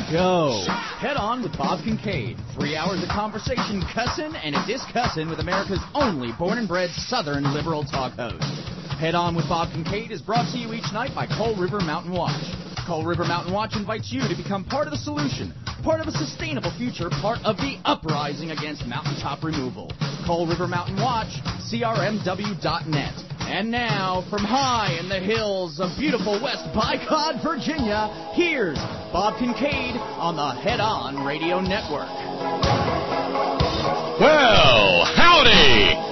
go. Head On with Bob Kincaid. 3 hours of conversation, cussin' and a discussin' with America's only born and bred Southern liberal talk host. Head On with Bob Kincaid is brought to you each night by Coal River Mountain Watch. Coal River Mountain Watch invites you to become part of the solution, part of a sustainable future, part of the uprising against mountaintop removal. Coal River Mountain Watch, crmw.net. And now, from high in the hills of beautiful West Bicod, Virginia, here's Bob Kincaid on the Head On Radio Network. Well, howdy!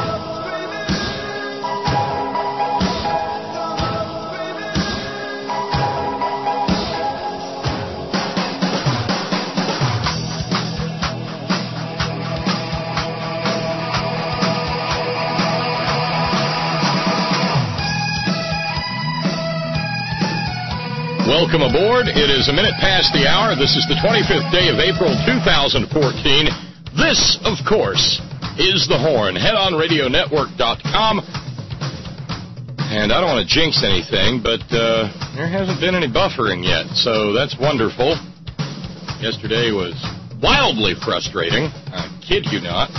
Welcome aboard. It is a minute past the hour. This is the 25th day of April, 2014. This, of course, is The Horn. HeadOnRadioNetwork.com. And I don't want to jinx anything, but there hasn't been any buffering yet, so that's wonderful. Yesterday was wildly frustrating. I kid you not.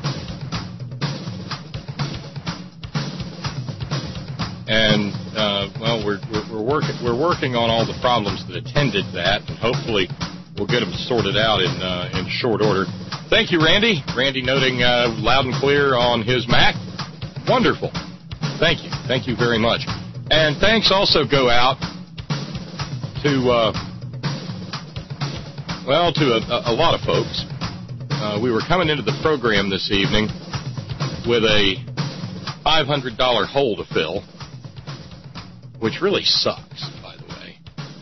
And well, we're working on all the problems that attended that, and hopefully we'll get them sorted out in short order. Thank you, Randy. Randy noting loud and clear on his Mac. Wonderful. Thank you very much. And thanks also go out to a lot of folks. We were coming into the program this evening with a $500 hole to fill, which really sucks, by the way.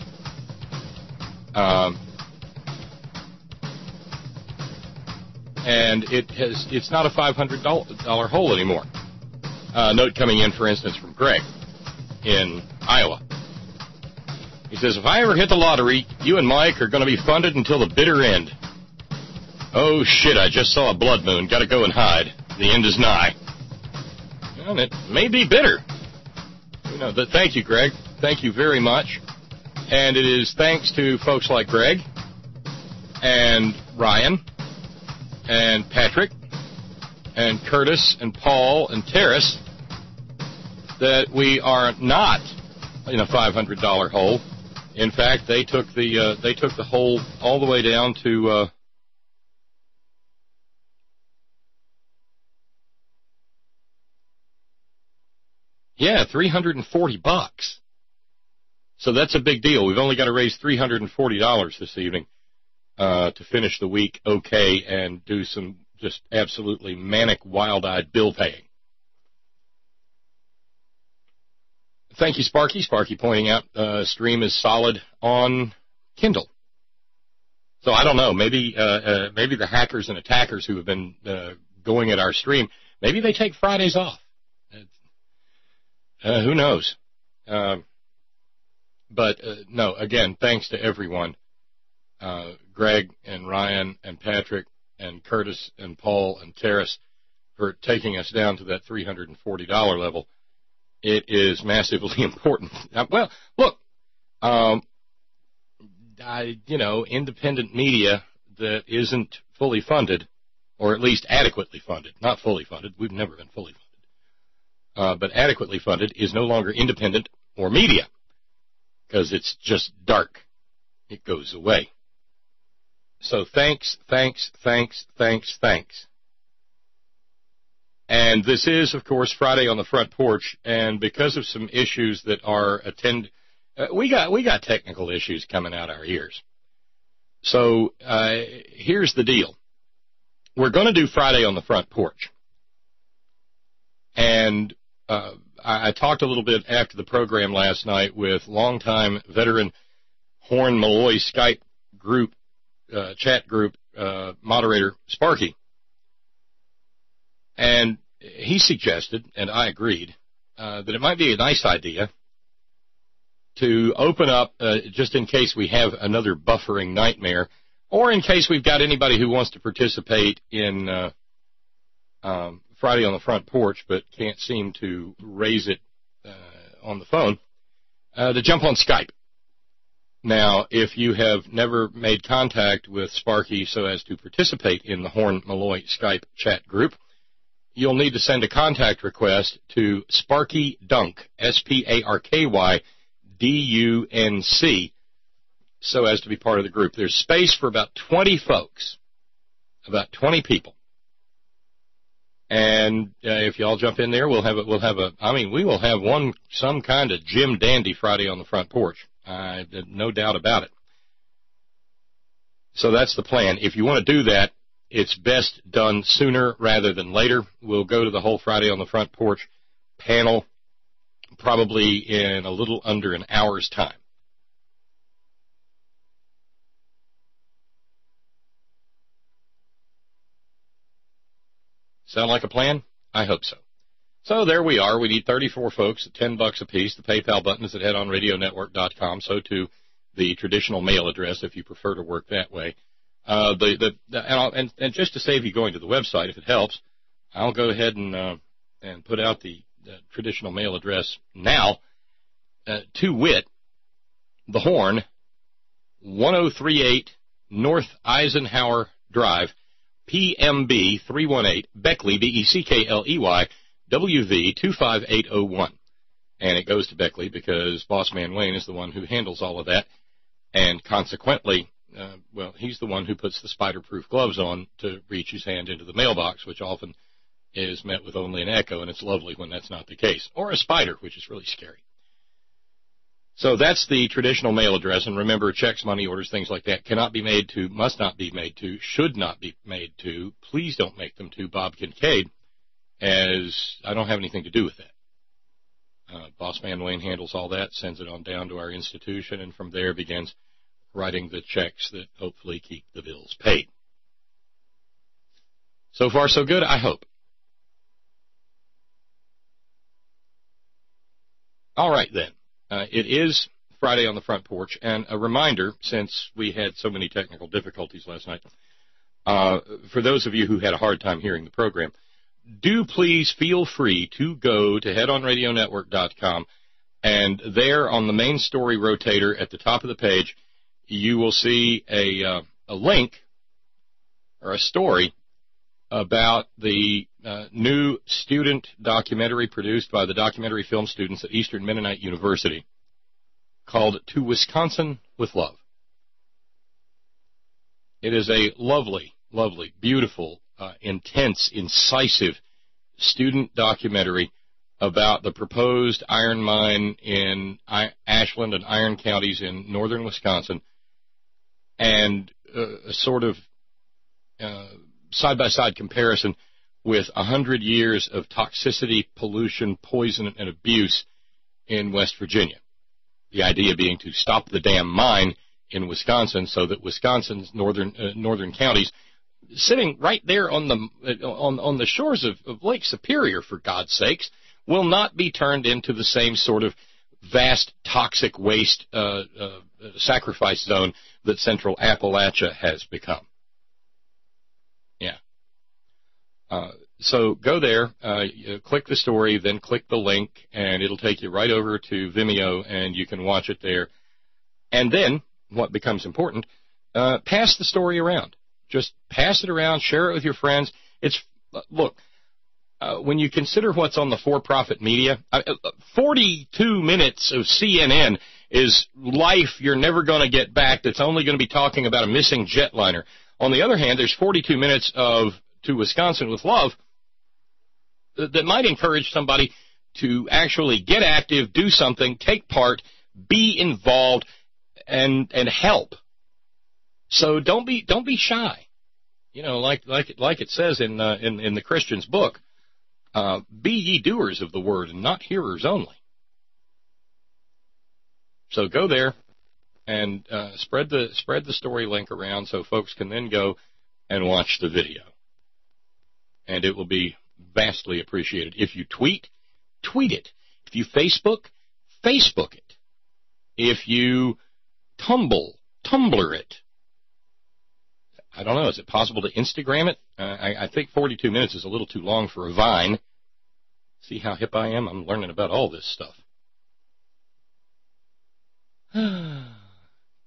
And it's not a $500 hole anymore. Note coming in, for instance, from Greg in Iowa. He says, if I ever hit the lottery, you and Mike are going to be funded until the bitter end. Oh, shit, I just saw a blood moon. Got to go and hide. The end is nigh. And it may be bitter. Thank you, Greg. Thank you very much. And it is thanks to folks like Greg and Ryan and Patrick and Curtis and Paul and Terrace that we are not in a $500 hole. In fact, they took the hole all the way down to $340. So that's a big deal. We've only got to raise $340 this evening to finish the week okay and do some just absolutely manic, wild-eyed bill paying. Thank you, Sparky. Sparky pointing out stream is solid on Kindle. So I don't know. Maybe the hackers and attackers who have been going at our stream, maybe they take Fridays off. Who knows? But no, again, thanks to everyone, Greg and Ryan and Patrick and Curtis and Paul and Terrace, for taking us down to that $340 level. It is massively important. Well, look, independent media that isn't fully funded, or at least adequately funded, not fully funded. We've never been fully funded. But adequately funded is no longer independent or media, because it's just dark. It goes away. So thanks. And this is, of course, Friday on the Front Porch, and because of some issues that are we got technical issues coming out our ears. So here's the deal. We're going to do Friday on the Front Porch. And I talked a little bit after the program last night with longtime veteran Horn Malloy Skype group, chat group moderator Sparky. And he suggested, and I agreed, that it might be a nice idea to open up, just in case we have another buffering nightmare, or in case we've got anybody who wants to participate in Friday on the Front Porch but can't seem to raise it on the phone, to jump on Skype. Now, if you have never made contact with Sparky so as to participate in the Horn Malloy Skype chat group, you'll need to send a contact request to Sparky Dunk, SparkyDunc, so as to be part of the group. There's space for about 20 folks, about 20 people. And if y'all jump in there, we will have some kind of Jim Dandy Friday on the front porch. No doubt about it. So that's the plan. If you want to do that, it's best done sooner rather than later. We'll go to the whole Friday on the front porch panel probably in a little under an hour's time. Sound like a plan? I hope so. So there we are. We need 34 folks at $10 apiece. The PayPal button is at headonradionetwork.com. So too the traditional mail address if you prefer to work that way. And just to save you going to the website, if it helps, I'll go ahead and put out the traditional mail address now. To wit, The Horn, 1038 North Eisenhower Drive, PMB 318, Beckley, Beckley, WV 25801. And it goes to Beckley because Boss Man Wayne is the one who handles all of that. And consequently, he's the one who puts the spider-proof gloves on to reach his hand into the mailbox, which often is met with only an echo, and it's lovely when that's not the case. Or a spider, which is really scary. So that's the traditional mail address, and remember, checks, money orders, things like that cannot be made to, must not be made to, should not be made to, please don't make them to Bob Kincaid, as I don't have anything to do with that. Boss Man Wayne handles all that, sends it on down to our institution, and from there begins writing the checks that hopefully keep the bills paid. So far, so good, I hope. All right, then. It is Friday on the front porch, and a reminder, since we had so many technical difficulties last night, for those of you who had a hard time hearing the program, do please feel free to go to headonradionetwork.com, and there on the main story rotator at the top of the page, you will see a link or a story about the new student documentary produced by the documentary film students at Eastern Mennonite University called To Wisconsin with Love. It is a lovely, lovely, beautiful, intense, incisive student documentary about the proposed iron mine in Ashland and Iron counties in northern Wisconsin, and a sort of side-by-side comparison with 100 years of toxicity, pollution, poison, and abuse in West Virginia. The idea being to stop the damn mine in Wisconsin so that Wisconsin's northern counties, sitting right there on the shores of Lake Superior, for God's sakes, will not be turned into the same sort of vast toxic waste sacrifice zone that Central Appalachia has become. Yeah. So go there, click the story, then click the link, and it'll take you right over to Vimeo, and you can watch it there. And then, what becomes important, pass the story around. Just pass it around, share it with your friends. Look, when you consider what's on the for-profit media, 42 minutes of CNN is life you're never going to get back that's only going to be talking about a missing jetliner. On the other hand, there's 42 minutes of To Wisconsin with Love that might encourage somebody to actually get active, do something, take part, be involved, and help. So don't be shy. You know, like it says in the Christian's book, be ye doers of the word and not hearers only. So go there and spread the story link around so folks can then go and watch the video. And it will be vastly appreciated. If you tweet it. If you Facebook it. If you Tumblr it. I don't know, is it possible to Instagram it? I think 42 minutes is a little too long for a Vine. See how hip I am? I'm learning about all this stuff.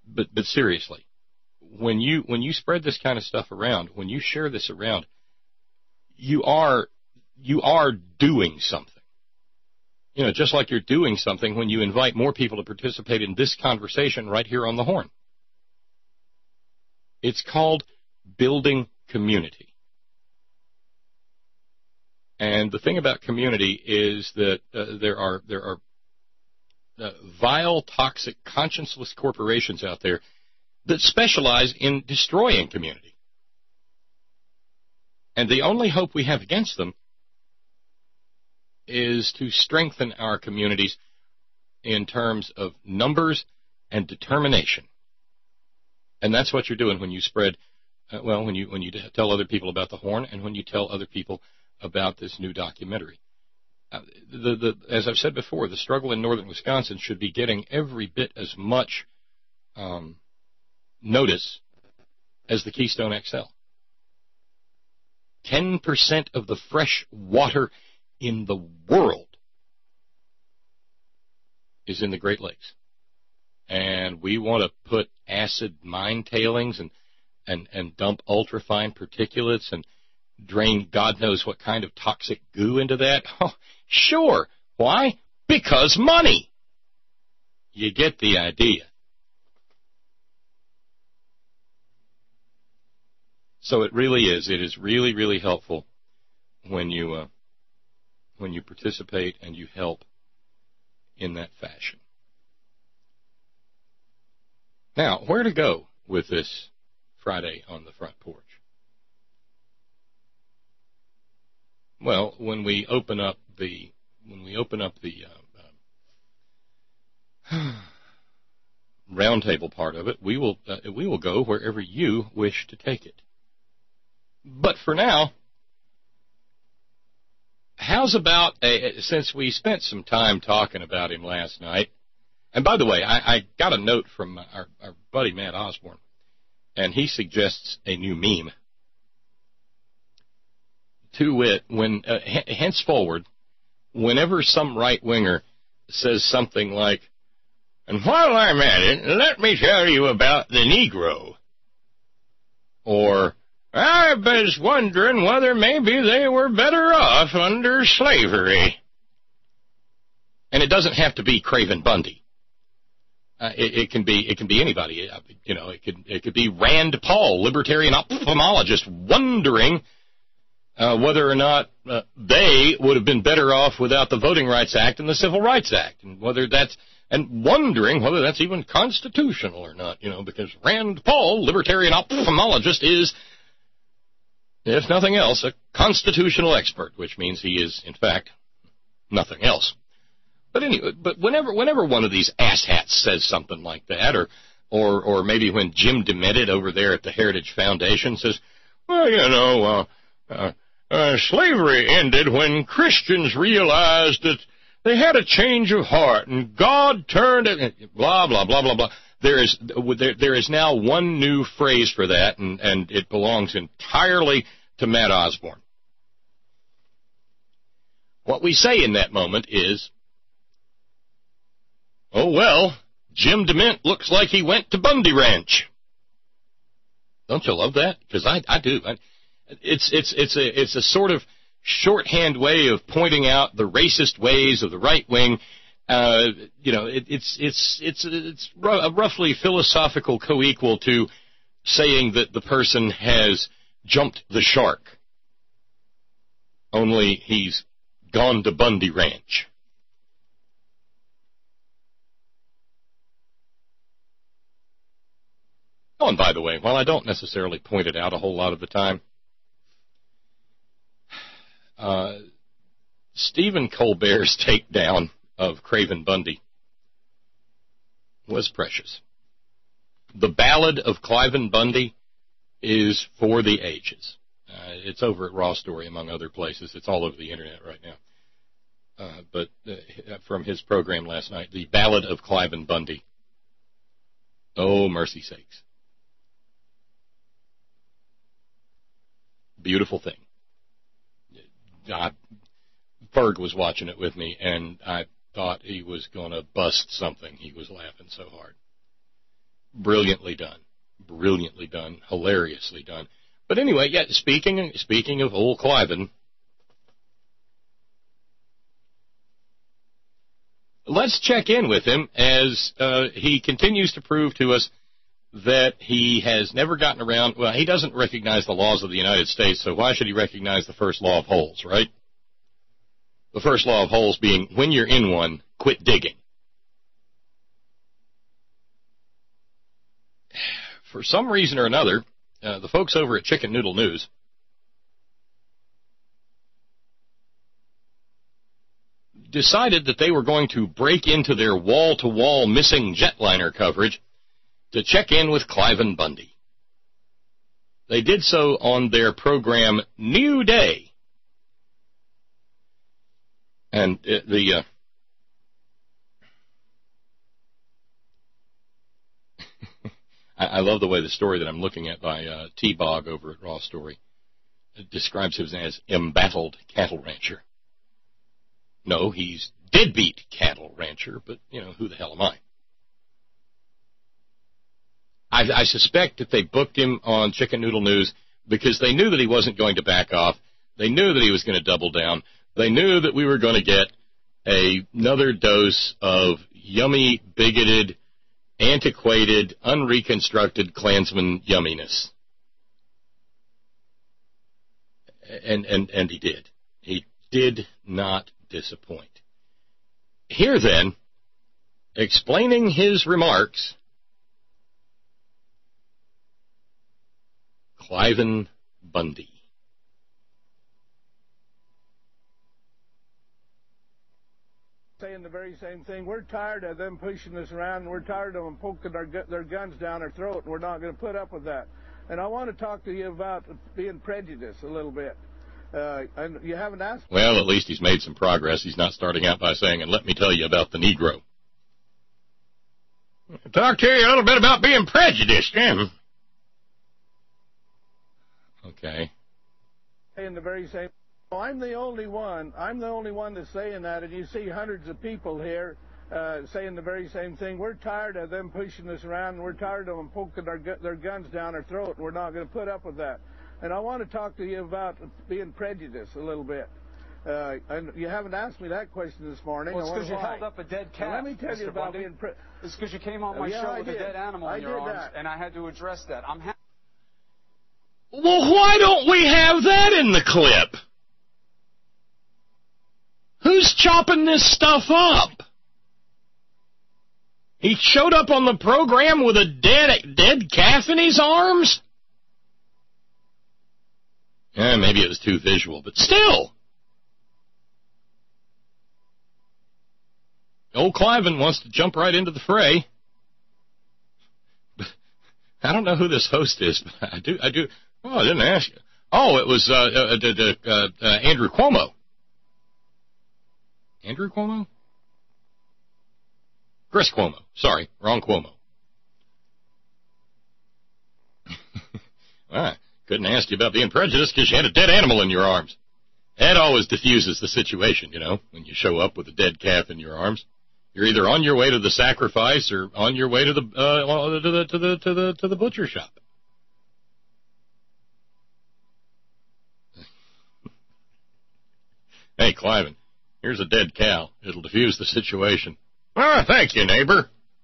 but seriously, when you spread this kind of stuff around, when you share this around, you are doing something. You know, just like you're doing something when you invite more people to participate in this conversation right here on the Horn. It's called building community. And the thing about community is that there are vile, toxic, conscienceless corporations out there that specialize in destroying community. And the only hope we have against them is to strengthen our communities in terms of numbers and determination. And that's what you're doing when you spread, when you tell other people about the Horn and when you tell other people about this new documentary. As I've said before, the struggle in northern Wisconsin should be getting every bit as much notice as the Keystone XL. 10% of the fresh water in the world is in the Great Lakes. And we want to put acid mine tailings and dump ultrafine particulates and drain God knows what kind of toxic goo into that? Oh, sure. Why? Because money. You get the idea. So it really is. It is really, really helpful when you participate and you help in that fashion. Now, where to go with this Friday on the Front Porch? Well, when we open up the roundtable part of it, we will go wherever you wish to take it. But for now, how's about since we spent some time talking about him last night? And by the way, I got a note from our buddy Matt Osborne, and he suggests a new meme. To wit, when henceforward, whenever some right-winger says something like, "And while I'm at it, let me tell you about the Negro," or "I was wondering whether maybe they were better off under slavery," and it doesn't have to be Craven Bundy. It can be anybody. You know, it could be Rand Paul, libertarian ophthalmologist, wondering whether or not they would have been better off without the Voting Rights Act and the Civil Rights Act, and wondering whether that's even constitutional or not. You know, because Rand Paul, libertarian ophthalmologist, is, if nothing else, a constitutional expert, which means he is, in fact, nothing else. But anyway, whenever one of these asshats says something like that, or maybe when Jim Demented over there at the Heritage Foundation says, "Well, you know, slavery ended when Christians realized that they had a change of heart and God turned it," blah blah blah blah blah. There is now one new phrase for that, and it belongs entirely to Matt Osborne. What we say in that moment is, "Oh well, Jim DeMint looks like he went to Bundy Ranch." Don't you love that? Because I do. It's a sort of shorthand way of pointing out the racist ways of the right wing. You know, it's a roughly philosophical co-equal to saying that the person has jumped the shark, only he's gone to Bundy Ranch. Oh, and by the way, while I don't necessarily point it out a whole lot of the time, Stephen Colbert's takedown of Craven Bundy was precious. The Ballad of Cliven Bundy is for the ages. It's over at Raw Story, among other places. It's all over the internet right now. But from his program last night, The Ballad of Cliven Bundy. Oh, mercy sakes. Beautiful thing. Ferg was watching it with me, and I thought he was going to bust something. He was laughing so hard. Brilliantly done. Brilliantly done. Hilariously done. But anyway, yeah, speaking of old Cliven, let's check in with him as he continues to prove to us that he has never gotten around. Well, he doesn't recognize the laws of the United States, so why should he recognize the first law of holes, right? The first law of holes being, when you're in one, quit digging. For some reason or another, the folks over at Chicken Noodle News decided that they were going to break into their wall-to-wall missing jetliner coverage to check in with Cliven Bundy. They did so on their program New Day. And I love the way the story that I'm looking at by T-Bog over at Raw Story describes him as embattled cattle rancher. No, he's deadbeat cattle rancher, but, who the hell am I? I suspect that they booked him on Chicken Noodle News because they knew that he wasn't going to back off. They knew that he was going to double down. They knew that we were going to get another dose of yummy, bigoted, antiquated, unreconstructed Klansman yumminess. And he did. He did not disappoint. Here then, explaining his remarks, Cliven Bundy. Saying the very same thing. We're tired of them pushing us around, and we're tired of them poking their guns down our throat, and we're not going to put up with that. And I want to talk to you about being prejudiced a little bit. And you haven't asked. Well, at least he's made some progress. He's not starting out by saying, and let me tell you about the Negro. Talk to you a little bit about being prejudiced, Jim. Okay. Saying the very same. Well, I'm the only one that's saying that, and you see hundreds of people here saying the very same thing. We're tired of them pushing us around, and we're tired of them poking their guns down our throat, and we're not going to put up with that. And I want to talk to you about being prejudiced a little bit. And you haven't asked me that question this morning. Well, it's because you held up a dead cat. Let me tell you about being It's because you came on my show with a dead animal in your arms, and I had to address that. Well, why don't we have that in the clip? Who's chopping this stuff up? He showed up on the program with a dead calf in his arms? Maybe it was too visual, but still. Old Cliven wants to jump right into the fray. I don't know who this host is, but I do. Oh, I didn't ask you. Oh, it was Andrew Cuomo. Andrew Cuomo? Chris Cuomo. Sorry, wrong Cuomo. All right. Couldn't ask you about being prejudiced because you had a dead animal in your arms. That always diffuses the situation, when you show up with a dead calf in your arms. You're either on your way to the sacrifice or on your way to the butcher shop. Hey, Cliven, here's a dead cow. It'll diffuse the situation. Thank you, neighbor.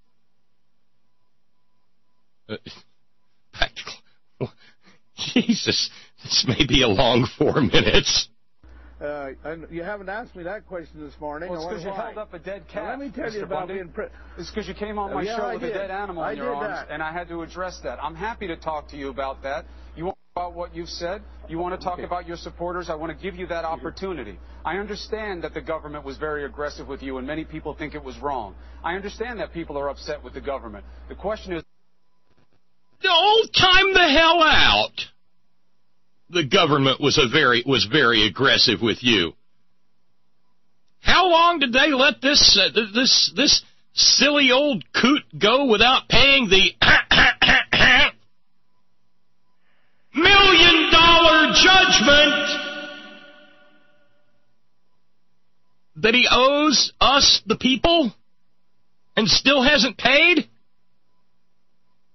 Jesus, this may be a long 4 minutes. And you haven't asked me that question this morning. Well, it's because you held up a dead cat. Let me tell you about being It's because you came on my show with a dead animal in your arms, and I had to address that. I'm happy to talk to you about that. You want to talk about what you've said? You want to talk about your supporters? I want to give you that opportunity. I understand that the government was very aggressive with you, and many people think it was wrong. I understand that people are upset with the government. The question is... Don't time the hell out. The government was very aggressive with you. How long did they let this silly old coot go without paying the $1 million judgment that he owes us, the people, and still hasn't paid?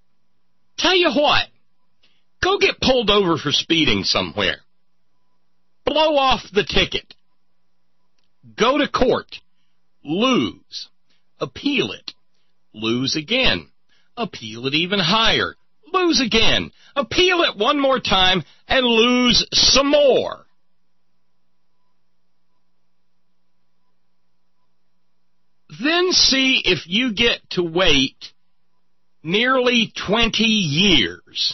Tell you what, go get pulled over for speeding somewhere. Blow off the ticket. Go to court. Lose. Appeal it. Lose again. Appeal it even higher. Lose again. Appeal it one more time and lose some more. Then see if you get to wait nearly 20 years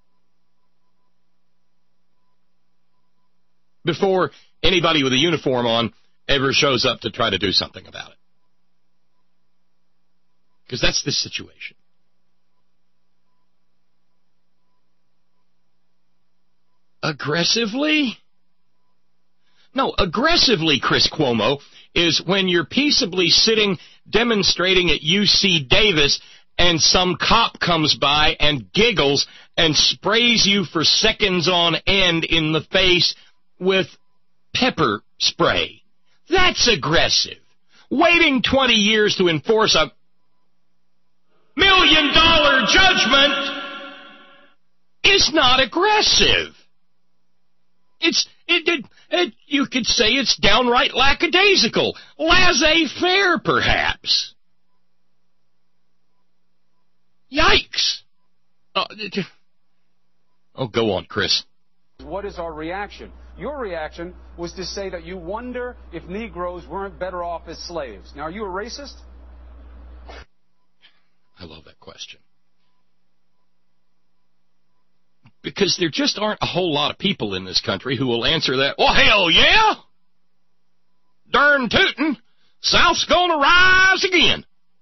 before anybody with a uniform on ever shows up to try to do something about it. Because that's the situation. Aggressively? No, aggressively, Chris Cuomo, is when you're peaceably sitting demonstrating at UC Davis and some cop comes by and giggles and sprays you for seconds on end in the face with pepper spray. That's aggressive. Waiting 20 years to enforce a $1 million judgment is not aggressive. You could say it's downright lackadaisical, laissez-faire, perhaps. Yikes! Go on, Chris. What is our reaction? Your reaction was to say that you wonder if Negroes weren't better off as slaves. Now, are you a racist? I love that question. Because there just aren't a whole lot of people in this country who will answer that, well, hell yeah! Darn tootin', South's gonna rise again.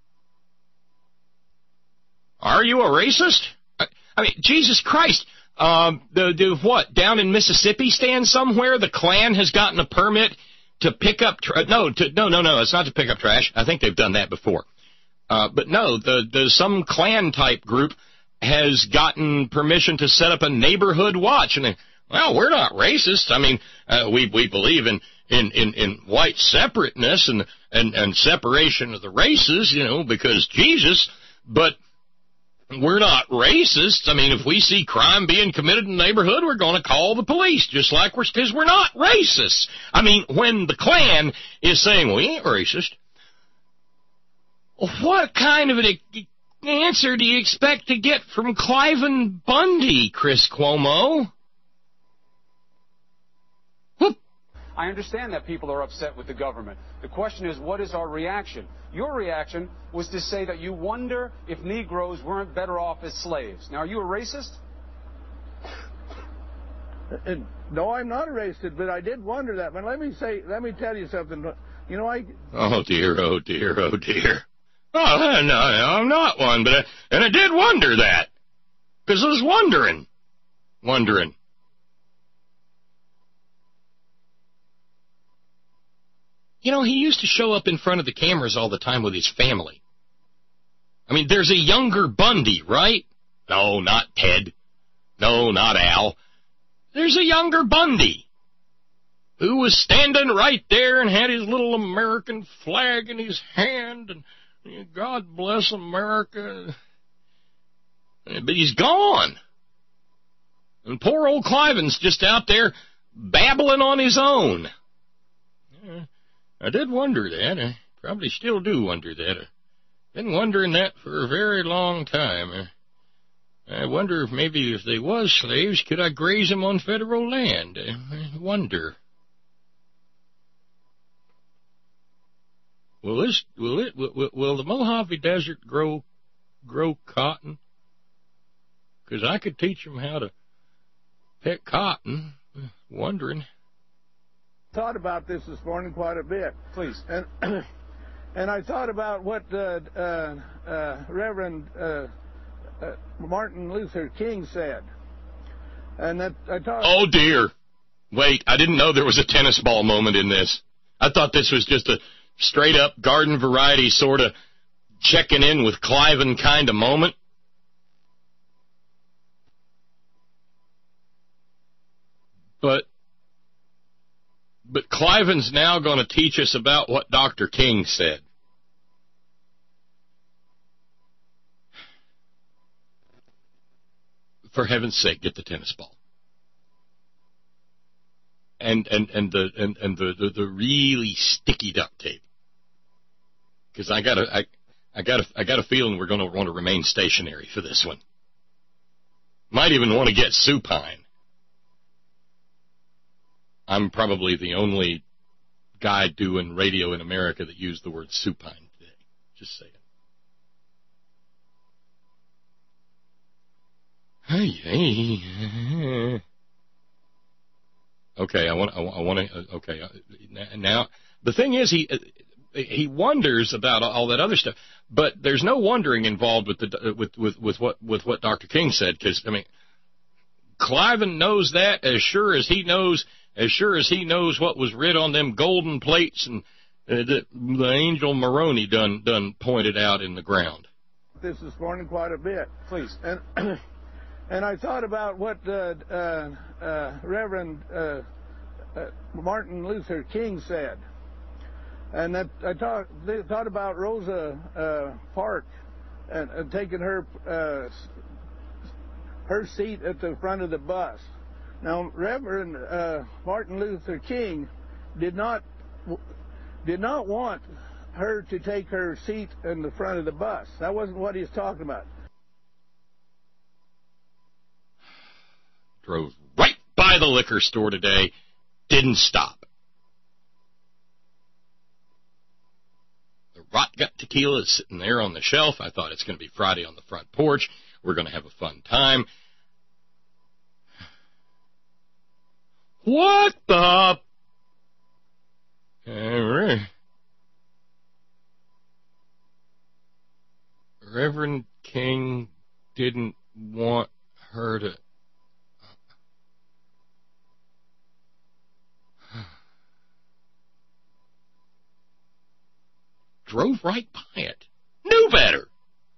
Are you a racist? I mean, Jesus Christ. What? Down in Mississippi stand somewhere? The Klan has gotten a permit to pick up... No, it's not to pick up trash. I think they've done that before. But no, some Klan-type group has gotten permission to set up a neighborhood watch. And well, we're not racist. I mean, we believe in white separateness and separation of the races, because Jesus, but we're not racist. I mean, if we see crime being committed in the neighborhood, we're going to call the police, just like because we're not racist. I mean, when the Klan is saying, we ain't racist, what kind of an answer do you expect to get from Cliven Bundy, Chris Cuomo? I understand that people are upset with the government. The question is, what is our reaction? Your reaction was to say that you wonder if Negroes weren't better off as slaves. Now, are you a racist? No, I'm not a racist, but I did wonder that. But let me tell you something. Oh, dear, oh, dear, oh, dear. Oh, no, I'm not one, but I did wonder that. Because I was wondering. He used to show up in front of the cameras all the time with his family. I mean, there's a younger Bundy, right? No, not Ted. No, not Al. There's a younger Bundy who was standing right there and had his little American flag in his hand, and God bless America. But he's gone. And poor old Cliven's just out there babbling on his own. I did wonder that. I probably still do wonder that. I've been wondering that for a very long time. I wonder if maybe if they was slaves, could I graze them on federal land? I wonder. Will the Mojave Desert grow cotton? Because I could teach them how to pick cotton. Wondering. Thought about this morning quite a bit. Please. And I thought about what Reverend Martin Luther King said. And that I thought. Oh dear! Wait, I didn't know there was a tennis ball moment in this. I thought this was just a straight up garden variety sort of checking in with Cliven kind of moment. But Cliven's now going to teach us about what Dr. King said. For heaven's sake, get the tennis ball. And the really sticky duct tape. Because I got a feeling we're going to want to remain stationary for this one. Might even want to get supine. I'm probably the only guy doing radio in America that used the word supine today. Just saying. Hey. Okay, I want to. Okay, now the thing is, he wonders about all that other stuff, but there's no wondering involved with what Dr. King said, because I mean, Cliven knows that as sure as he knows what was writ on them golden plates and the angel Moroni done pointed out in the ground. This morning quite a bit. Please. And I thought about what Reverend Martin Luther King said, and that I thought about Rosa Parks and taking her seat at the front of the bus. Now, Reverend Martin Luther King did not want her to take her seat in the front of the bus. That wasn't what he was talking about. Drove right by the liquor store today, didn't stop. The Rot Gut tequila is sitting there on the shelf. I thought it's going to be Friday on the front porch. We're going to have a fun time. What the? Reverend King didn't want her to. Drove right by it. Knew better.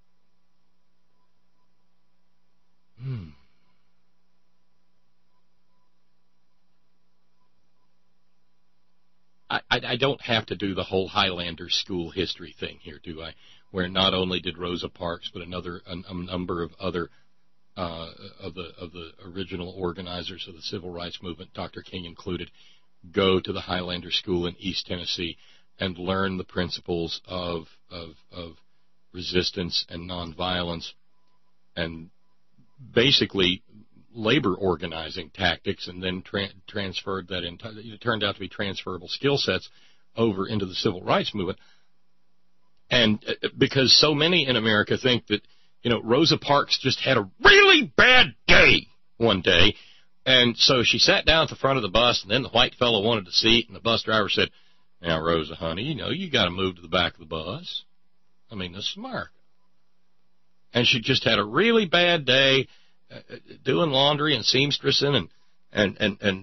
I don't have to do the whole Highlander school history thing here, do I? Where not only did Rosa Parks, but a number of other of the original organizers of the civil rights movement, Dr. King included, go to the Highlander School in East Tennessee and learn the principles of resistance and nonviolence, and basically labor organizing tactics, and then transferred that it turned out to be transferable skill sets over into the civil rights movement. And because so many in America think that, Rosa Parks just had a really bad day one day, and so she sat down at the front of the bus, and then the white fellow wanted a seat, and the bus driver said, "Now, Rosa, honey, you got to move to the back of the bus. I mean, this is America." And she just had a really bad day doing laundry and seamstressing and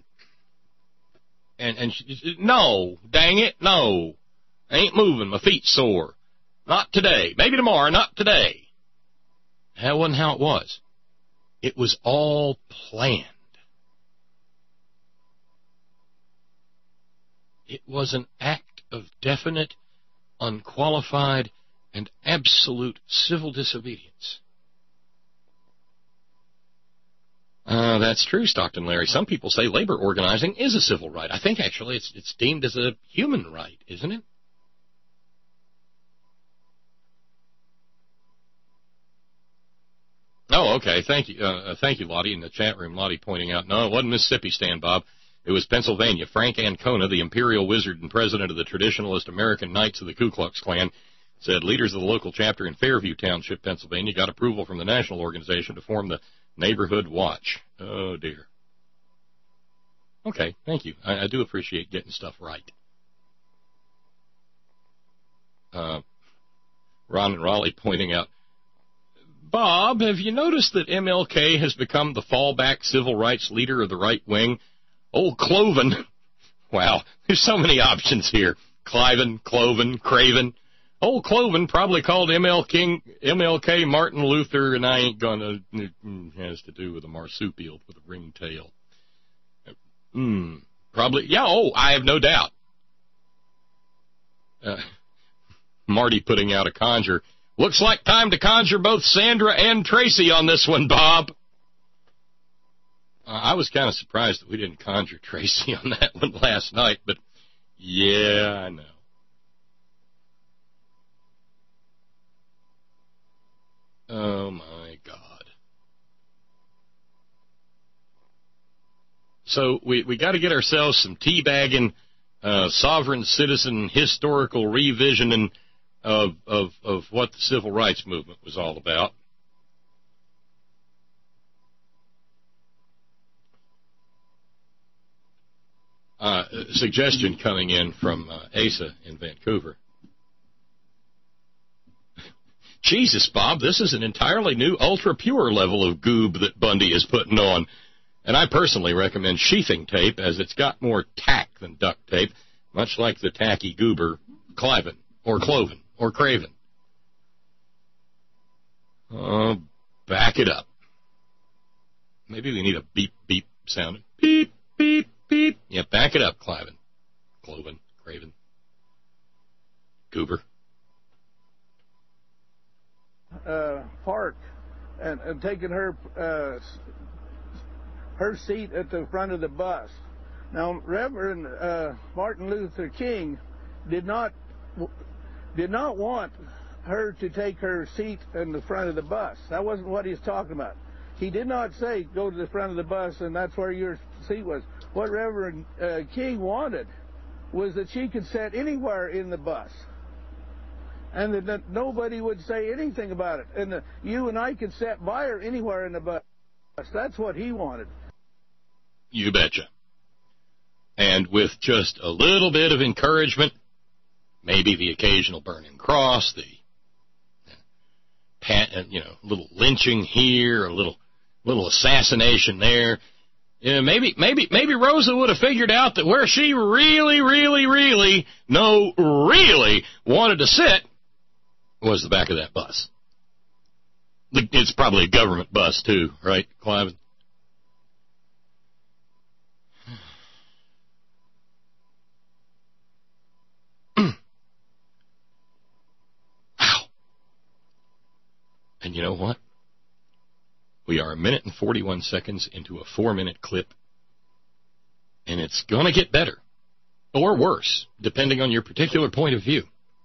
she, no, dang it, no, I ain't moving, my feet's sore. Not today, maybe tomorrow, not today. That wasn't how it was. It was all planned. It was an act of definite, unqualified, and absolute civil disobedience. That's true, Stockton Larry. Some people say labor organizing is a civil right. I think actually it's deemed as a human right, isn't it? Oh, okay. Thank you, Lottie, in the chat room. Lottie pointing out, no, it wasn't Mississippi, Stan Bob. It was Pennsylvania. Frank Ancona, the imperial wizard and president of the traditionalist American Knights of the Ku Klux Klan, said leaders of the local chapter in Fairview Township, Pennsylvania, got approval from the national organization to form the Neighborhood Watch. Oh, dear. Okay, thank you. I do appreciate getting stuff right. Ron and Raleigh pointing out, Bob, have you noticed that MLK has become the fallback civil rights leader of the right wing? Old Cloven. Wow, there's so many options here. Cliven, Cloven, Craven. Old Cloven probably called MLK Martin Luther, and I ain't gonna. It has to do with a marsupial with a ring tail. Probably, yeah, I have no doubt. Marty putting out a conjure. Looks like time to conjure both Sandra and Tracy on this one, Bob. I was kind of surprised that we didn't conjure Tracy on that one last night, but yeah, I know. Oh, my God. So we got to get ourselves some teabagging, sovereign citizen historical revisioning of what the civil rights movement was all about. Suggestion coming in from Asa in Vancouver. Jesus, Bob, this is an entirely new ultra-pure level of goob that Bundy is putting on. And I personally recommend sheathing tape, as it's got more tack than duct tape, much like the tacky goober Cliven, or Cloven, or Craven. Oh, back it up. Maybe we need a beep, beep sound. Beep, beep, beep. Yeah, back it up, Cliven, Cloven, Craven, goober. Park and taking her seat at the front of the bus. Now, Reverend Martin Luther King did not want her to take her seat in the front of the bus. That wasn't what he's talking about. He did not say go to the front of the bus and that's where your seat was. What Reverend King wanted was that she could sit anywhere in the bus, and that nobody would say anything about it, and you and I could sit by her anywhere in the bus. That's what he wanted. You betcha. And with just a little bit of encouragement, maybe the occasional burning cross, the little lynching here, a little assassination there. Yeah, maybe Rosa would have figured out that where she really wanted to sit was the back of that bus. It's probably a government bus too, right, Clive? Wow. And you know what? We are 1 minute and 41 seconds into a 4-minute clip, and it's going to get better or worse, depending on your particular point of view.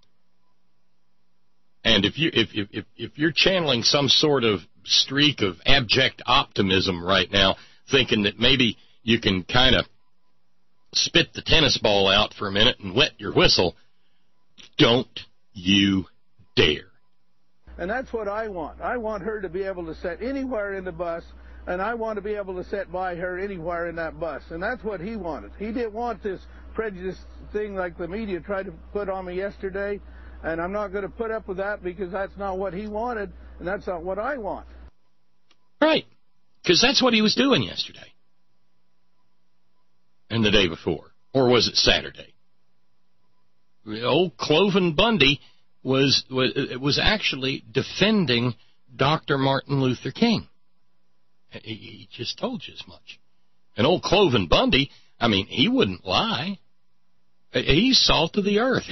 And if you're channeling some sort of streak of abject optimism right now, thinking that maybe you can kind of spit the tennis ball out for a minute and wet your whistle, don't you dare. And that's what I want. I want her to be able to sit anywhere in the bus, and I want to be able to sit by her anywhere in that bus. And that's what he wanted. He didn't want this prejudice thing like the media tried to put on me yesterday. And I'm not going to put up with that because that's not what he wanted, and that's not what I want. Right, because that's what he was doing yesterday. And the day before. Or was it Saturday? Old Cloven Bundy was actually defending Dr. Martin Luther King. He just told you as much. And old Cloven Bundy, I mean, he wouldn't lie. He's salt of the earth.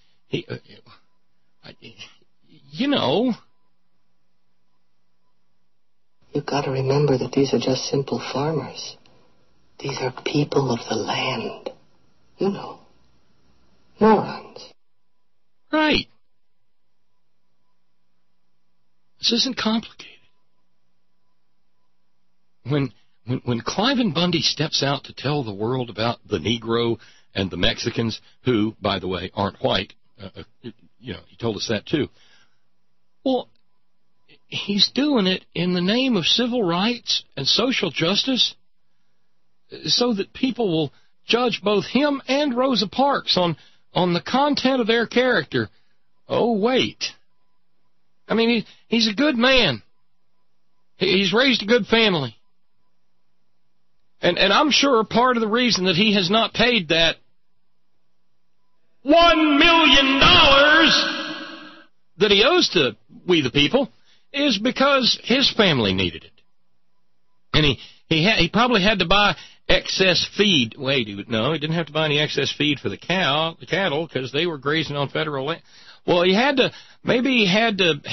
You've got to remember that these are just simple farmers. These are people of the land. Morons. Right. This isn't complicated. When Cliven Bundy steps out to tell the world about the Negro and the Mexicans, who, by the way, aren't white, he told us that too. Well, he's doing it in the name of civil rights and social justice so that people will judge both him and Rosa Parks on the content of their character. Oh, wait. I mean, he's a good man. He's raised a good family. And I'm sure part of the reason that he has not paid that $1 million that he owes to We the People is because his family needed it. And he probably had to buy excess feed. Wait, no, he didn't have to buy any excess feed for the cattle because they were grazing on federal land. Well, he had to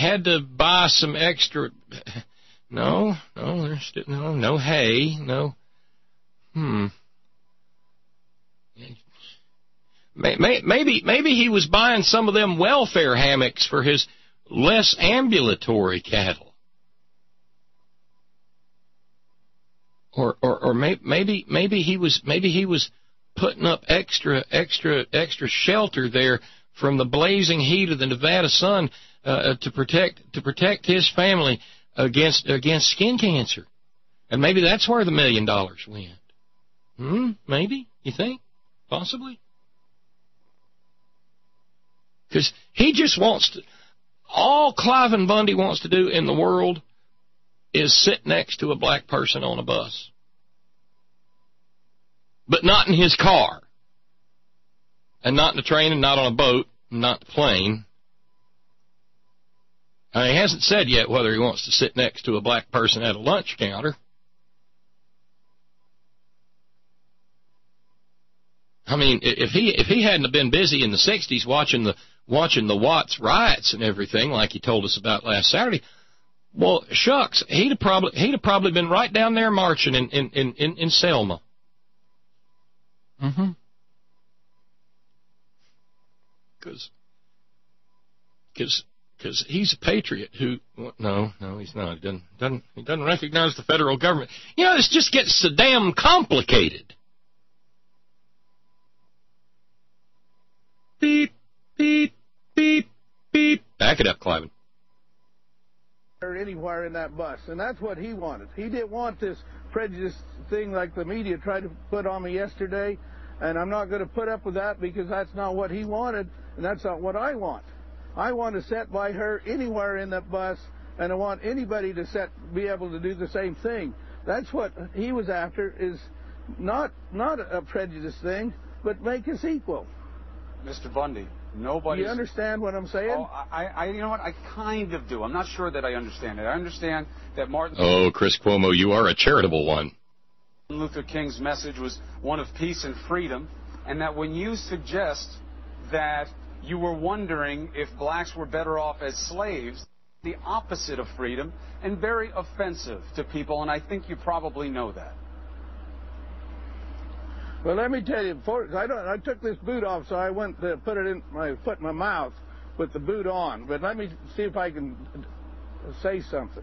buy some extra. No hay, no Maybe he was buying some of them welfare hammocks for his less ambulatory cattle. Or maybe he was putting up extra shelter there from the blazing heat of the Nevada sun to protect his family against skin cancer. And maybe that's where the $1 million went. Maybe, you think? Possibly? Because he just wants to, all Cliven Bundy wants to do in the world is sit next to a black person on a bus. But not in his car. And not in a train, and not on a boat, and not the plane. He hasn't said yet whether he wants to sit next to a black person at a lunch counter. I mean, if he hadn't been busy in the 60s watching the Watts riots and everything, like he told us about last Saturday, well, shucks, he'd have probably been right down there marching in Selma. Because he's a patriot who, no, he's not. He doesn't recognize the federal government. You know, this just gets so damn complicated. Beep, beep, beep, beep. Back it up, Cliven. Anywhere in that bus, and that's what he wanted. He didn't want this prejudice thing like the media tried to put on me yesterday, and I'm not going to put up with that because that's not what he wanted, and that's not what I want. I want to sit by her anywhere in that bus, and I want anybody to be able to do the same thing. That's what he was after, is not a prejudice thing, but make us equal. Mr. Bundy, nobody. You understand what I'm saying? Oh, you know what? I kind of do. I'm not sure that I understand it. I understand that Martin. Oh, Chris Cuomo, you are a charitable one. Martin Luther King's message was one of peace and freedom, and that when you suggest that you were wondering if blacks were better off as slaves, the opposite of freedom and very offensive to people, and I think you probably know that. Well, let me tell you, I took this boot off, so I went to put it in my foot in my mouth with the boot on. But let me see if I can say something.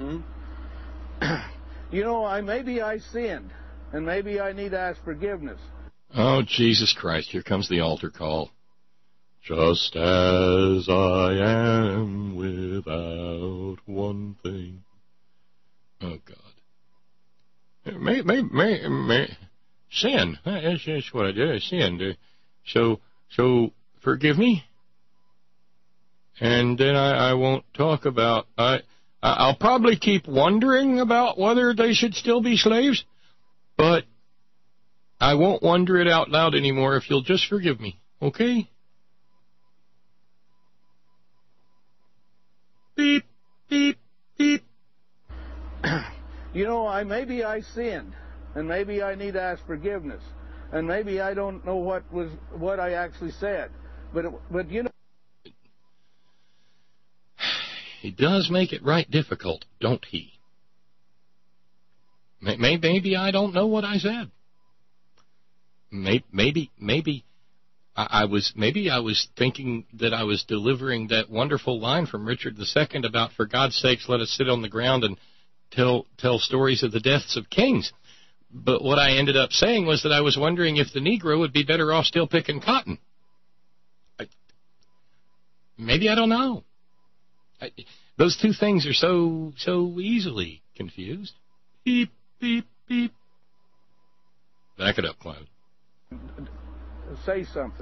You know, maybe I sinned, and maybe I need to ask forgiveness. Oh, Jesus Christ, here comes the altar call. Just as I am without one thing. Oh, God. Sin. That's what I did. I sinned. So forgive me. And then I won't talk about... I'll probably keep wondering about whether they should still be slaves, but I won't wonder it out loud anymore if you'll just forgive me. Okay? Beep, beep, beep. You know, maybe I sinned, and maybe I need to ask forgiveness, and maybe I don't know what I actually said, but you know. He does make it right difficult, don't he? Maybe I don't know what I said. Maybe I was thinking that I was delivering that wonderful line from Richard II about, for God's sakes, let us sit on the ground and tell stories of the deaths of kings. But what I ended up saying was that I was wondering if the Negro would be better off still picking cotton. Maybe I don't know. Those two things are so easily confused. Beep, beep, beep. Back it up, Cloud. Say something.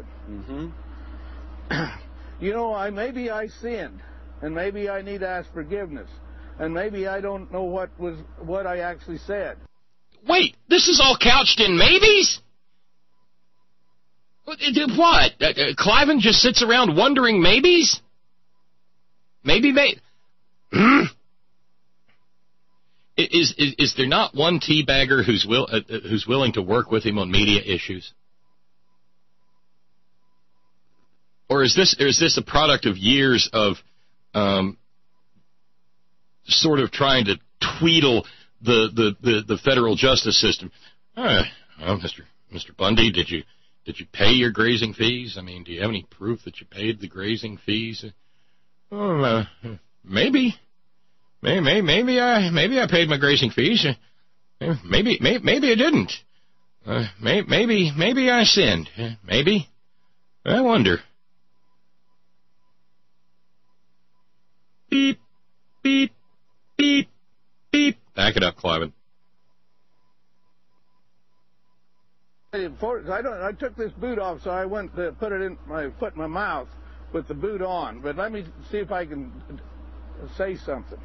You know, maybe I sinned, and maybe I need to ask forgiveness, and maybe I don't know what I actually said. Wait, this is all couched in maybes? What? Cliven just sits around wondering maybes? Maybe. Is there not one teabagger who's willing to work with him on media issues? Or is this a product of years of sort of trying to tweedle the federal justice system? Well, Mr. Bundy, did you pay your grazing fees? I mean, do you have any proof that you paid the grazing fees? Maybe I paid my grazing fees. Maybe I didn't. Maybe I sinned. Maybe. I wonder. Beep, beep, beep, beep. Back it up, Cliven. I took this boot off, so I went to put it in my foot in my mouth with the boot on. But let me see if I can say something.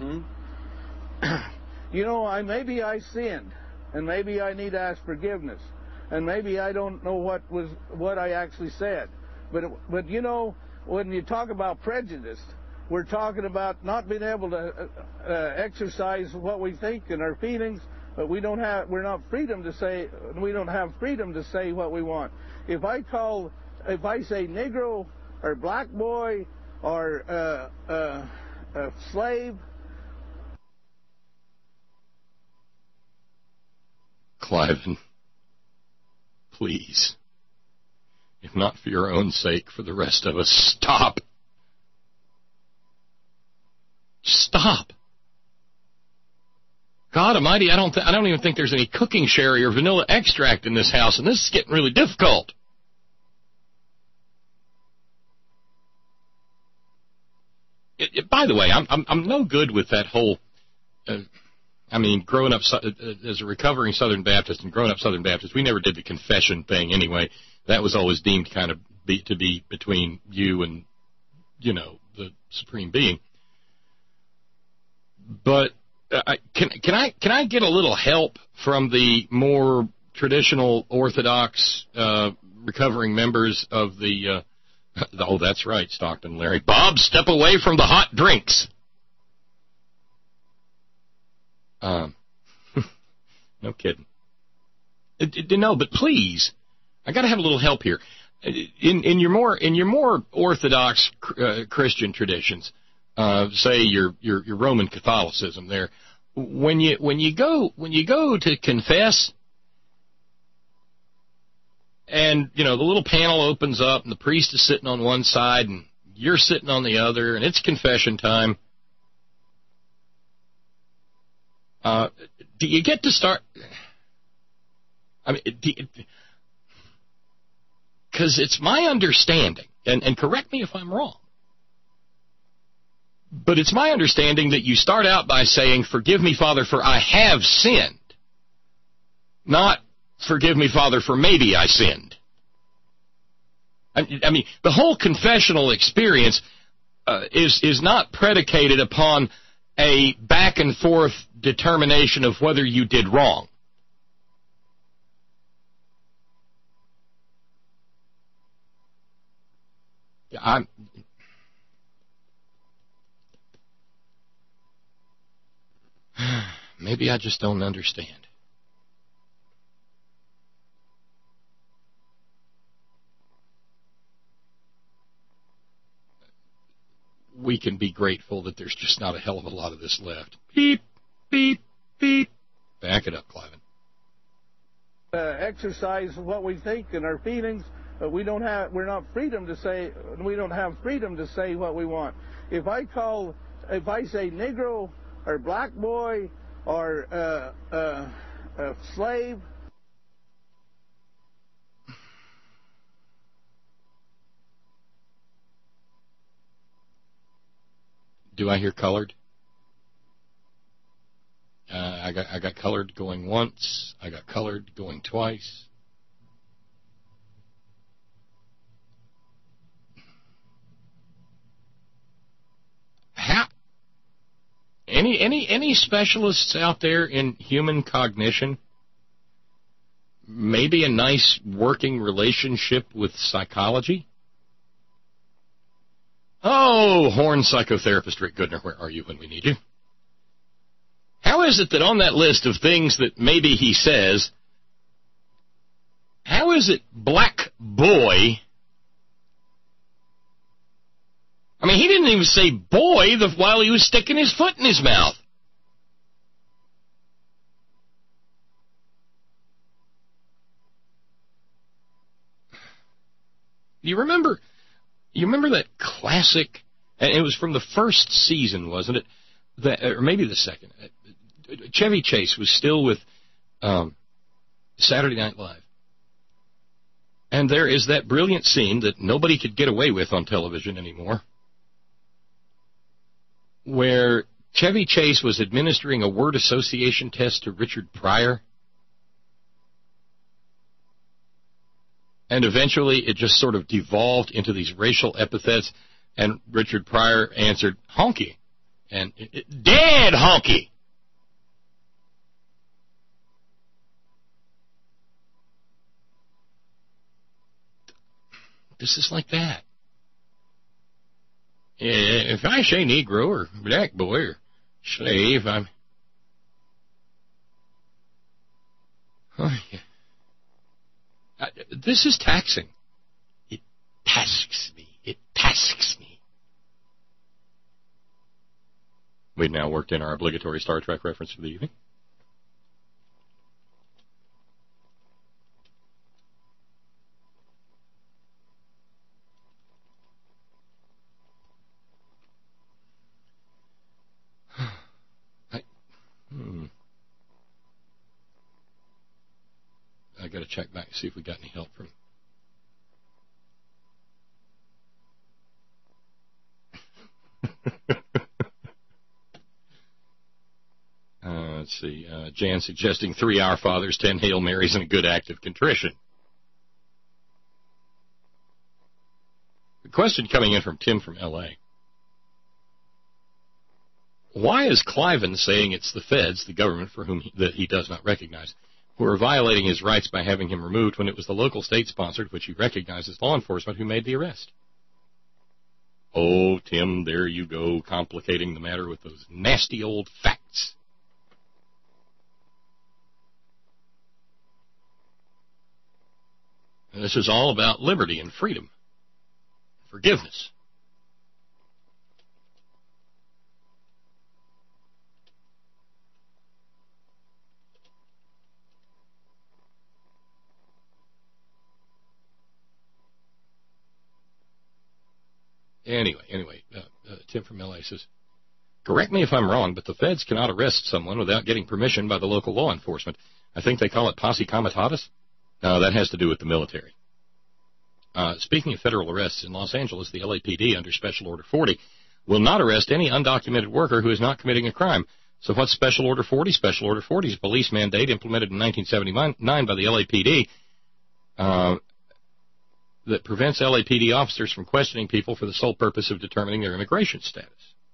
Mm-hmm. Maybe I sinned, and maybe I need to ask forgiveness, and maybe I don't know what I actually said. But when you talk about prejudice, we're talking about not being able to exercise what we think and our feelings. But we don't have freedom to say what we want. If I say Negro or black boy or a slave. Cliven, please, if not for your own sake, for the rest of us, stop. Stop. God Almighty, I don't even think there's any cooking sherry or vanilla extract in this house, and this is getting really difficult. By the way, I'm no good with that whole. Growing up as a recovering Southern Baptist and growing up Southern Baptist, we never did the confession thing anyway. That was always deemed kind of to be between you and the Supreme Being. But. Can I get a little help from the more traditional Orthodox recovering members of the oh, that's right, Stockton Larry. Bob, step away from the hot drinks. No kidding. No, but please, I got to have a little help here. In your more Orthodox Christian traditions. Say your Roman Catholicism there, when you go to confess, and the little panel opens up and the priest is sitting on one side and you're sitting on the other and it's confession time. Do you get to start? Because it's my understanding, and correct me if I'm wrong. But it's my understanding that you start out by saying, "Forgive me, Father, for I have sinned," not "Forgive me, Father, for maybe I sinned." The whole confessional experience is not predicated upon a back and forth determination of whether you did wrong. Maybe I just don't understand. We can be grateful that there's just not a hell of a lot of this left. Beep, beep, beep. Back it up, Cliven. Exercise what we think and our feelings. We don't have freedom to say what we want. If I say Negro or black boy or a slave. Do I hear colored? I got colored going once. I got colored going twice. How? Any specialists out there in human cognition? Maybe a nice working relationship with psychology? Oh, Horn psychotherapist Rick Goodner, where are you when we need you? How is it that on that list of things that maybe he says, how is it black boy? He didn't even say boy while he was sticking his foot in his mouth. You remember that classic, and it was from the first season, wasn't it? Or maybe the second. Chevy Chase was still with Saturday Night Live. And there is that brilliant scene that nobody could get away with on television anymore, where Chevy Chase was administering a word association test to Richard Pryor. And eventually it just sort of devolved into these racial epithets, and Richard Pryor answered, honky. And dead honky. This is like that. If I say Negro or black boy or slave, I'm... Oh, yeah. This is taxing. It tasks me. It tasks me. We've now worked in our obligatory Star Trek reference for the evening. I got to check back and see if we got any help from... Let's see. Jan suggesting 3 Our Fathers, 10 Hail Marys, and a good act of contrition. The question coming in from Tim from L.A. Why is Cliven saying it's the feds, the government for whom that he does not recognize, who are violating his rights by having him removed when it was the local state-sponsored, which he recognizes, law enforcement who made the arrest? Oh, Tim, there you go, complicating the matter with those nasty old facts. And this is all about liberty and freedom, forgiveness. Anyway, Tim from LA says, correct me if I'm wrong, but the feds cannot arrest someone without getting permission by the local law enforcement. I think they call it posse comitatus. No, that has to do with the military. Speaking of federal arrests, in Los Angeles, the LAPD, under Special Order 40, will not arrest any undocumented worker who is not committing a crime. So what's Special Order 40? Special Order 40 is a police mandate implemented in 1979 by the LAPD that prevents LAPD officers from questioning people for the sole purpose of determining their immigration status.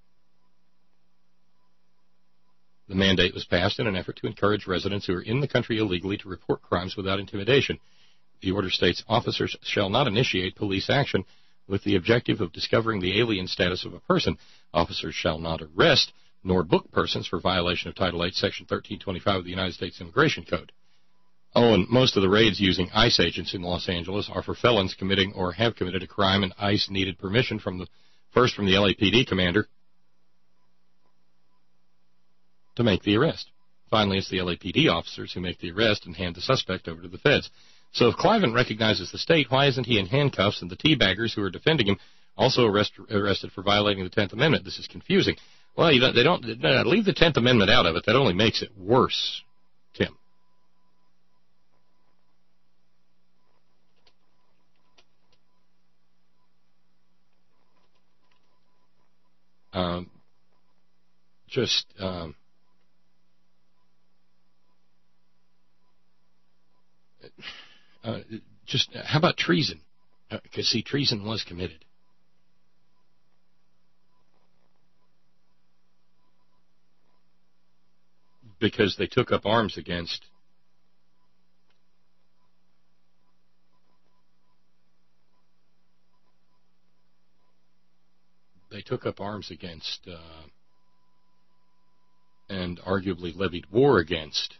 The mandate was passed in an effort to encourage residents who are in the country illegally to report crimes without intimidation. The order states officers shall not initiate police action with the objective of discovering the alien status of a person. Officers shall not arrest nor book persons for violation of Title 8, Section 1325 of the United States Immigration Code. Oh, and most of the raids using ICE agents in Los Angeles are for felons committing or have committed a crime, and ICE needed permission from the LAPD commander to make the arrest. Finally, it's the LAPD officers who make the arrest and hand the suspect over to the feds. So if Cliven recognizes the state, why isn't he in handcuffs and the teabaggers who are defending him also arrested for violating the 10th Amendment? This is confusing. Well, they don't leave the 10th Amendment out of it. That only makes it worse, Tim. How about treason? Because, see, treason was committed. Because they took up arms against and arguably levied war against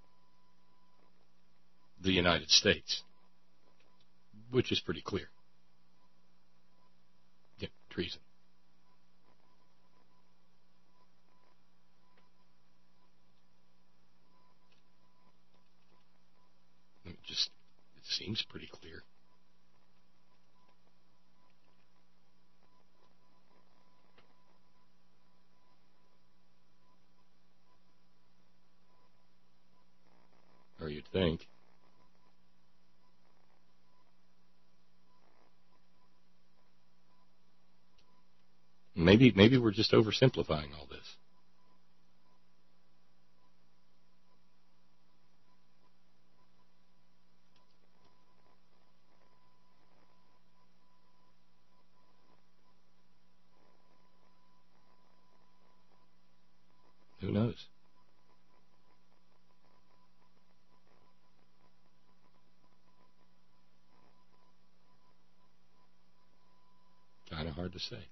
the United States, which is pretty clear. Yeah, treason. It seems pretty clear. you'd think. Maybe we're just oversimplifying all this. Who knows? Kind of hard to say.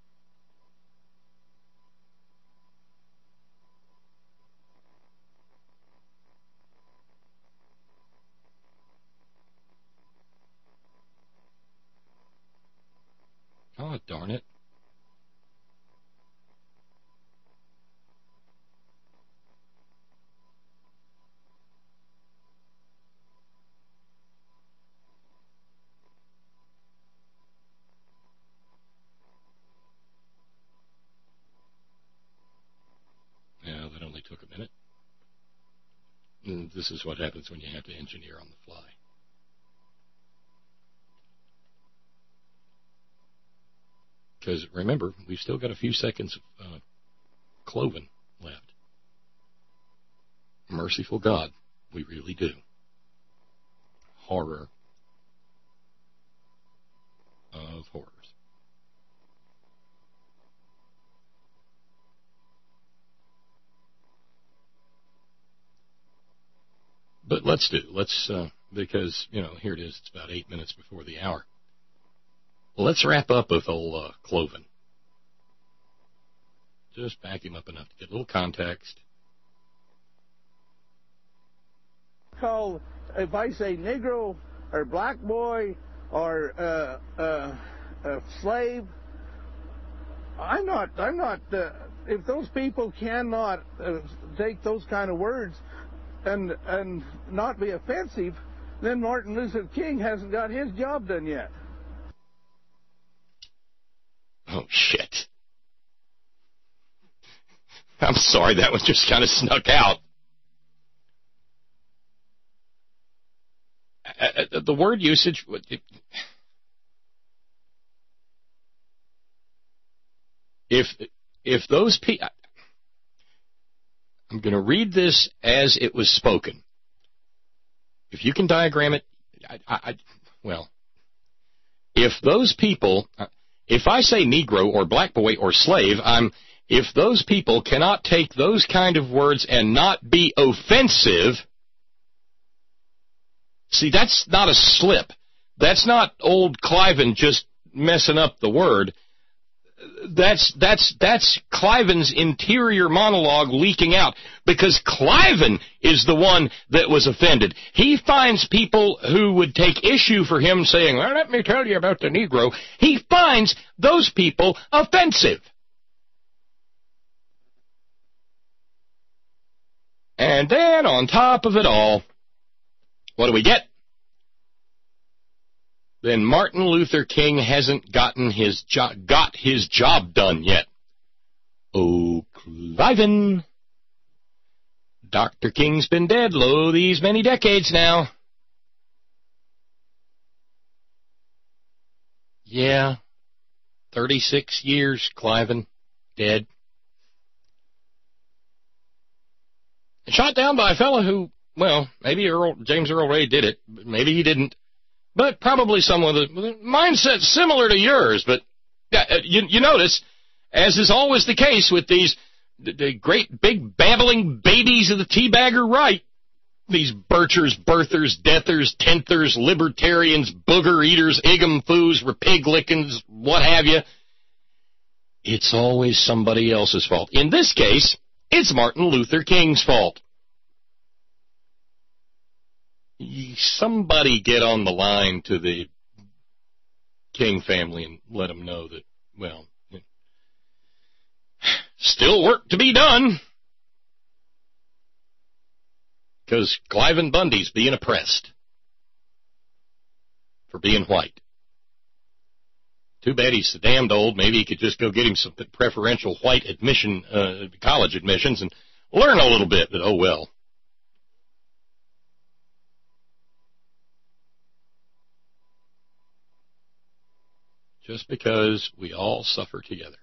Oh, darn it. Yeah, that only took a minute. And this is what happens when you have to engineer on the fly. Because, remember, we've still got a few seconds of Cloven left. Merciful God, we really do. Horror of horrors. But let's because, here it is, it's about 8 minutes before the hour. Let's wrap up with old Cloven. Just back him up enough to get a little context. If I say Negro or black boy or slave, I'm not. If those people cannot take those kind of words and not be offensive, then Martin Luther King hasn't got his job done yet. Oh, shit. I'm sorry, that one just kind of snuck out. The word usage... If those people... I'm going to read this as it was spoken. If you can diagram it... if those people... If I say Negro or black boy or slave, if those people cannot take those kind of words and not be offensive, see, that's not a slip. That's not old Cliven just messing up the word. That's Cliven's interior monologue leaking out, because Cliven is the one that was offended. He finds people who would take issue for him saying, well, let me tell you about the Negro. He finds those people offensive. And then on top of it all, what do we get? Then Martin Luther King hasn't got his job done yet. Oh, Cliven. Dr. King's been dead, lo, these many decades now. Yeah, 36 years, Cliven, dead. Shot down by a fellow who, maybe James Earl Ray did it, but maybe he didn't. But probably someone with a mindset similar to yours. But you notice, as is always the case with these the great big babbling babies of the teabagger right, these birchers, birthers, deathers, tenthers, libertarians, booger eaters, igum foos, repig lickings, what have you, it's always somebody else's fault. In this case, it's Martin Luther King's fault. Somebody get on the line to the King family and let them know that, still work to be done. Because Cliven Bundy's being oppressed for being white. Too bad he's so damned old. Maybe he could just go get him some preferential white college admissions and learn a little bit, but oh well. just because we all suffer together.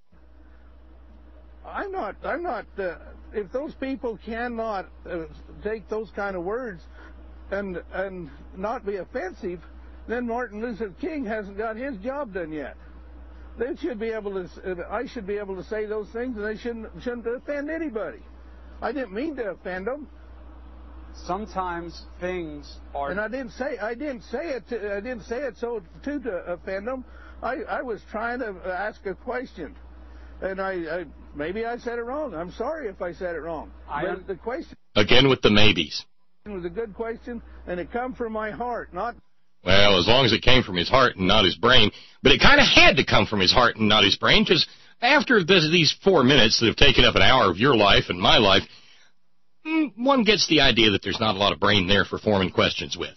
I'm not, if those people cannot take those kind of words and not be offensive, then Martin Luther King hasn't got his job done yet. They should be able to, I should be able to say those things, and they shouldn't offend anybody. I didn't mean to offend them. Sometimes things are... And I didn't say it so to offend them. I was trying to ask a question. And I maybe I said it wrong. I'm sorry if I said it wrong. But the question... Again with the maybes. It was a good question, and it come from my heart, not... Well, as long as it came from his heart and not his brain. But it kind of had to come from his heart and not his brain, because after these 4 minutes that have taken up an hour of your life and my life, one gets the idea that there's not a lot of brain there for forming questions with.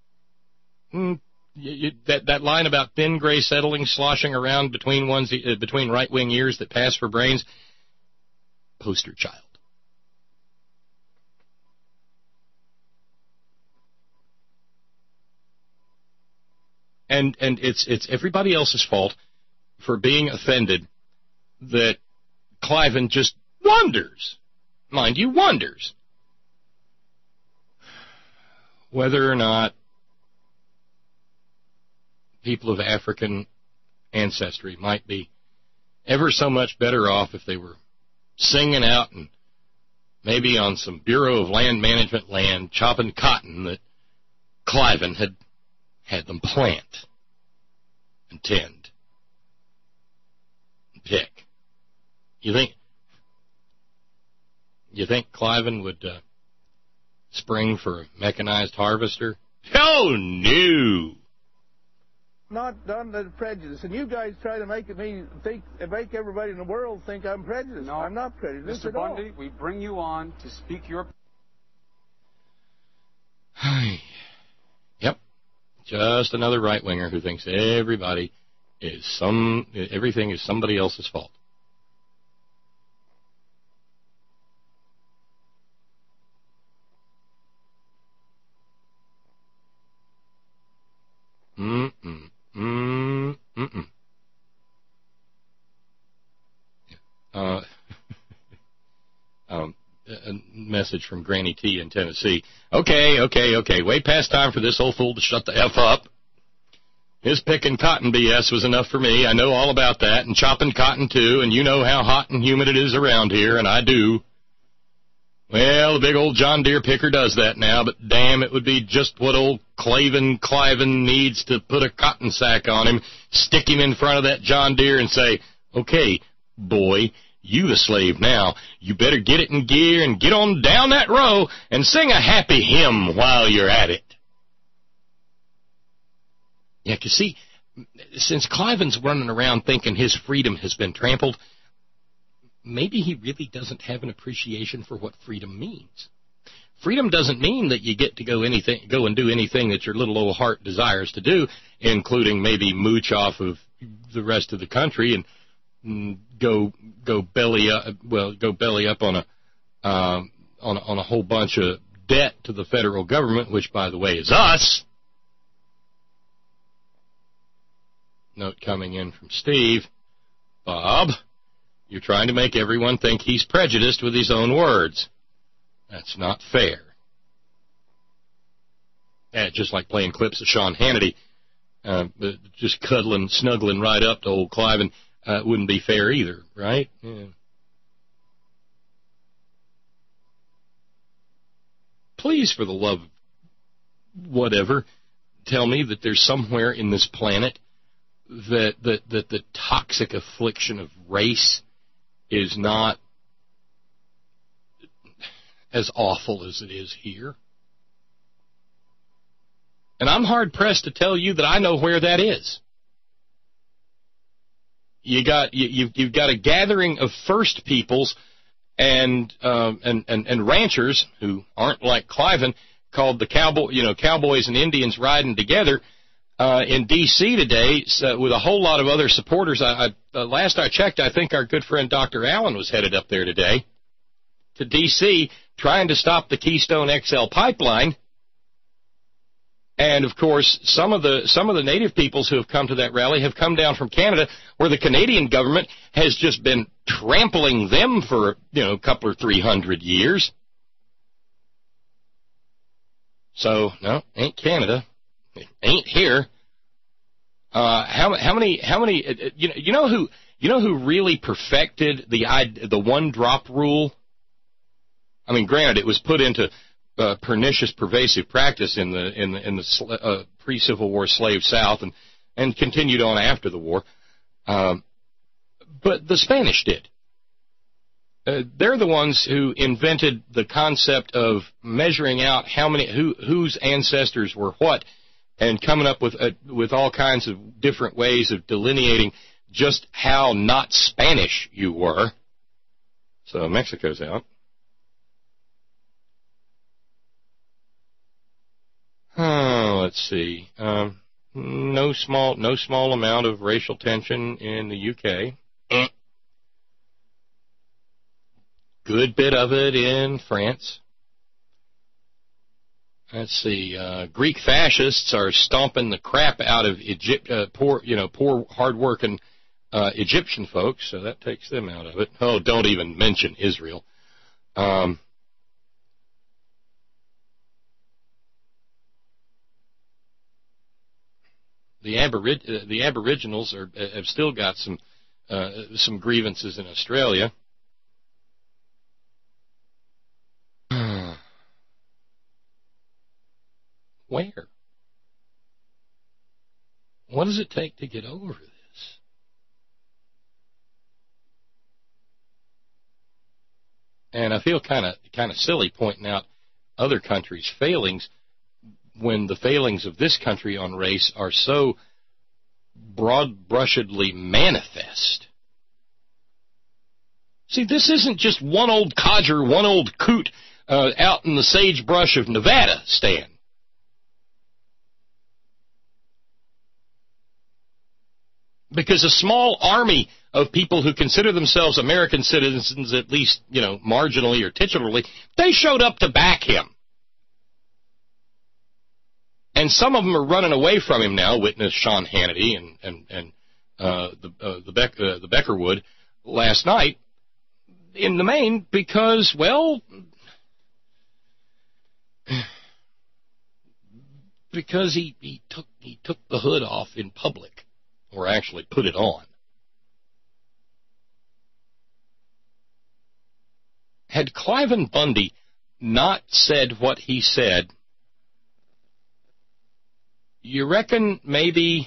That line about thin gray settling sloshing around between right-wing ears that pass for brains, poster child. And it's everybody else's fault for being offended that Cliven just wonders, mind you, wonders whether or not people of African ancestry might be ever so much better off if they were singing out and maybe on some Bureau of Land Management land chopping cotton that Cliven had them plant and tend and pick. You think Cliven would spring for a mechanized harvester? Oh, no. Not done the prejudice, and you guys try to make everybody in the world think I'm prejudiced. No, I'm not prejudiced at all. Mr. Bundy, we bring you on to speak your... Yep. Just another right-winger who thinks everything is somebody else's fault. A message from Granny T in Tennessee. Okay. Way past time for this old fool to shut the F up. His picking cotton BS was enough for me. I know all about that, and chopping cotton too, and you know how hot and humid it is around here, and I do. Well, the big old John Deere picker does that now, but damn, it would be just what old Cliven needs to put a cotton sack on him, stick him in front of that John Deere and say, okay, boy, you the slave now. You better get it in gear and get on down that row and sing a happy hymn while you're at it. Yeah, 'cause see, since Cliven's running around thinking his freedom has been trampled, maybe he really doesn't have an appreciation for what freedom means. Freedom doesn't mean that you get to go and do anything that your little old heart desires to do, including maybe mooch off of the rest of the country and go belly up on a whole bunch of debt to the federal government, which, by the way, is us. Note coming in from Steve. Bob, you're trying to make everyone think he's prejudiced with his own words. That's not fair. Just like playing clips of Sean Hannity, just snuggling right up to old Cliven, wouldn't be fair either, right? Yeah. Please, for the love of whatever, tell me that there's somewhere in this planet that the toxic affliction of race is not as awful as it is here. And I'm hard-pressed to tell you that I know where that is. You've got a gathering of First Peoples and ranchers who aren't like Cliven, called the Cowboys and Indians Riding Together in D.C. today, with a whole lot of other supporters. Last I checked, I think our good friend Dr. Allen was headed up there today to D.C. trying to stop the Keystone XL pipeline. And, of course, some of the native peoples who have come to that rally have come down from Canada, where the Canadian government has just been trampling them for, a couple or 300 years. So, no, ain't Canada. It ain't here. How many, you know who really perfected the one drop rule? I mean, granted, it was put into pernicious, pervasive practice in the pre-Civil War slave South and continued on after the war. But the Spanish did. They're the ones who invented the concept of measuring out whose ancestors were what, and coming up with all kinds of different ways of delineating just how not Spanish you were. So Mexico's out. Let's see. No small amount of racial tension in the UK. Good bit of it in France. Let's see. Greek fascists are stomping the crap out of poor, hard-working Egyptian folks, so that takes them out of it. Oh, don't even mention Israel. The Aboriginals have still got some grievances in Australia. Where? What does it take to get over this? And I feel kind of silly pointing out other countries' failings when the failings of this country on race are so broad-brushedly manifest. See, this isn't just one old codger, one old coot out in the sagebrush of Nevada, Stan. Because a small army of people who consider themselves American citizens, at least, marginally or titularly, they showed up to back him. And some of them are running away from him now, witness Sean Hannity and the Beckerwood last night, in the main, because, well, because he took the hood off in public, or actually put it on. Had Cliven Bundy not said what he said, you reckon maybe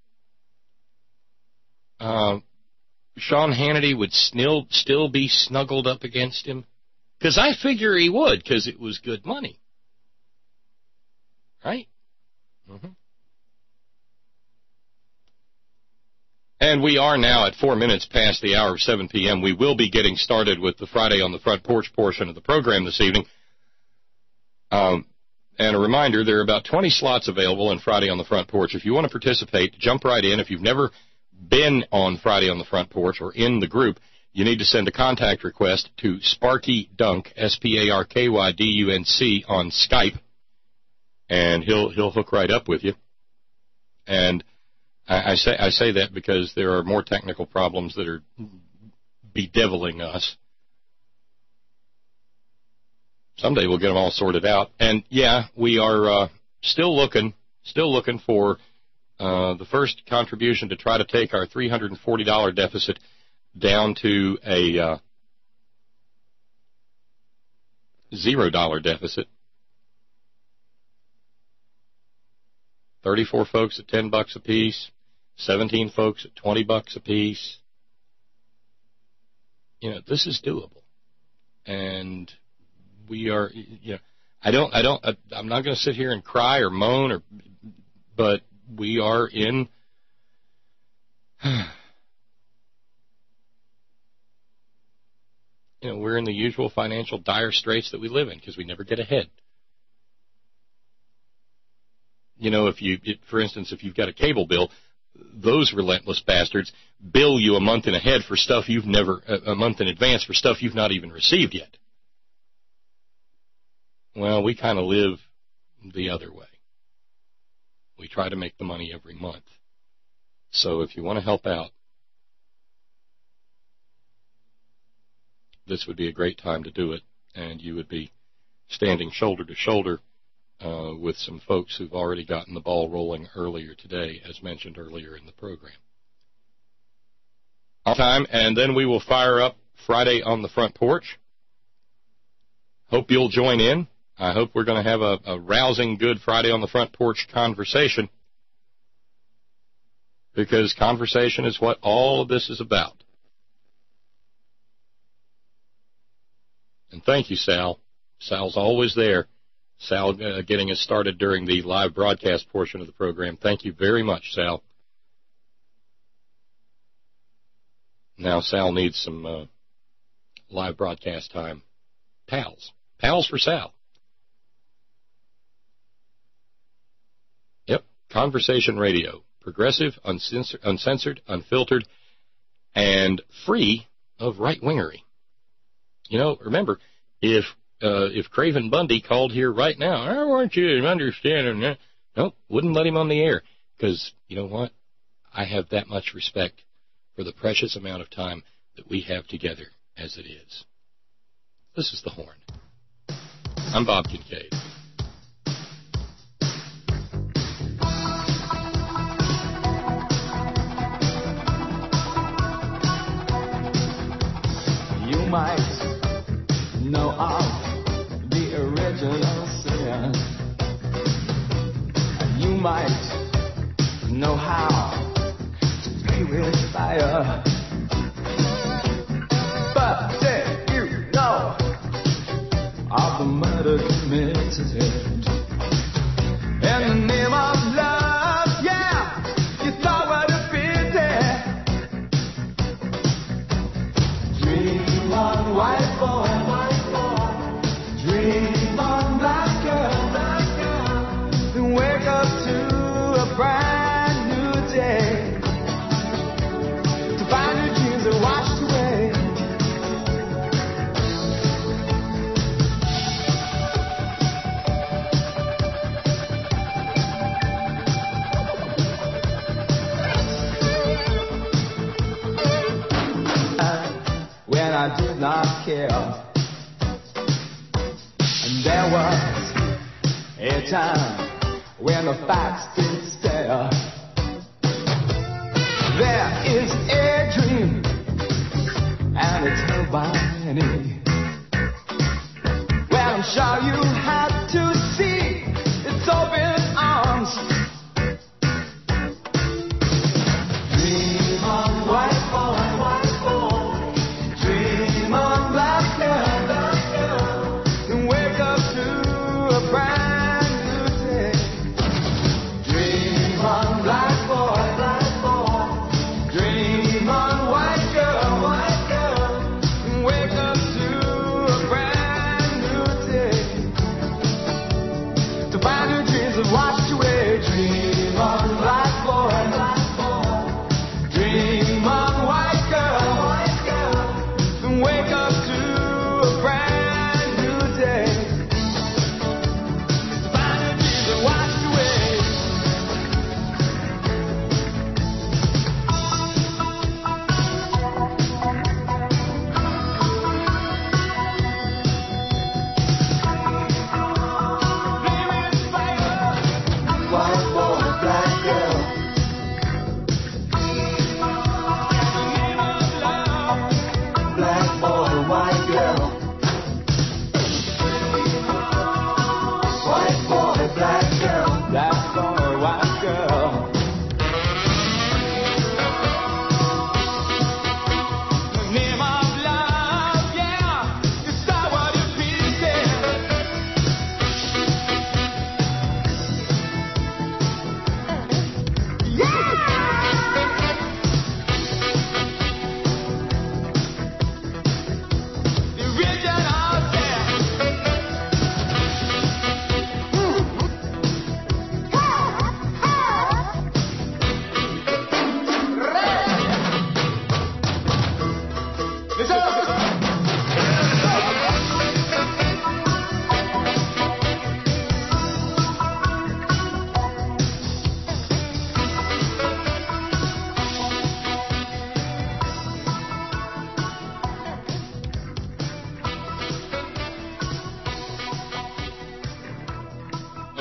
Sean Hannity would still be snuggled up against him? Because I figure he would, because it was good money. Right? Mm-hmm. And we are now at 4 minutes past the hour of 7 p.m. We will be getting started with the Friday on the Front Porch portion of the program this evening. And a reminder, there are about 20 slots available on Friday on the Front Porch. If you want to participate, jump right in. If you've never been on Friday on the Front Porch or in the group, you need to send a contact request to Sparky Dunk, SparkydUnc, on Skype, and he'll hook right up with you. And I say that because there are more technical problems that are bedeviling us. Someday we'll get them all sorted out. And yeah, we are still looking for the first contribution to try to take our $340 deficit down to a $0 deficit. 34 folks at $10 a piece, 17 folks at $20 a piece. This is doable. And we are, I'm not going to sit here and cry or moan, but we are in, we're in the usual financial dire straits that we live in because we never get ahead. For instance, if you've got a cable bill, those relentless bastards bill you a month in advance for stuff you've not even received yet. Well, we kind of live the other way. We try to make the money every month. So if you want to help out, this would be a great time to do it, and you would be standing shoulder to shoulder with some folks who've already gotten the ball rolling earlier today, as mentioned earlier in the program. All time, and then we will fire up Friday on the Front Porch. Hope you'll join in. I hope we're going to have a rousing, good Friday on the Front Porch conversation, because conversation is what all of this is about. And thank you, Sal. Sal's always there. Sal getting us started during the live broadcast portion of the program. Thank you very much, Sal. Now Sal needs some live broadcast time. Pals. Pals for Sal. Yep. Conversation radio. Progressive, uncensored, unfiltered, and free of right-wingery. You know, remember, if Craven Bundy called here right now, I want you to understand that. Nope, wouldn't let him on the air, because, you know what? I have that much respect for the precious amount of time that we have together as it is. This is The Horn. I'm Bob Kincaid. You might know of the original sin. You might know how to play with fire. But did you know of the murder committed in the name of love? Yeah, you thought what a pity. Dream on, white boy. Dream on, black girl. Then wake up to a brand new day, to find your dreams are washed away. When I did not care, there was a time when the facts did stare. There is a dream, and it's held by many. Well, I'm sure you had to see its open arms. Dream on, white boy. Dream on, black girl. Wake up to a brand new day. Dream on, black boy. Dream on, white girl. Wake up to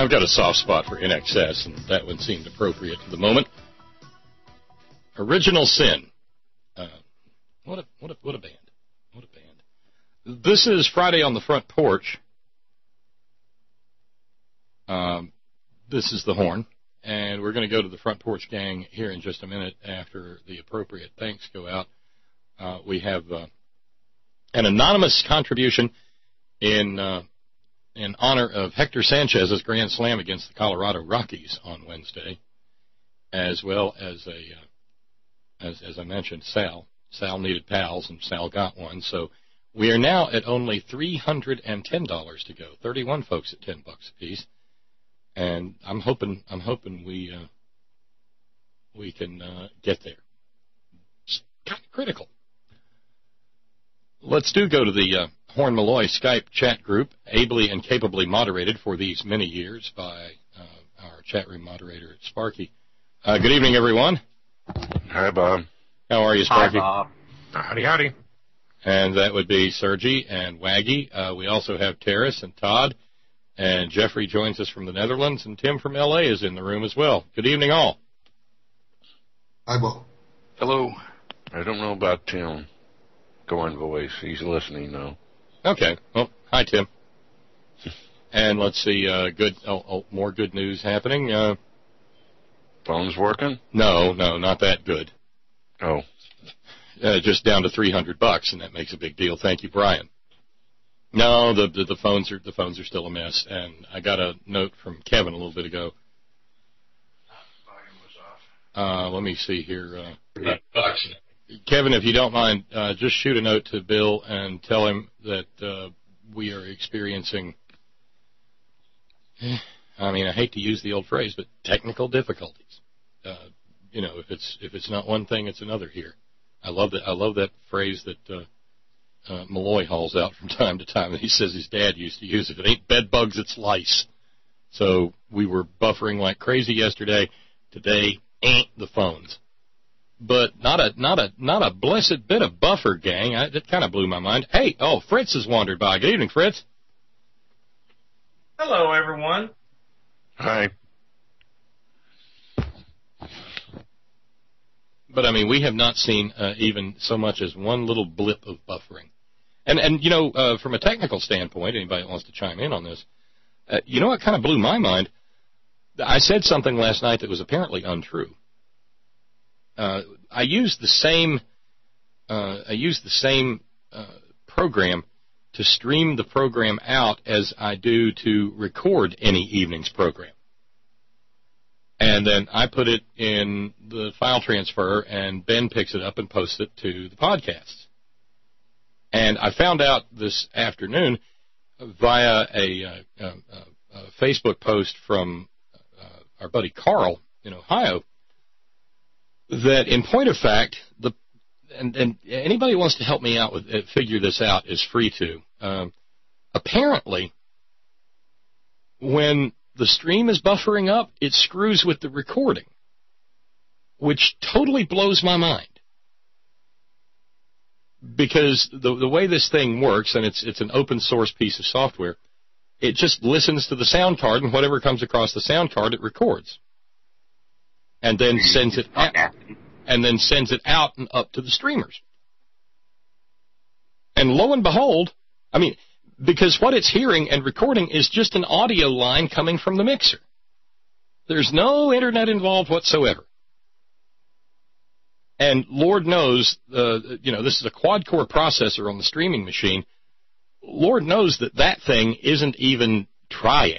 I've got a soft spot for NXS, and that one seemed appropriate to the moment. Original Sin. What a band. What a band. This is Friday on the Front Porch. This is the horn, and we're going to go to the Front Porch Gang here in just a minute after the appropriate thanks go out. We have an anonymous contribution in honor of Hector Sanchez's grand slam against the Colorado Rockies on Wednesday, as well as as I mentioned, Sal. Sal needed pals, and Sal got one. So we are now at only $310 to go. 31 folks at $10 apiece, and I'm hoping we can get there. It's kind of critical. Let's go to the Horn Malloy Skype chat group, ably and capably moderated for these many years by our chat room moderator, Sparky. Good evening, everyone. Hi, Bob. How are you, Sparky? Hi, Bob. Howdy, howdy. And that would be Sergi and Waggy. We also have Terrace and Todd, and Jeffrey joins us from the Netherlands, and Tim from L.A. is in the room as well. Good evening, all. Hi, Bob. Hello. I don't know about Tim. Go on, voice. He's listening now. Okay. Well, hi, Tim. And let's see, more good news happening. Phone's working? No, not that good. Oh. Just down to $300, and that makes a big deal. Thank you, Brian. No, the phones are still a mess, and I got a note from Kevin a little bit ago. Let me see here. Kevin, if you don't mind, just shoot a note to Bill and tell him that we are experiencing, I mean, I hate to use the old phrase, but technical difficulties. If it's not one thing, it's another here. I love that phrase that Malloy hauls out from time to time. He says his dad used to use it. If it ain't bed bugs, it's lice. So we were buffering like crazy yesterday. Today ain't the phones. But not a blessed bit of buffer, gang. That kind of blew my mind. Hey, Fritz has wandered by. Good evening, Fritz. Hello, everyone. Hi. But, I mean, we have not seen even so much as one little blip of buffering. And from a technical standpoint, anybody that wants to chime in on this, what kind of blew my mind? I said something last night that was apparently untrue. I used the same program to stream the program out as I do to record any evening's program. And then I put it in the file transfer, and Ben picks it up and posts it to the podcasts. And I found out this afternoon via a Facebook post from our buddy Carl in Ohio that, in point of fact, and anybody who wants to help me out with figure this out is free to. Apparently, when the stream is buffering up, it screws with the recording, which totally blows my mind. Because the way this thing works, and it's an open source piece of software, it just listens to the sound card, and whatever comes across the sound card, it records. And then sends it out and up to the streamers. And lo and behold, I mean, because what it's hearing and recording is just an audio line coming from the mixer. There's no internet involved whatsoever. And Lord knows, this is a quad-core processor on the streaming machine. Lord knows that thing isn't even trying.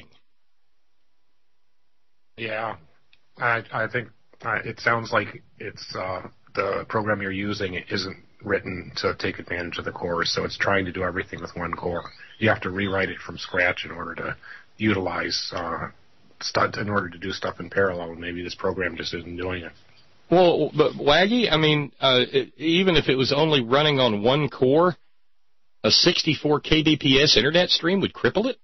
Yeah, I think it sounds like it's the program you're using isn't written to take advantage of the cores, so it's trying to do everything with one core. You have to rewrite it from scratch in order to utilize in order to do stuff in parallel, and maybe this program just isn't doing it. Well, but Waggy, I mean, even if it was only running on one core, a 64 kbps internet stream would cripple it?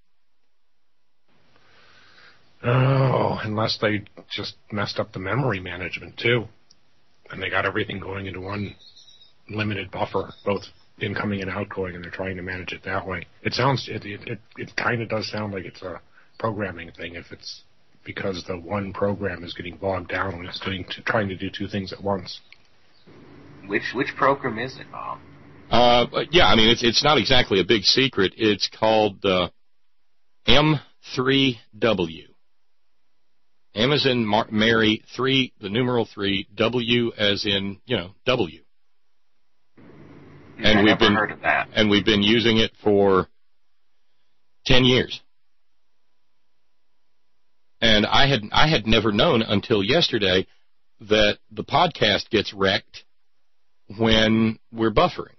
Oh, unless they just messed up the memory management, too. And they got everything going into one limited buffer, both incoming and outgoing, and they're trying to manage it that way. It kind of does sound like it's programming thing if it's because the one program is getting bogged down when it's trying to do two things at once. Which program is it, Bob? Yeah, I mean, it's not exactly a big secret. It's called M3W. Amazon Mary 3, the numeral 3, W as in, W. And I've never heard of that. And we've been using it for 10 years. And I had never known until yesterday that the podcast gets wrecked when we're buffering,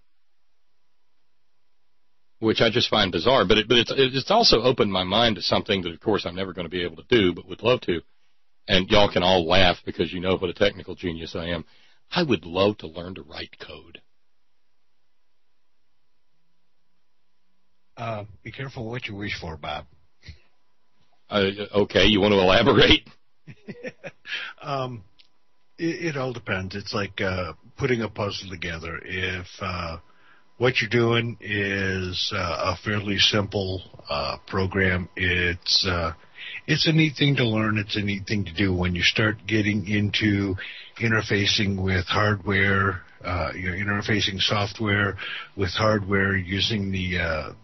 which I just find bizarre. But it's also opened my mind to something that, of course, I'm never going to be able to do, but would love to. And y'all can all laugh because you know what a technical genius I am. I would love to learn to write code. Be careful what you wish for, Bob. Okay, you want to elaborate? It all depends. It's like putting a puzzle together. If what you're doing is a fairly simple program, it's a neat thing to learn. It's a neat thing to do. When you start getting into interfacing with hardware, interfacing software with hardware, using the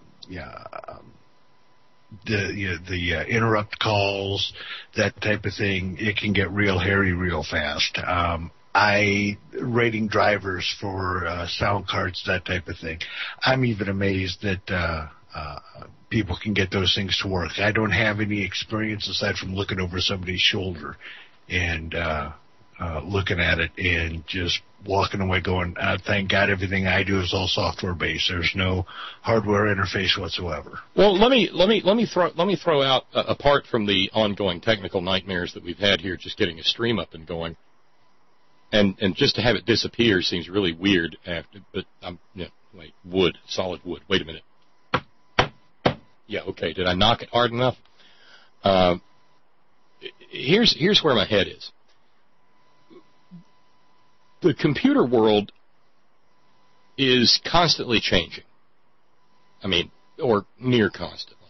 interrupt calls, that type of thing, it can get real hairy real fast. Rating drivers for sound cards, that type of thing. I'm even amazed that people can get those things to work. I don't have any experience aside from looking over somebody's shoulder and looking at it and just walking away going, thank God everything I do is all software based. There's no hardware interface whatsoever. Well, let me throw out, apart from the ongoing technical nightmares that we've had here, just getting a stream up and going, and just to have it disappear seems really weird. But solid wood. Wait a minute. Yeah, okay. Did I knock it hard enough? Here's where my head is. The computer world is constantly changing. I mean, or near constantly.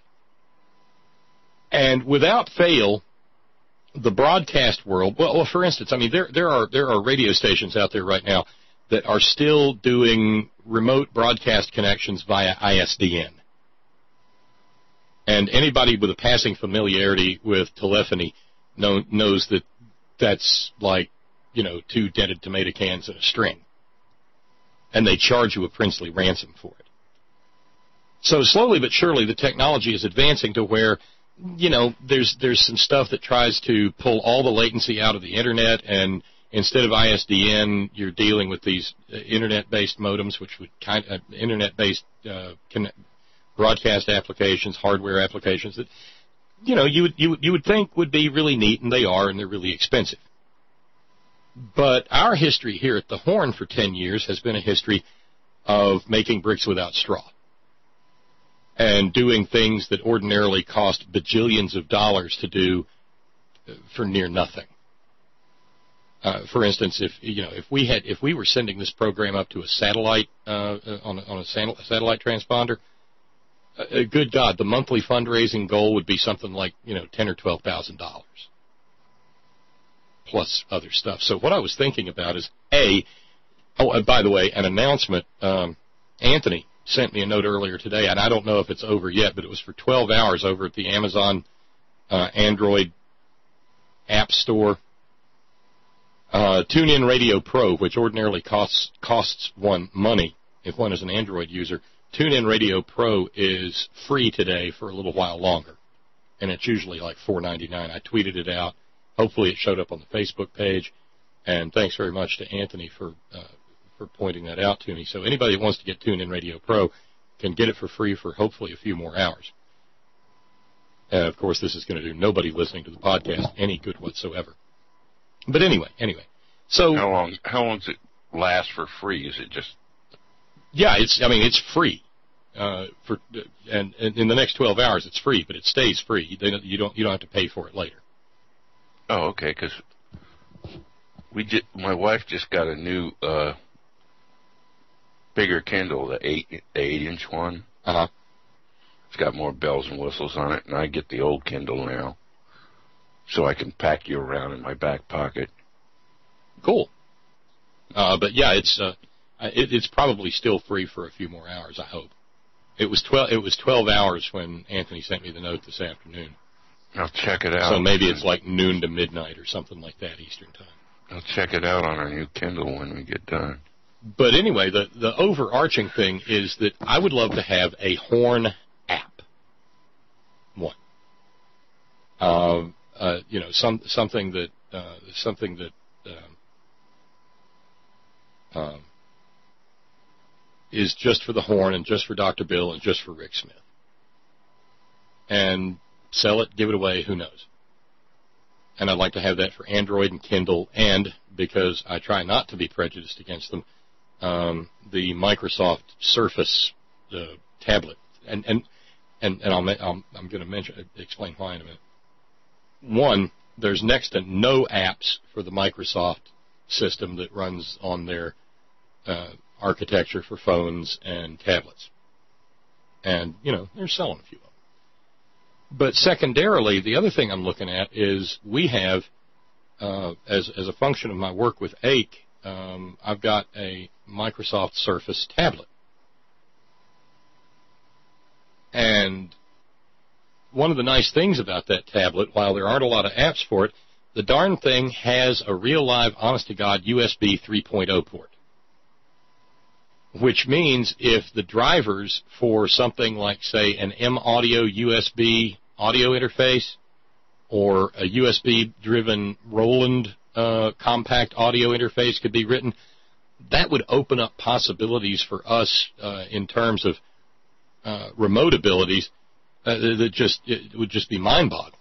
And without fail, the broadcast world, well, for instance, I mean, there are radio stations out there right now that are still doing remote broadcast connections via ISDN. And anybody with a passing familiarity with telephony knows that that's like, two dented tomato cans and a string. And they charge you a princely ransom for it. So slowly but surely the technology is advancing to where, there's some stuff that tries to pull all the latency out of the Internet, and instead of ISDN, you're dealing with these Internet-based modems, which would Internet-based broadcast applications, hardware applications that, you would think would be really neat, and they are, and they're really expensive. But our history here at the Horn for 10 years has been a history of making bricks without straw and doing things that ordinarily cost bajillions of dollars to do for near nothing. For instance, if we were sending this program up to a satellite on a satellite transponder, good God, the monthly fundraising goal would be something like $10,000 or $12,000. Plus other stuff. So what I was thinking about is, and by the way, an announcement. Anthony sent me a note earlier today, and I don't know if it's over yet, but it was for 12 hours over at the Amazon Android App Store. TuneIn Radio Pro, which ordinarily costs one money if one is an Android user. TuneIn Radio Pro is free today for a little while longer, and it's usually like $4.99. I tweeted it out. Hopefully it showed up on the Facebook page, and thanks very much to Anthony for pointing that out to me. So anybody that wants to get TuneIn Radio Pro can get it for free for hopefully a few more hours. And, of course, this is going to do nobody listening to the podcast any good whatsoever. But anyway. So how long does it last for free? Is it just? Yeah, it's free. And in the next 12 hours, it's free, but it stays free. You don't have to pay for it later. Oh, okay. Because my wife just got a new bigger Kindle, the 8-inch one. It's got more bells and whistles on it, and I get the old Kindle now, so I can pack you around in my back pocket. Cool. But yeah, it's probably still free for a few more hours, I hope. It was 12 hours when Anthony sent me the note this afternoon. I'll check it out. So maybe it's like noon to midnight or something like that Eastern time. I'll check it out on our new Kindle when we get done. But anyway, the overarching thing is that I would love to have a Horn app. One. Something that is just for the Horn and just for Dr. Bill and just for Rick Smith. And sell it, give it away, who knows. And I'd like to have that for Android and Kindle, and because I try not to be prejudiced against them, the Microsoft Surface tablet. And I'm going to explain why in a minute. One, there's next to no apps for the Microsoft system that runs on their architecture for phones and tablets. And, they're selling a few of them. But secondarily, the other thing I'm looking at is we have, as a function of my work with AIC, I've got a Microsoft Surface tablet. And one of the nice things about that tablet, while there aren't a lot of apps for it, the darn thing has a real live, honest-to-God, USB 3.0 port. Which means if the drivers for something like, say, an M-Audio USB audio interface or a USB-driven Roland compact audio interface could be written, that would open up possibilities for us in terms of remote abilities it would just be mind-boggling.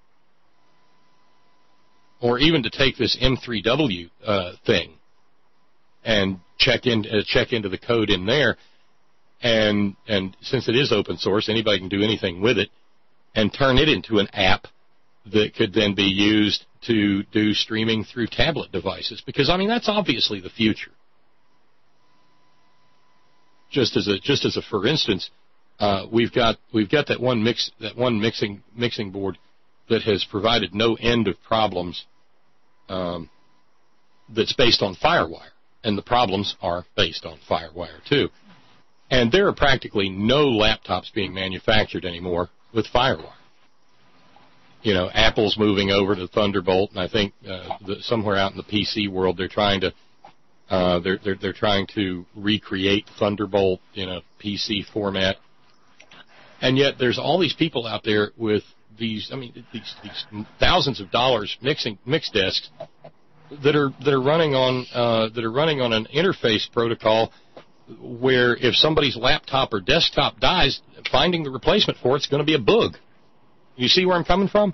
Or even to take this M3W thing and check into the code in there, and since it is open source, anybody can do anything with it, and turn it into an app that could then be used to do streaming through tablet devices. Because that's obviously the future. Just as a for instance, we've got that one mixing board that has provided no end of problems. That's based on FireWire. And the problems are based on FireWire, too. And there are practically no laptops being manufactured anymore with FireWire. Apple's moving over to Thunderbolt, and I think somewhere out in the PC world they're trying to recreate Thunderbolt in a PC format. And yet there's all these people out there with these thousands of dollars mix desks that are running on an interface protocol where if somebody's laptop or desktop dies, finding the replacement for it's going to be a bug. You see where I'm coming from?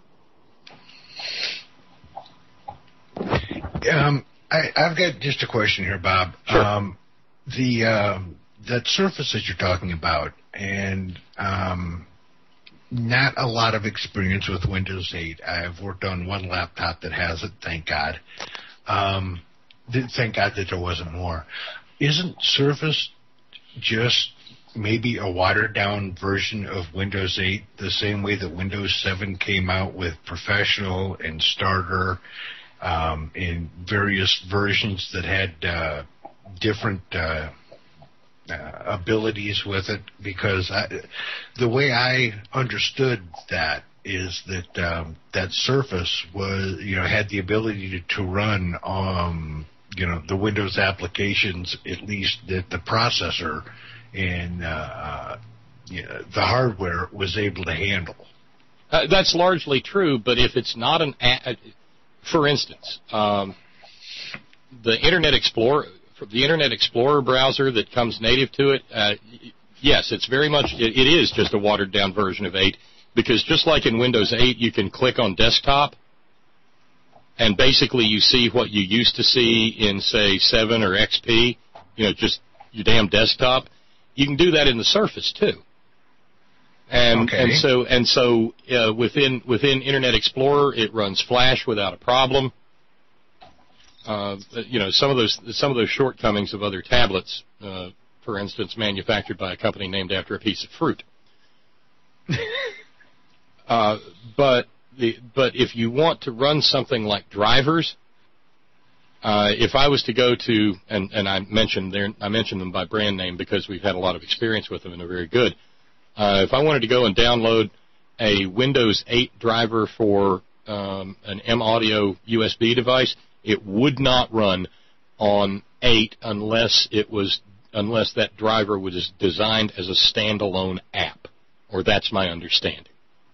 I've got just a question here, Bob. Sure. That Surface that you're talking about, and not a lot of experience with Windows 8. I've worked on one laptop that has it, thank God. Thank God that there wasn't more. Isn't Surface just maybe a watered-down version of Windows 8, the same way that Windows 7 came out with Professional and Starter in various versions that had different abilities with it? Because the way I understood that is that that Surface was, had the ability to run the Windows applications, at least that the processor and the hardware was able to handle. That's largely true, but if it's not for instance, the Internet Explorer browser that comes native to it, yes, it's very much, it is just a watered down version of 8, because just like in Windows 8, you can click on desktop, and basically you see what you used to see in, say, 7 or XP, just your damn desktop. You can do that in the Surface too. And so within Internet Explorer, it runs Flash without a problem. Some of those shortcomings of other tablets, for instance, manufactured by a company named after a piece of fruit. But if you want to run something like drivers, if I was to go to, and I mentioned them by brand name because we've had a lot of experience with them and they're very good. If I wanted to go and download a Windows 8 driver for an M-Audio USB device, it would not run on 8 unless that driver was designed as a standalone app, or that's my understanding.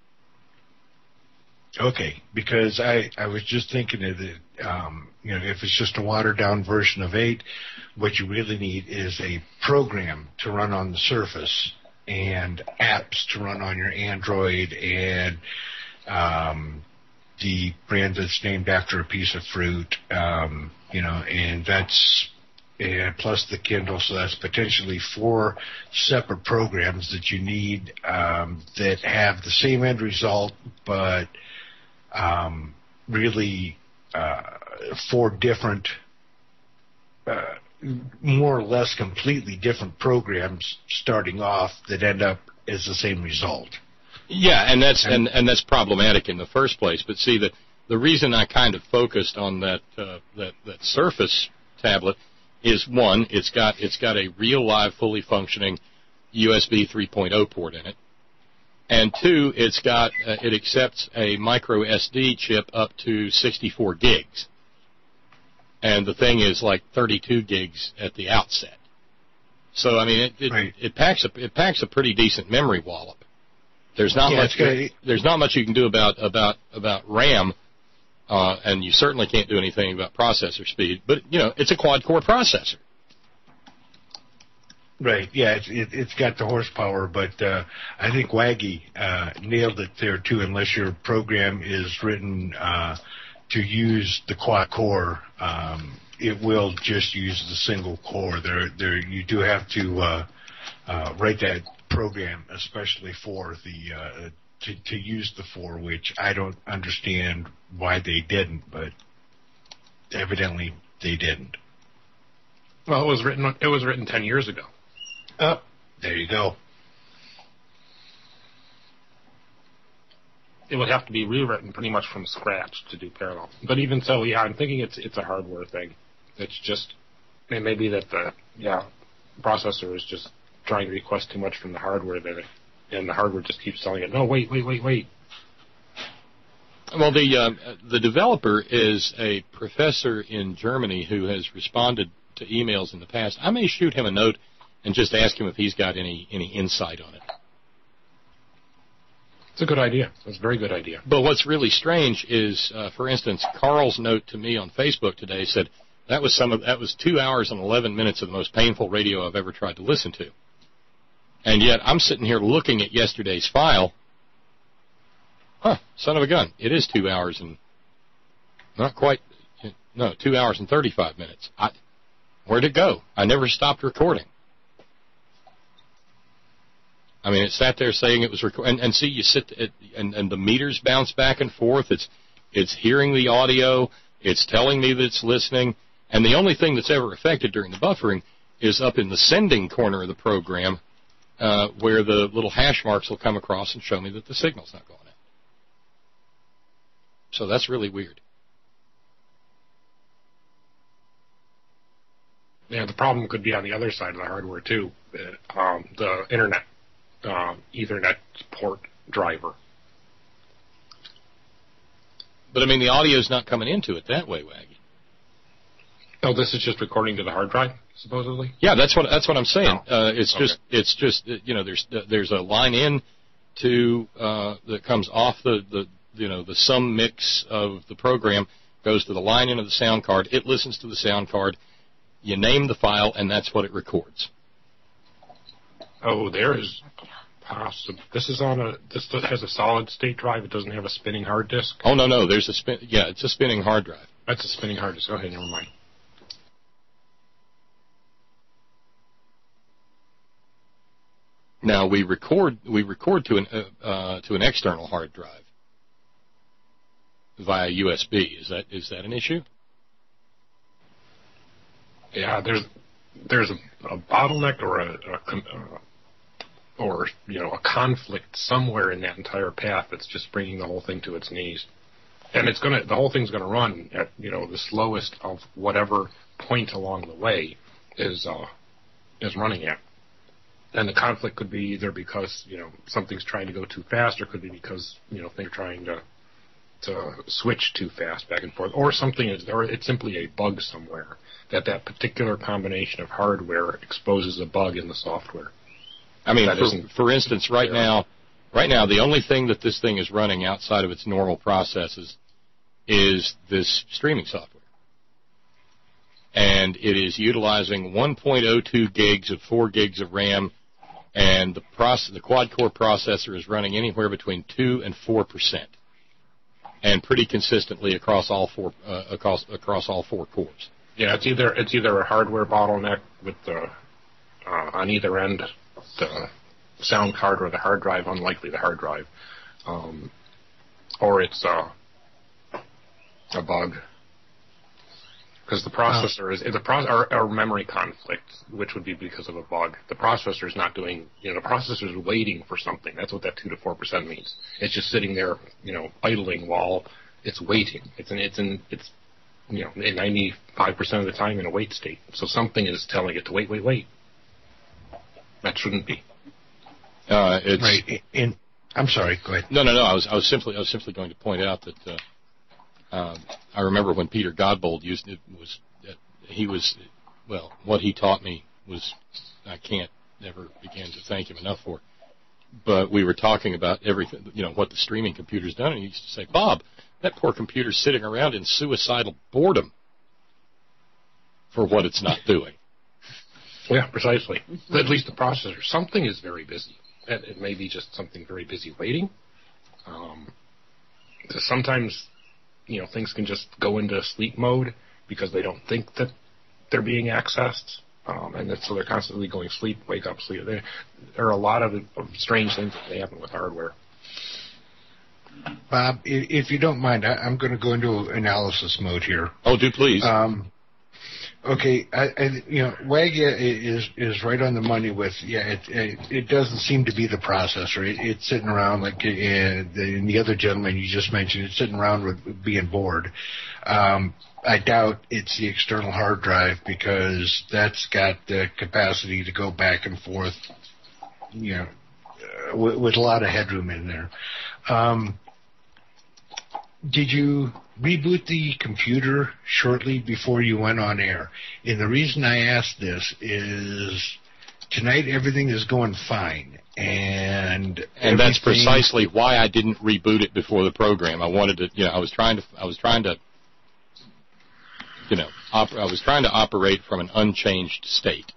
Okay, because I was just thinking of it, if it's just a watered-down version of 8, what you really need is a program to run on the Surface and apps to run on your Android and the brand that's named after a piece of fruit, and that's plus the Kindle, so that's potentially 4 separate programs that you need that have the same end result, but really 4 different, more or less completely different programs starting off that end up as the same result. Yeah, and that's problematic in the first place. But see, the reason I kind of focused on that Surface tablet is, one, it's got a real live, fully functioning USB 3.0 port in it, and 2, it accepts a micro SD chip up to 64 gigs, and the thing is like 32 gigs at the outset. So I mean, it packs a pretty decent memory wallop. There's not much you can do about RAM, and you certainly can't do anything about processor speed. But it's a quad-core processor. Right. Yeah, it's got the horsepower, but I think Waggy nailed it there too. Unless your program is written to use the quad-core, it will just use the single core. There you do have to write that program especially for the to use the 4, which I don't understand why they didn't, but evidently they didn't. Well, it was written 10 years ago. Oh, there you go. It would have to be rewritten pretty much from scratch to do parallel. But even so, yeah, I'm thinking it's a hardware thing. It's just, it may be that the processor is just trying to request too much from the hardware and the hardware just keeps telling it, no, wait. Well, the developer is a professor in Germany who has responded to emails in the past. I may shoot him a note and just ask him if he's got any insight on it. It's a good idea. It's a very good idea. But what's really strange is, for instance, Carl's note to me on Facebook today said that was 2 hours and 11 minutes of the most painful radio I've ever tried to listen to. And yet I'm sitting here looking at yesterday's file. Son of a gun. It is 2 hours and 2 hours and 35 minutes. Where'd it go? I never stopped recording. I mean, it sat there saying it was recording. And see, you sit and the meters bounce back and forth. It's hearing the audio. It's telling me that it's listening. And the only thing that's ever affected during the buffering is up in the sending corner of the program, where the little hash marks will come across and show me that the signal's not going out. So that's really weird. Yeah, the problem could be on the other side of the hardware, too. The Internet Ethernet port driver. But, I mean, the audio's not coming into it that way, Waggy. Oh, this is just recording to the hard drive, supposedly? Yeah, that's what I'm saying. It's just there's a line in to that comes off the sum mix of the program, goes to the line in of the sound card. It listens to the sound card. You name the file, and that's what it records. Oh, there is possible. This has a solid state drive. It doesn't have a spinning hard disk. Oh no, there's a spin. Yeah, it's a spinning hard drive. That's a spinning hard disk. Okay, never mind. Now we record to an external hard drive via USB. Is that an issue? Yeah, there's a bottleneck or a conflict somewhere in that entire path that's just bringing the whole thing to its knees. And the whole thing's going to run at, the slowest of whatever point along the way is running at. And the conflict could be either because, something's trying to go too fast, or could be because, they're trying to switch too fast back and forth, or it's simply a bug somewhere that particular combination of hardware exposes a bug in the software. I mean, for instance, right now, the only thing that this thing is running outside of its normal processes is this streaming software. And it is utilizing 1.02 gigs of 4 gigs of RAM, and the quad-core processor is running anywhere between 2 and 4%, and pretty consistently across all four cores. Yeah, it's either a hardware bottleneck with the on either end, the sound card or the hard drive, unlikely the hard drive, or it's a bug. Because the processor or memory conflict, which would be because of a bug. The processor is not doing, the processor is waiting for something. That's what that 2 to 4% means. It's just sitting there, idling while it's waiting. It's 95% of the time in a wait state. So something is telling it to wait. That shouldn't be. Right. I'm sorry. Go ahead. No. I was simply going to point out that. I remember when Peter Godbold used it, what he taught me was, I can't never begin to thank him enough for. But we were talking about everything, what the streaming computer's done, and he used to say, Bob, that poor computer's sitting around in suicidal boredom for what it's not doing. Yeah, precisely. At least the processor. Something is very busy. It may be just something very busy waiting. Sometimes things can just go into sleep mode because they don't think that they're being accessed, so they're constantly going sleep, wake up, sleep. There are a lot of strange things that happen with hardware. Bob, if you don't mind, I'm going to go into analysis mode here. Oh, do please. Okay, Wagya is right on the money with, it doesn't seem to be the processor. It's sitting around and the other gentleman you just mentioned, it's sitting around with being bored. I doubt it's the external hard drive, because that's got the capacity to go back and forth, with a lot of headroom in there. Did you reboot the computer shortly before you went on air? And the reason I ask this is tonight everything is going fine, and that's precisely why I didn't reboot it before the program. I wanted to, I was trying to operate from an unchanged state.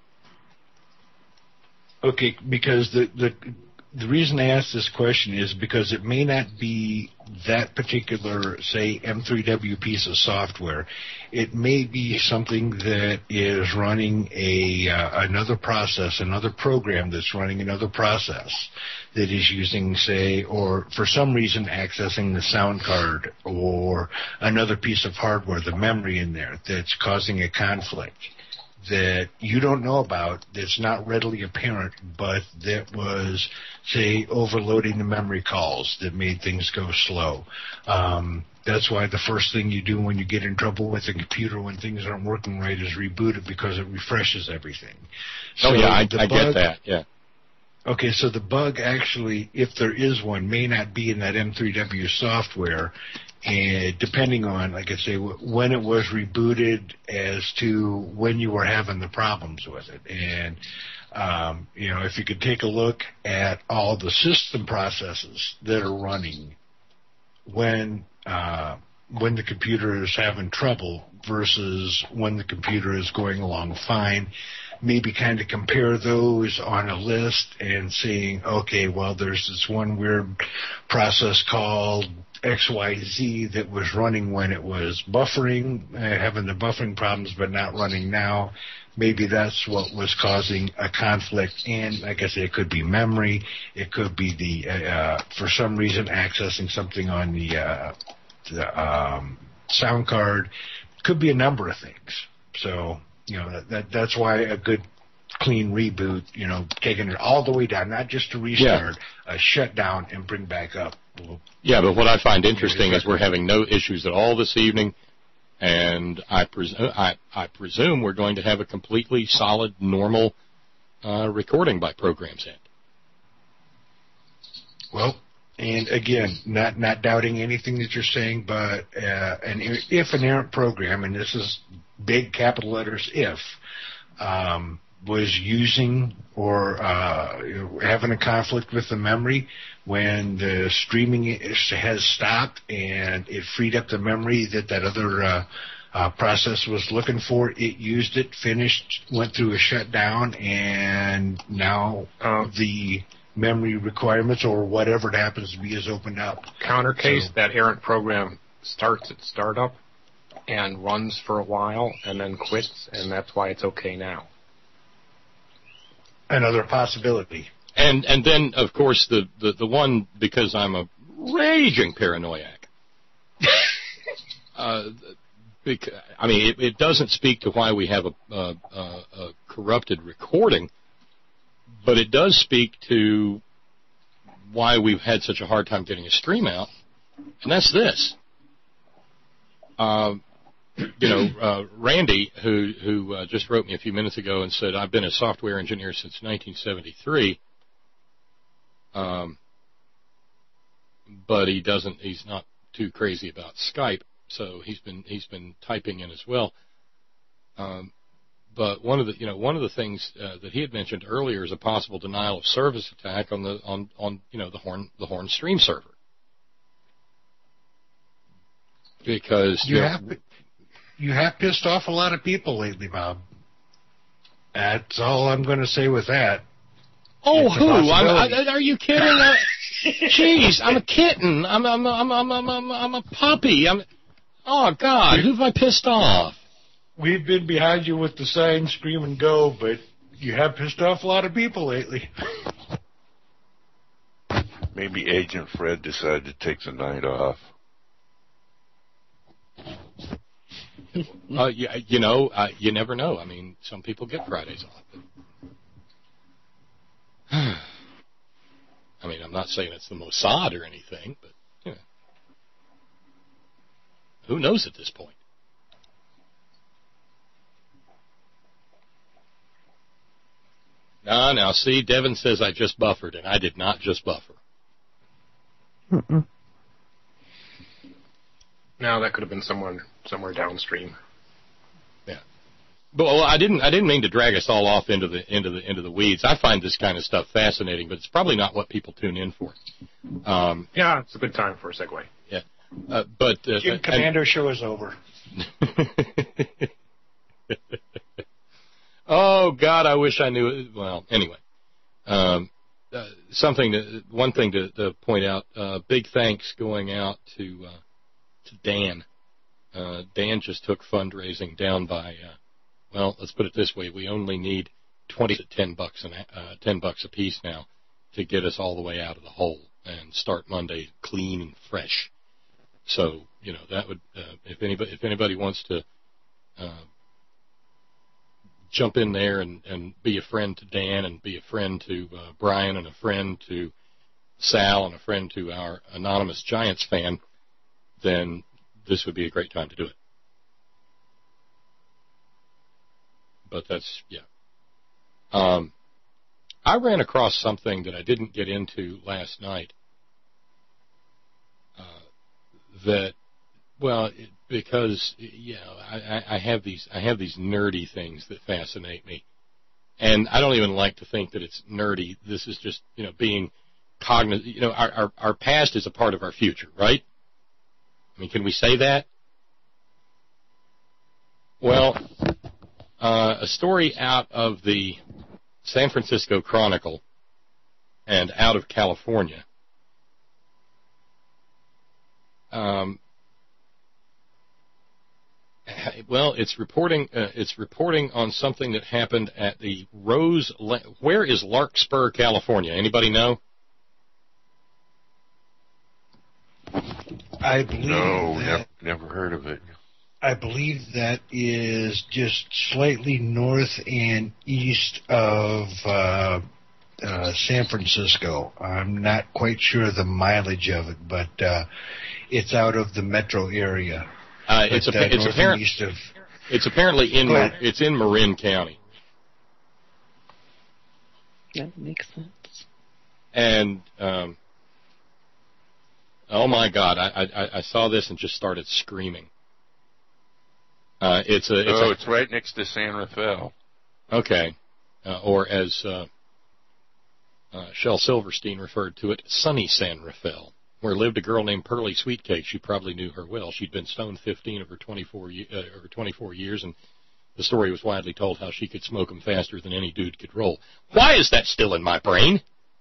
Okay, because the reason I ask this question is because it may not be that particular, say, M3W piece of software. It may be something that is running another process, another program that's running another process that is using, say, or for some reason accessing the sound card or another piece of hardware, the memory in there, that's causing a conflict that you don't know about, that's not readily apparent, but that was, say, overloading the memory calls that made things go slow. That's why the first thing you do when you get in trouble with a computer when things aren't working right is reboot it, because it refreshes everything. So I get that, yeah. Okay, so the bug actually, if there is one, may not be in that M3W software, and depending on, like I say, when it was rebooted as to when you were having the problems with it. And, if you could take a look at all the system processes that are running when the computer is having trouble versus when the computer is going along fine, maybe kind of compare those on a list and saying, okay, well, there's this one weird process called XYZ that was running when it was buffering, having the buffering problems, but not running now. Maybe that's what was causing a conflict. And like I said, it could be memory. It could be for some reason, accessing something on the sound card. Could be a number of things. So, that's why a good clean reboot, taking it all the way down, not just to restart, shut down and bring back up. Yeah, but what I find interesting is we're having no issues at all this evening, and I presume we're going to have a completely solid, normal recording by Program's End. Well, and again, not doubting anything that you're saying, but if an errant program, and this is big capital letters if, was using or having a conflict with the memory when the streaming has stopped and it freed up the memory that other process was looking for, it used it, finished, went through a shutdown, and now the memory requirements or whatever it happens to be is opened up. Counter case, that errant program starts at startup and runs for a while and then quits, and that's why it's okay now. Another possibility. And then, of course, the one, because I'm a raging paranoiac. It doesn't speak to why we have a corrupted recording, but it does speak to why we've had such a hard time getting a stream out, and that's this. Randy, who just wrote me a few minutes ago and said, I've been a software engineer since 1973, but he's not too crazy about Skype, so he's been typing in as well. But one of the things that he had mentioned earlier is a possible denial of service attack on the Horn Stream server, because you have pissed off a lot of people lately, Bob. That's all I'm going to say with that. Oh, who? Are you kidding? Jeez, I'm a kitten. I'm a puppy. Oh God, who have I pissed off? We've been behind you with the sign, scream and go, but you have pissed off a lot of people lately. Maybe Agent Fred decided to take the night off. You never know. I mean, some people get Fridays off. I mean, I'm not saying it's the Mossad or anything, but who knows at this point? Now, see, Devin says I just buffered, and I did not just buffer. Mm-mm. No, that could have been somewhere downstream. Yeah. But I didn't mean to drag us all off into the weeds. I find this kind of stuff fascinating, but it's probably not what people tune in for. Yeah, it's a good time for a segue. Yeah. Jim Commando show is over. Oh God, I wish I knew it. Well, anyway, one thing to point out. Big thanks going out to Dan. Dan just took fundraising down by. Let's put it this way: we only need $10 a piece now to get us all the way out of the hole and start Monday clean and fresh. So that would if anybody wants to. Jump in there and be a friend to Dan and be a friend to Brian and a friend to Sal and a friend to our anonymous Giants fan, then this would be a great time to do it. But that's, I ran across something that I didn't get into last night because I have these nerdy things that fascinate me, and I don't even like to think that it's nerdy. This is just being cognizant. Our past is a part of our future, right? I mean, can we say that? Well, a story out of the San Francisco Chronicle and out of California. It's reporting on something that happened at the where is Larkspur, California? Anybody know? I believe no, never heard of it. I believe that is just slightly north and east of San Francisco. I'm not quite sure the mileage of it, but it's out of the metro area. It's apparently it's in Marin County. That makes sense. And oh my God, I saw this and just started screaming. It's right next to San Rafael. Okay, or as Shel Silverstein referred to it, sunny San Rafael, where lived a girl named Pearlie Sweetcake. You probably knew her well. She'd been stoned 15 of her 24 years, and the story was widely told how she could smoke them faster than any dude could roll. Why is that still in my brain?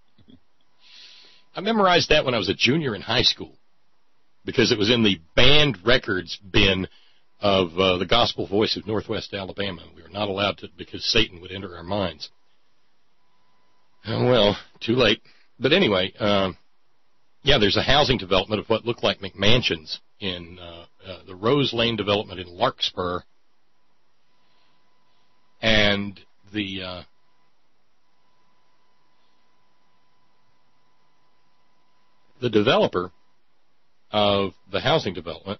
I memorized that when I was a junior in high school because it was in the banned records bin of the Gospel Voice of Northwest Alabama. We were not allowed to because Satan would enter our minds. Oh, well, too late. But anyway, there's a housing development of what looked like McMansions in the Rose Lane development in Larkspur. And the developer of the housing development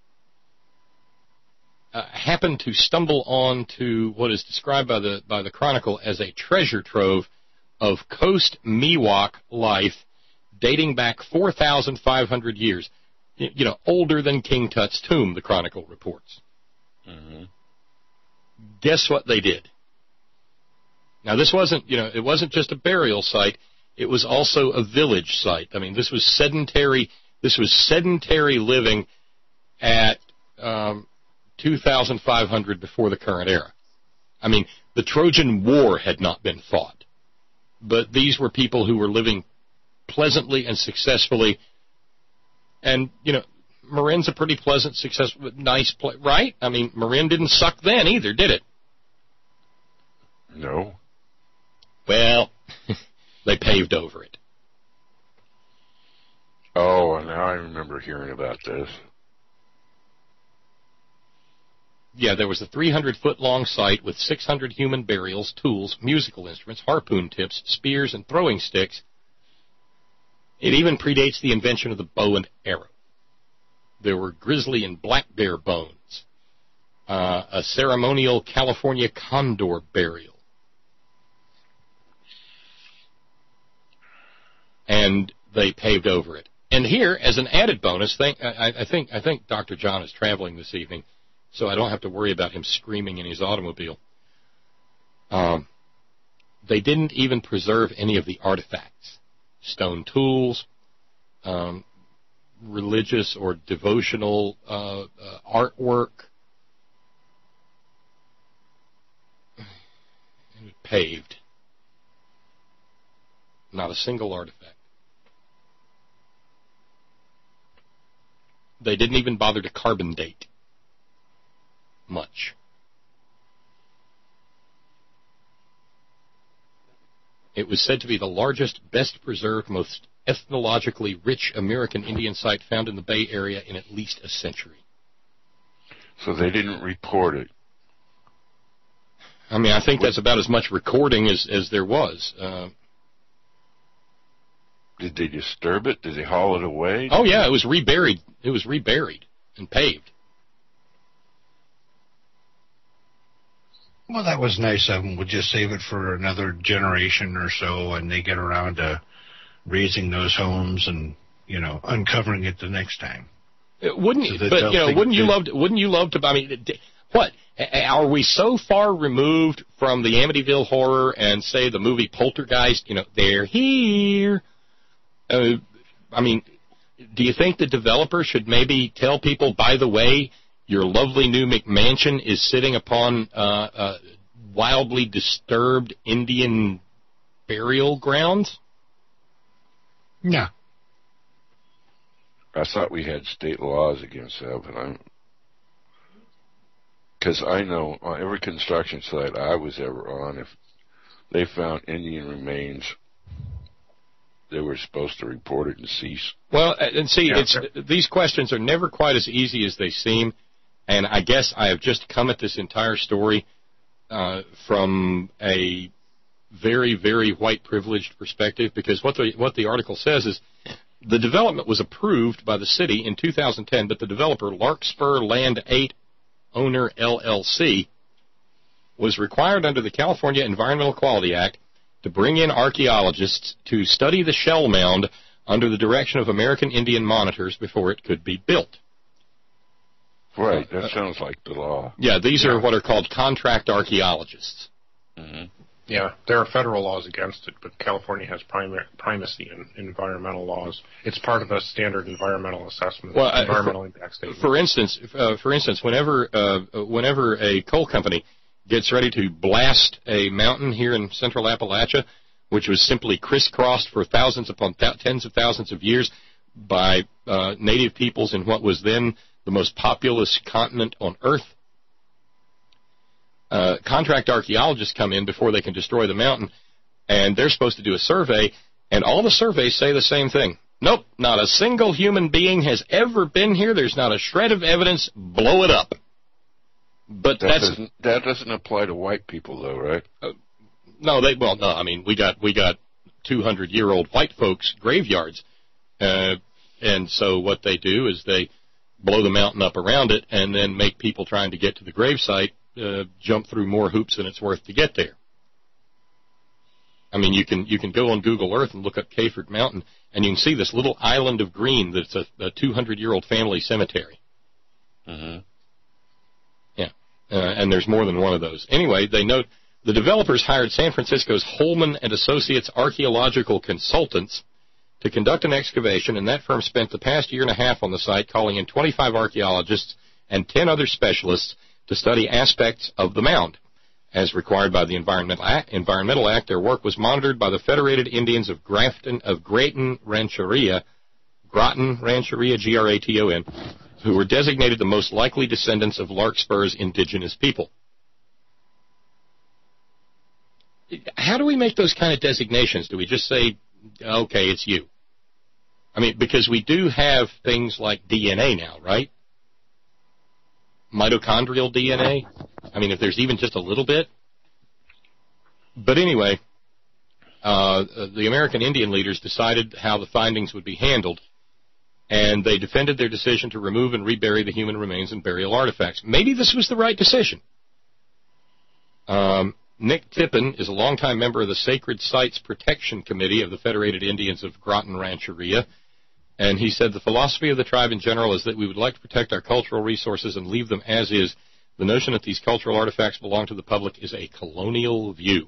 happened to stumble onto what is described by the Chronicle as a treasure trove of Coast Miwok life dating back 4,500 years. You know, older than King Tut's tomb, the Chronicle reports. Mm-hmm. Guess what they did? Now, this wasn't, it wasn't just a burial site. It was also a village site. I mean, this was sedentary living at 2,500 before the current era. I mean, the Trojan War had not been fought, but these were people who were living pleasantly and successfully. And, Marin's a pretty pleasant, successful, nice place, right? I mean, Marin didn't suck then either, did it? No. Well, they paved over it. Oh, now I remember hearing about this. Yeah, there was a 300-foot-long site with 600 human burials, tools, musical instruments, harpoon tips, spears, and throwing sticks. It even predates the invention of the bow and arrow. There were grizzly and black bear bones, a ceremonial California condor burial. And they paved over it. And here, as an added bonus, I think Dr. John is traveling this evening, so I don't have to worry about him screaming in his automobile. They didn't even preserve any of the artifacts, stone tools, religious or devotional artwork. Paved. Not a single artifact. They didn't even bother to carbon date much. It was said to be the largest, best-preserved, most ethnologically rich American Indian site found in the Bay Area in at least a century. So they didn't report it. I mean, I think that's about as much recording as there was. Did they disturb it? Did they haul it away? Oh, yeah, it was reburied. It was reburied and paved. Well, that was nice of them. We'll just save it for another generation or so, and they get around to raising those homes and, uncovering it the next time. Wouldn't you love to? I mean, what? Are we so far removed from the Amityville Horror and, say, the movie Poltergeist? They're here. I mean, do you think the developer should maybe tell people, by the way, your lovely new McMansion is sitting upon wildly disturbed Indian burial grounds? No. I thought we had state laws against that, but because I know on every construction site I was ever on, if they found Indian remains, they were supposed to report it and cease. Well, and see, these questions are never quite as easy as they seem, And I guess I have just come at this entire story from a very, very white privileged perspective, because what the article says is the development was approved by the city in 2010, but the developer, Larkspur Land 8 Owner LLC, was required under the California Environmental Quality Act to bring in archaeologists to study the shell mound under the direction of American Indian monitors before it could be built. Right, that sounds like the law. Yeah, these are what are called contract archaeologists. Mm-hmm. Yeah, there are federal laws against it, but California has primacy in environmental laws. It's part of a standard environmental assessment, environmental impact statement. For instance, whenever a coal company gets ready to blast a mountain here in central Appalachia, which was simply crisscrossed for thousands upon tens of thousands of years by native peoples in what was then the most populous continent on Earth, contract archaeologists come in before they can destroy the mountain, and they're supposed to do a survey, and all the surveys say the same thing. Nope, not a single human being has ever been here. There's not a shred of evidence. Blow it up. But that doesn't apply to white people, though, right? No. I mean, we got 200-year-old white folks' graveyards, and so what they do is they blow the mountain up around it, and then make people trying to get to the gravesite jump through more hoops than it's worth to get there. I mean, you can go on Google Earth and look up Caford Mountain, and you can see this little island of green that's a 200-year-old family cemetery. Mm-hmm. Yeah, and there's more than one of those. Anyway, they note the developers hired San Francisco's Holman and Associates archaeological consultants to conduct an excavation, and that firm spent the past year and a half on the site, calling in 25 archaeologists and 10 other specialists to study aspects of the mound. As required by the Environmental Act, their work was monitored by the Federated Indians of Graton Rancheria, Graton, who were designated the most likely descendants of Larkspur's indigenous people. How do we make those kind of designations? Do we just say, okay, it's you? I mean, because we do have things like DNA now, right? Mitochondrial DNA. I mean, if there's even just a little bit. But anyway, the American Indian leaders decided how the findings would be handled, and they defended their decision to remove and rebury the human remains and burial artifacts. Maybe this was the right decision. Nick Tippin is a longtime member of the Sacred Sites Protection Committee of the Federated Indians of Graton Rancheria, and he said the philosophy of the tribe in general is that we would like to protect our cultural resources and leave them as is. The notion that these cultural artifacts belong to the public is a colonial view.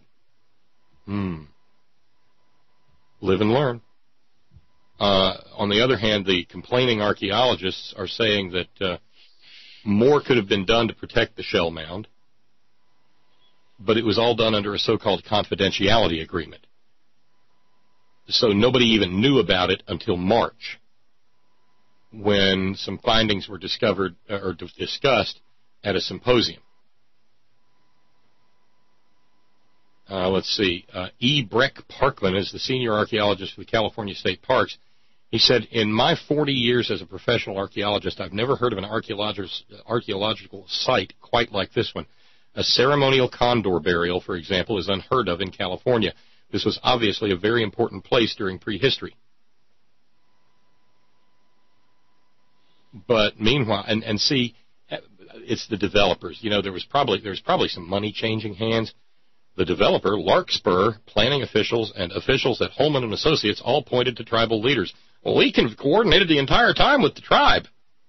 Live and learn. On the other hand, the complaining archaeologists are saying that more could have been done to protect the shell mound, but it was all done under a so-called confidentiality agreement. So nobody even knew about it until March, when some findings were discovered or discussed at a symposium. Let's see. E. Breck Parkman is the senior archaeologist for the California State Parks. He said, in my 40 years as a professional archaeologist, I've never heard of an archaeological site quite like this one. A ceremonial condor burial, for example, is unheard of in California. This was obviously a very important place during prehistory. But meanwhile, and see, it's the developers. You know, there's probably some money changing hands. The developer, Larkspur, planning officials, and officials at Holman and Associates all pointed to tribal leaders. Well, we coordinated the entire time with the tribe.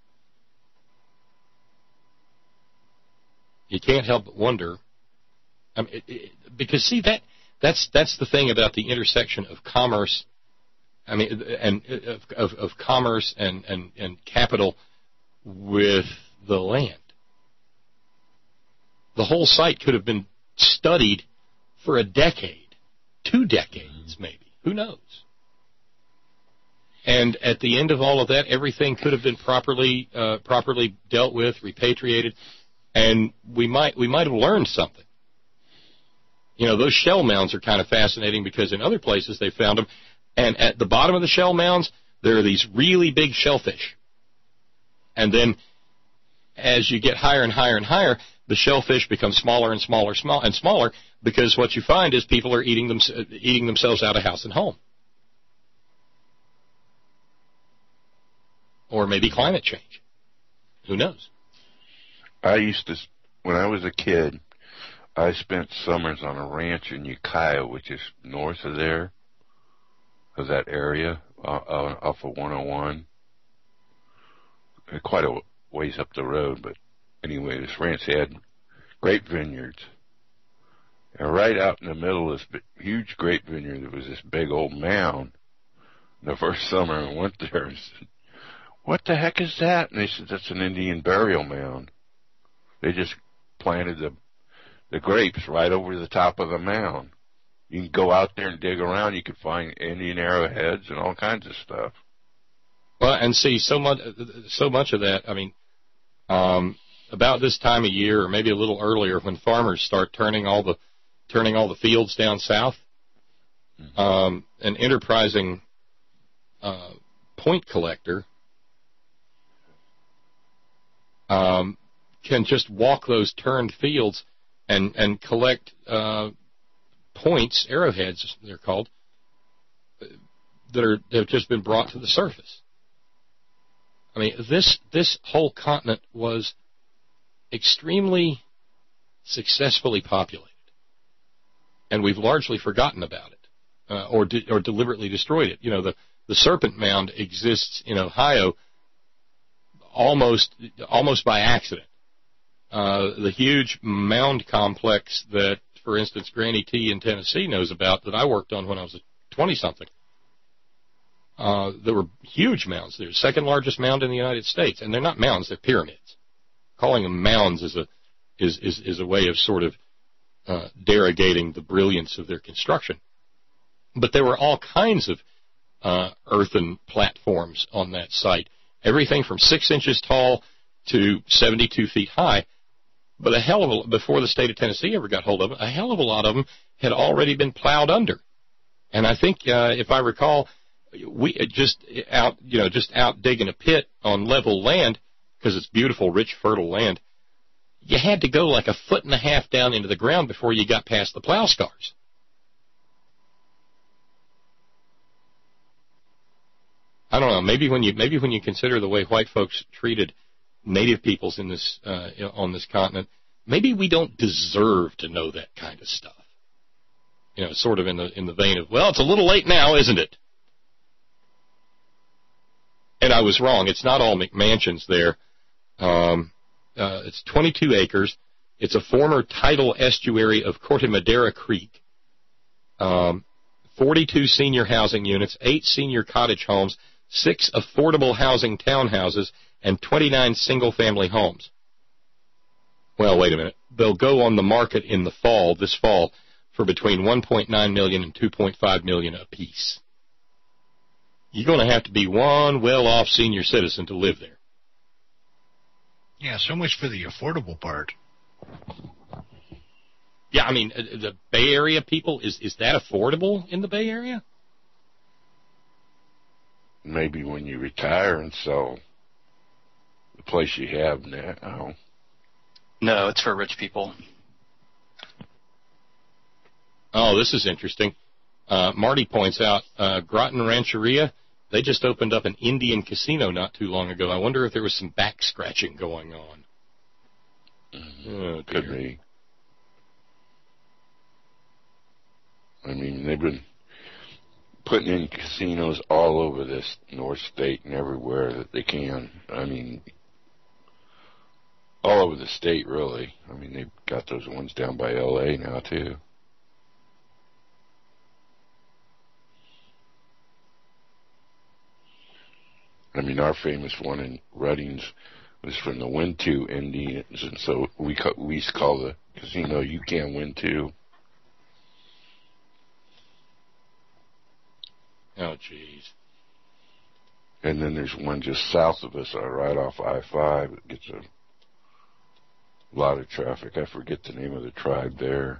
You can't help but wonder, I mean, because see that's the thing about the intersection of commerce, I mean, and of commerce and capital with the land. The whole site could have been studied for a decade, 2 decades maybe, who knows? And at the end of all of that, everything could have been properly dealt with, repatriated, and we might have learned something. You know, those shell mounds are kind of fascinating because in other places they found them, and at the bottom of the shell mounds there are these really big shellfish, and then as you get higher and higher and higher, the shellfish become smaller and smaller and smaller, because what you find is people are eating themselves out of house and home. Or maybe climate change. Who knows? When I was a kid, I spent summers on a ranch in Ukiah, which is north of there, of that area, off of 101. Quite a ways up the road, but anyway, this ranch had grape vineyards. And right out in the middle of this huge grape vineyard, there was this big old mound. The first summer I went there and said, "What the heck is that?" And they said, "That's an Indian burial mound. They just planted the grapes right over the top of the mound. You can go out there and dig around. You can find Indian arrowheads and all kinds of stuff." Well, and see, so much of that, I mean, about this time of year, or maybe a little earlier, when farmers start turning all the fields down south, an enterprising point collector can just walk those turned fields and collect points, arrowheads they're called, that have just been brought to the surface. I mean, this whole continent was extremely successfully populated, and we've largely forgotten about it, or deliberately destroyed it. You know, the Serpent Mound exists in Ohio almost by accident. The huge mound complex that, for instance, Granny T in Tennessee knows about, that I worked on when I was a 20-something. There were huge mounds. They're the second largest mound in the United States, and they're not mounds; they're pyramids. Calling them mounds is a way of sort of derogating the brilliance of their construction. But there were all kinds of earthen platforms on that site, everything from 6 inches tall to 72 feet high. But before the state of Tennessee ever got hold of it, a hell of a lot of them had already been plowed under. And I think, if I recall, we just out digging a pit on level land, because it's beautiful, rich, fertile land, you had to go like 1.5 feet down into the ground before you got past the plow scars. I don't know. Maybe when you consider the way white folks treated native peoples in this on this continent, maybe we don't deserve to know that kind of stuff. You know, sort of in the vein of, well, it's a little late now, isn't it? And I was wrong. It's not all McMansions there. It's 22 acres. It's a former tidal estuary of Corte Madera Creek. 42 senior housing units, 8 senior cottage homes, 6 affordable housing townhouses, and 29 single-family homes. Well, wait a minute. They'll go on the market in this fall, for between $1.9 million and $2.5 million apiece. You're going to have to be one well-off senior citizen to live there. Yeah, so much for the affordable part. Yeah, I mean, the Bay Area people, is that affordable in the Bay Area? Maybe when you retire and sell the place you have now. No, it's for rich people. Oh, this is interesting. Marty points out, Groton Rancheria, they just opened up an Indian casino not too long ago. I wonder if there was some back scratching going on. Oh, could be. I mean, they've been putting in casinos all over this North State and everywhere that they can. I mean, all over the state, really. I mean, they've got those ones down by L.A. now, too. I mean, our famous one in Ruddings was from the Win 2 Indians, and so we used to call the casino You Can Win 2. Oh, jeez. And then there's one just south of us, right off I-5. It gets a lot of traffic. I forget the name of the tribe there.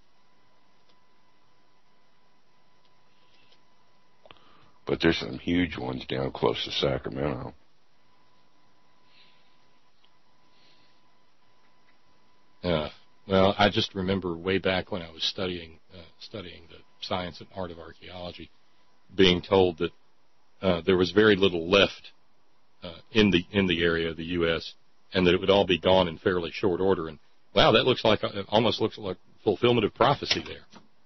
But there's some huge ones down close to Sacramento. Well, I just remember way back when I was studying the science and art of archaeology, being told that there was very little left in the area of the U.S. and that it would all be gone in fairly short order. And wow, that almost looks like fulfillment of prophecy there.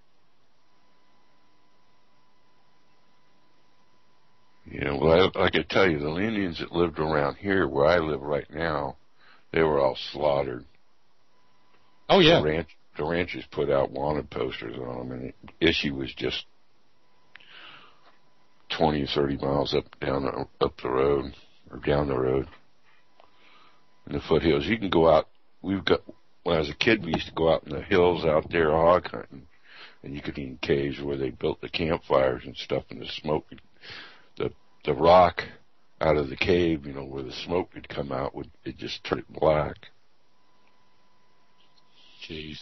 Yeah, well, I could tell you, the Indians that lived around here, where I live right now, they were all slaughtered. Oh, yeah. The ranchers put out wanted posters on them, and the issue was just 20 or 30 miles up the road, or down the road, in the foothills. You can go out. When I was a kid, we used to go out in the hills out there hog hunting, and you could be in caves where they built the campfires and stuff, and the smoke, the rock out of the cave, where the smoke would come out, it just turned black. Jeez.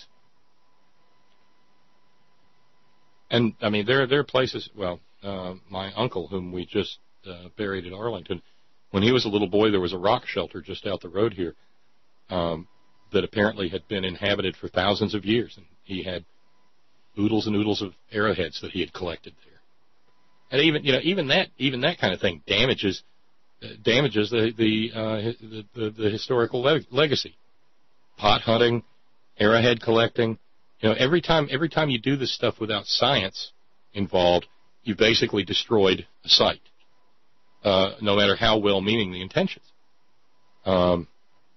And I mean, there are places. Well, my uncle, whom we just buried at Arlington, when he was a little boy, there was a rock shelter just out the road here that apparently had been inhabited for thousands of years, and he had oodles and oodles of arrowheads that he had collected there. And even that kind of thing damages the historical legacy. Pot hunting, arrowhead collecting. Every time you do this stuff without science involved, you basically destroyed a site, no matter how well-meaning the intentions. When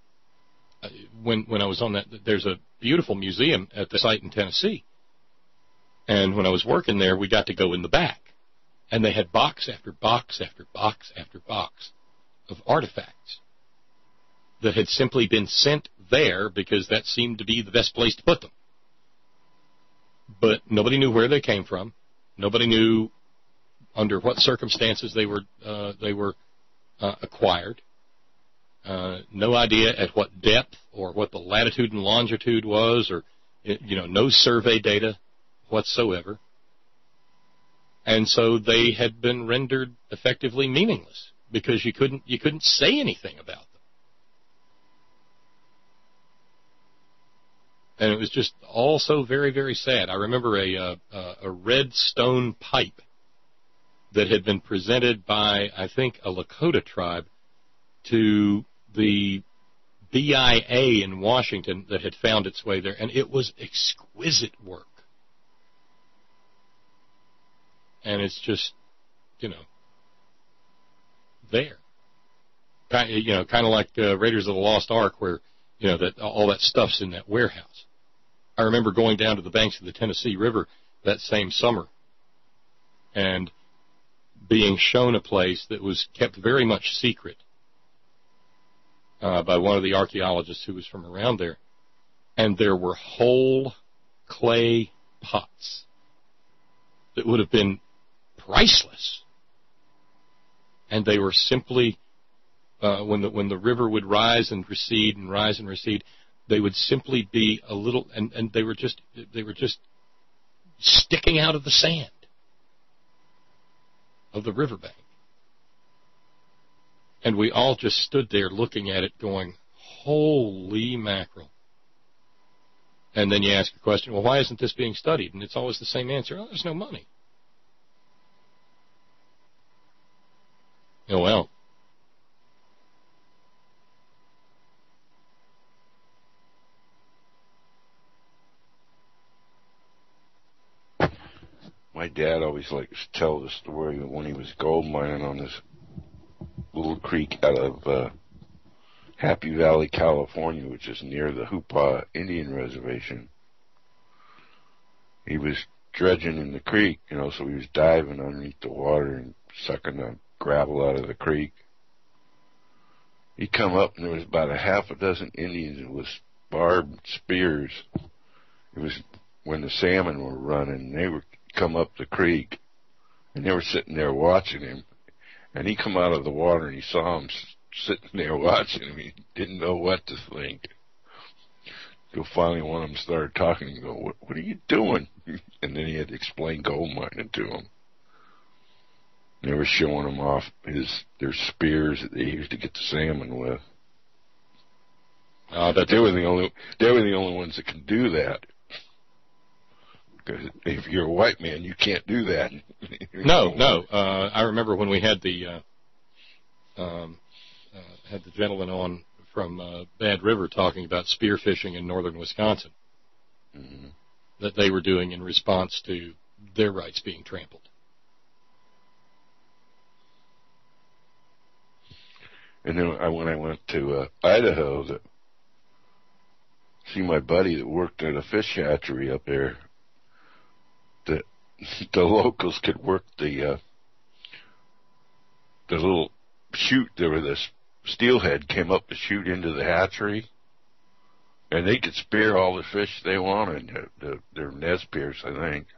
I was on that, there's a beautiful museum at the site in Tennessee, and when I was working there, we got to go in the back, and they had box after box after box after box of artifacts that had simply been sent there because that seemed to be the best place to put them. But nobody knew where they came from. Nobody knew under what circumstances they were acquired. No idea at what depth or what the latitude and longitude was, or no survey data whatsoever. And so they had been rendered effectively meaningless because you couldn't say anything about them. And it was just all so very, very sad. I remember a red stone pipe that had been presented by, I think, a Lakota tribe to the BIA in Washington that had found its way there, and it was exquisite work. And it's just, there. Kind of like Raiders of the Lost Ark, where, that all that stuff's in that warehouse. I remember going down to the banks of the Tennessee River that same summer and being shown a place that was kept very much secret by one of the archaeologists who was from around there. And there were whole clay pots that would have been priceless. And they were simply, when the river would rise and recede and rise and recede, they would simply be a little, and they were just sticking out of the sand of the riverbank. And we all just stood there looking at it going, holy mackerel. And then you ask a question, well, why isn't this being studied? And it's always the same answer, there's no money. Oh, well. My dad always liked to tell the story of when he was gold mining on this little creek out of Happy Valley, California, which is near the Hupa Indian Reservation. He was dredging in the creek, so he was diving underneath the water and sucking the gravel out of the creek. He come up and there was about a half a dozen Indians with barbed spears. It was when the salmon were running. They were come up the creek, and they were sitting there watching him. And he come out of the water, and he saw him sitting there watching him. He didn't know what to think. So finally one of them started talking and go, what are you doing? And then he had to explain gold mining to him. They were showing him off their spears that they used to get the salmon with. But they were the only ones that can do that. Because if you're a white man, you can't do that. No. I remember when we had the gentleman on from Bad River talking about spearfishing in northern Wisconsin that they were doing in response to their rights being trampled. And then when I went to Idaho to see my buddy that worked at a fish hatchery up there, the locals could work the little chute. There was this steelhead came up the chute into the hatchery, and they could spear all the fish they wanted. They're Nez Perce, I think.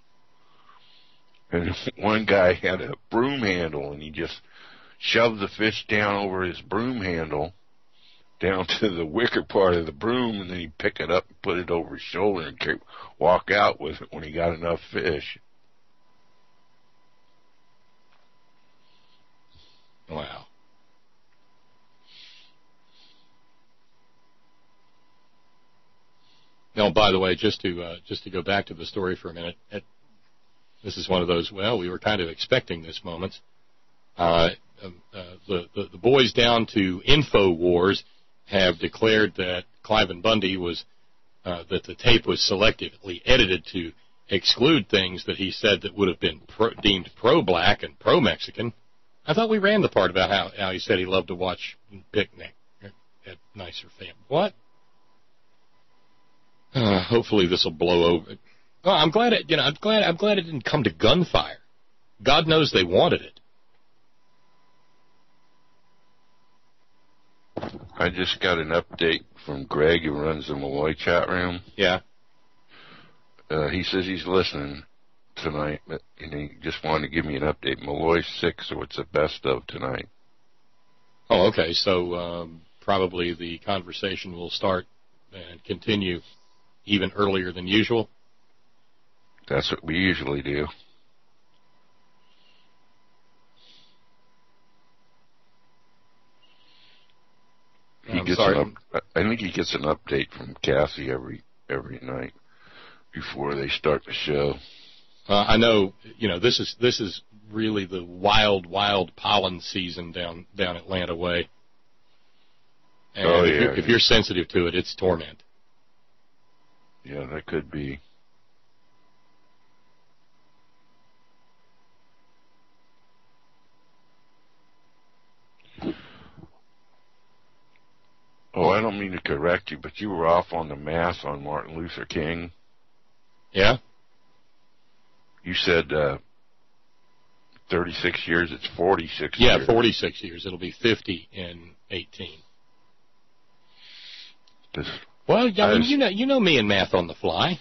And one guy had a broom handle, and he just shoved the fish down over his broom handle, down to the wicker part of the broom, and then he'd pick it up and put it over his shoulder and walk out with it when he got enough fish. Wow. Now, by the way, just to go back to the story for a minute, this is one of those, well, we were kind of expecting this moment. The boys down to InfoWars have declared that Cliven Bundy was, that the tape was selectively edited to exclude things that he said that would have been deemed pro-black and pro-Mexican. I thought we ran the part about how he said he loved to watch Picnic at nicer family. What? Hopefully this will blow over. Well, I'm glad it didn't come to gunfire. God knows they wanted it. I just got an update from Greg, who runs the Malloy chat room. Yeah. He says he's listening tonight, and he just wanted to give me an update. Malloy's 6, so it's the best of tonight. Oh, okay. So probably the conversation will start and continue even earlier than usual. That's what we usually do. I think he gets an update from Cassie every night before they start the show. I know, this is really the wild pollen season down Atlanta way. And if you're sensitive to it, it's torment. Yeah, that could be. Oh, I don't mean to correct you, but you were off on the math on Martin Luther King. Yeah? You said 36 years, it's 46 years. Yeah, 46 years. It'll be 50 in 18. Well, you know me and math on the fly.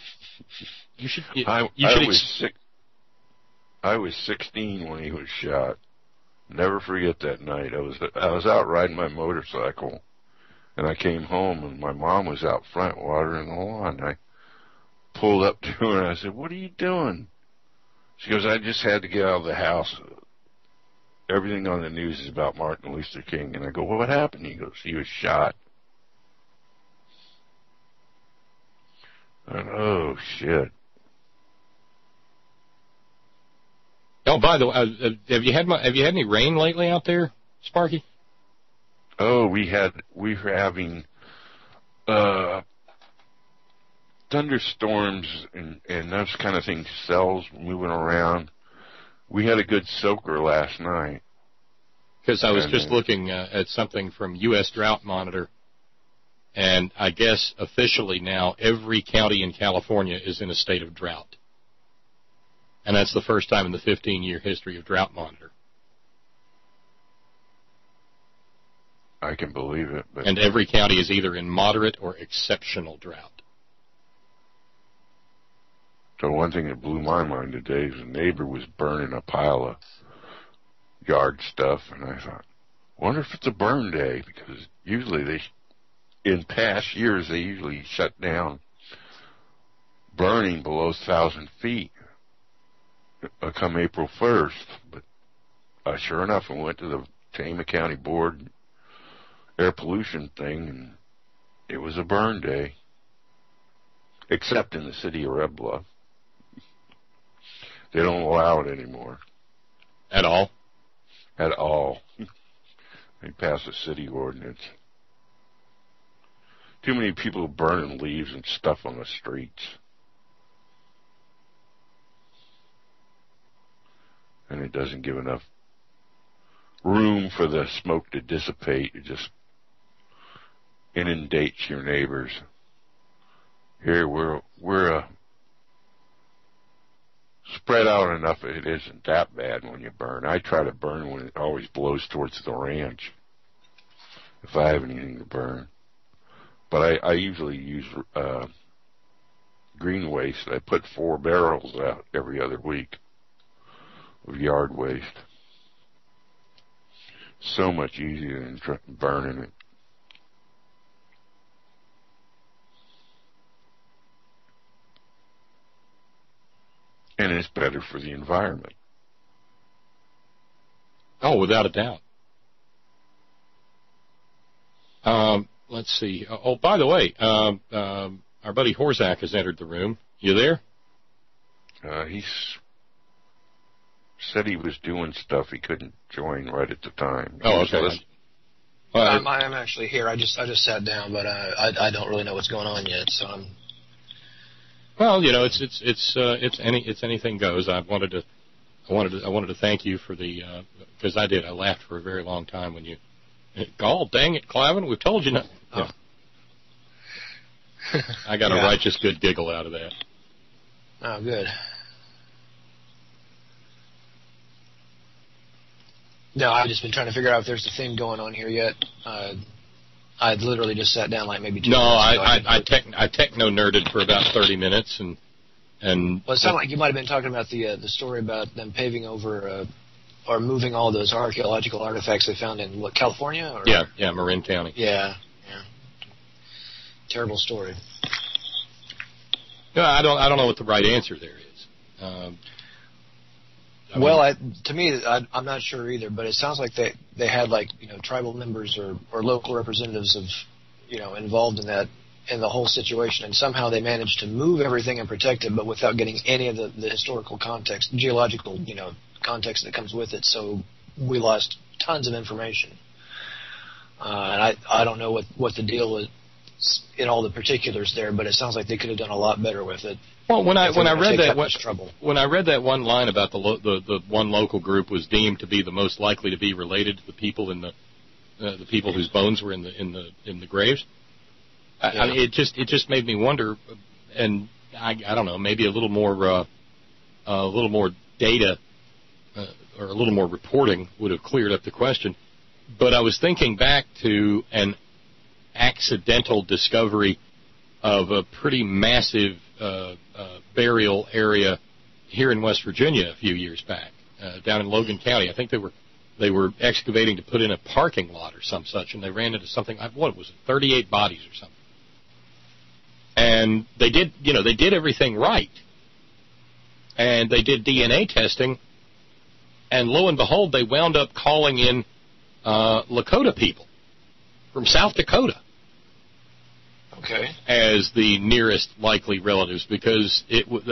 I was 16 when he was shot. Never forget that night. I was out riding my motorcycle, and I came home, and my mom was out front watering the lawn. I pulled up to her, and I said, "What are you doing?" She goes, "I just had to get out of the house. Everything on the news is about Martin Luther King." And I go, "Well, what happened?" He goes, "He was shot." And, oh, shit. Oh, by the way, have you had any rain lately out there, Sparky? Oh, we were having thunderstorms and those kind of things, cells moving around. We had a good soaker last night. Because I was just looking at something from U.S. Drought Monitor, and I guess officially now every county in California is in a state of drought. And that's the first time in the 15-year history of Drought Monitor. I can believe it. And every county is either in moderate or exceptional drought. So one thing that blew my mind today is a neighbor was burning a pile of yard stuff, and I thought, wonder if it's a burn day, because usually in past years they usually shut down burning below 1,000 feet come April 1st. But sure enough, I went to the Tama County Board air pollution thing, it was a burn day, except in the city of Red Bluff. They don't allow it anymore. At all? At all. They passed a city ordinance. Too many people burning leaves and stuff on the streets. And it doesn't give enough room for the smoke to dissipate. It just inundates your neighbors. Here we're spread out enough it isn't that bad when you burn. I try to burn when it always blows towards the ranch, if I have anything to burn. But I usually use green waste. I put 4 barrels out every other week of yard waste. So much easier than burning it. And it's better for the environment. Oh, without a doubt. Let's see. Oh, by the way, our buddy Horzak has entered the room. You there? He said he was doing stuff. He couldn't join right at the time. Oh, okay. I'm actually here. I just sat down, but I don't really know what's going on yet. So I'm. Well, you know, it's anything goes. I wanted to thank you for the because I laughed for a very long time when you. Gall, dang it, Clavin, we've told you not. Oh. Yeah. I got a righteous good giggle out of that. Oh, good. No, I've just been trying to figure out if there's a theme going on here yet. I'd literally just sat down like maybe 2 minutes ago. I techno-nerded for about 30 minutes. And well, it sounded like you might have been talking about the story about them paving over or moving all those archaeological artifacts they found in, what, California? Or? Yeah, Marin County. Yeah. Terrible story. No, I don't know what the right answer there is. To me, I'm not sure either, but it sounds like they had tribal members or local representatives of involved in the whole situation, and somehow they managed to move everything and protect it, but without getting any of the historical context, geological context that comes with it. So we lost tons of information, and I don't know what the deal is in all the particulars there, but it sounds like they could have done a lot better with it. Well, when I read that one line about the one local group was deemed to be the most likely to be related to the people in the people whose bones were in the graves, I mean, it just made me wonder, and I don't know, maybe a little more data or a little more reporting would have cleared up the question. But I was thinking back to an accidental discovery of a pretty massive burial area here in West Virginia a few years back, down in Logan County. I think they were excavating to put in a parking lot or some such, and they ran into something. What was it? 38 bodies or something. And they did everything right, and they did DNA testing, and lo and behold, they wound up calling in Lakota people from South Dakota. Okay. As the nearest likely relatives, because this was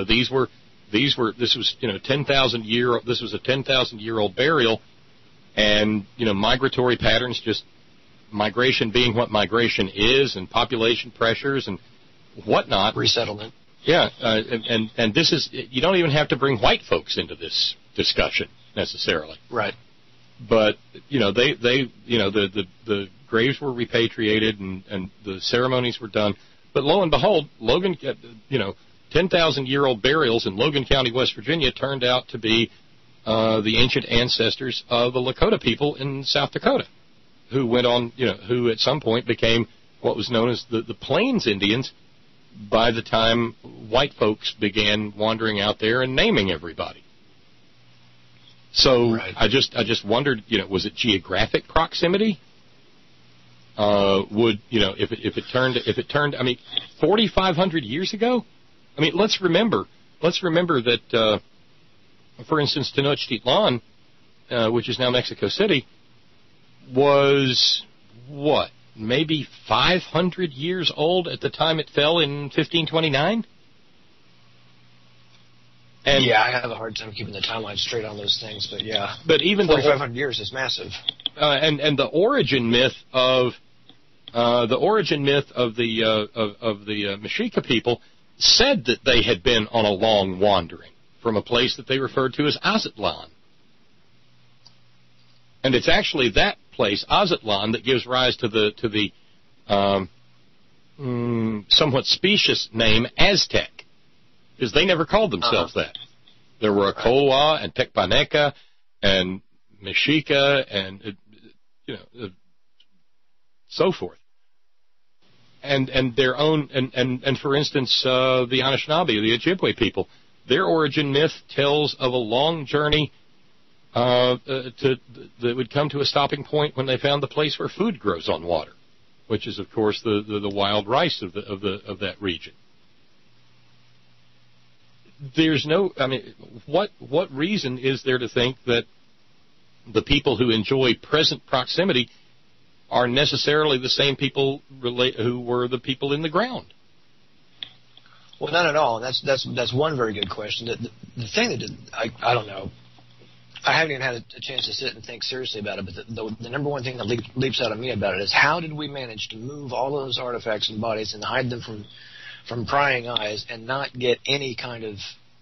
a 10,000-year-old burial, and migratory patterns, just migration being what migration is, and population pressures and whatnot. Resettlement. Yeah, and this is, you don't even have to bring white folks into this discussion necessarily. Right. But the graves were repatriated and the ceremonies were done. But lo and behold, 10,000-year-old burials in Logan County, West Virginia, turned out to be the ancient ancestors of the Lakota people in South Dakota, who went on, who at some point became what was known as the Plains Indians by the time white folks began wandering out there and naming everybody. So right. I just wondered, was it geographic proximity? If it turned, I mean, 4,500 years ago? I mean, let's remember that, for instance, Tenochtitlan, which is now Mexico City, was what, maybe 500 years old at the time it fell in 1529. And yeah, I have a hard time keeping the timeline straight on those things, but yeah. But even 4,500 years is massive. And the origin myth of the Mexica people said that they had been on a long wandering from a place that they referred to as Aztlan. And it's actually that place, Aztlan, that gives rise to the somewhat specious name Aztec, because they never called themselves that. There were Acolwa and Tecpaneca and Mexica and so forth. And their own and for instance the Anishinaabe, the Ojibwe people, their origin myth tells of a long journey that would come to a stopping point when they found the place where food grows on water, which is of course the wild rice of that region. There's no, I mean, what reason is there to think that the people who enjoy present proximity are necessarily the same people who were the people in the ground? Well, not at all. That's one very good question. The thing that I don't know. I haven't even had a chance to sit and think seriously about it, but the number one thing that leaps out at me about it is, how did we manage to move all those artifacts and bodies and hide them from prying eyes and not get any kind of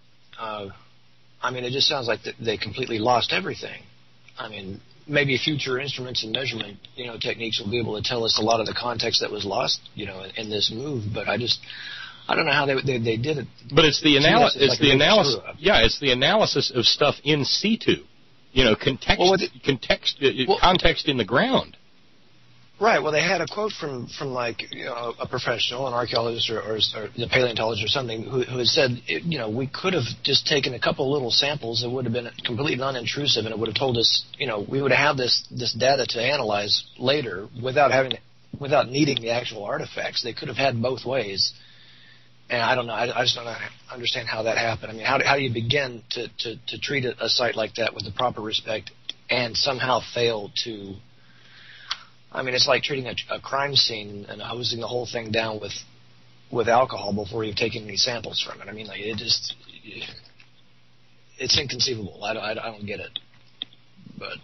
I mean, it just sounds like they completely lost everything. I mean, maybe future instruments and measurement, techniques will be able to tell us a lot of the context that was lost, in this move. But I don't know how they did it. But it's the analysis. It's the analysis. Yeah, it's the analysis of stuff in situ. Context in the ground. Right. Well, they had a quote from a professional, an archaeologist or a paleontologist or something, who had said, we could have just taken a couple little samples. It would have been completely non-intrusive, and it would have told us, we would have this data to analyze later without needing the actual artifacts. They could have had both ways. And I don't know. I just don't understand how that happened. I mean, how do you begin to treat a site like that with the proper respect and somehow fail to? I mean, it's like treating a crime scene and hosing the whole thing down with alcohol before you've taken any samples from it. I mean, it's inconceivable. I don't get it. But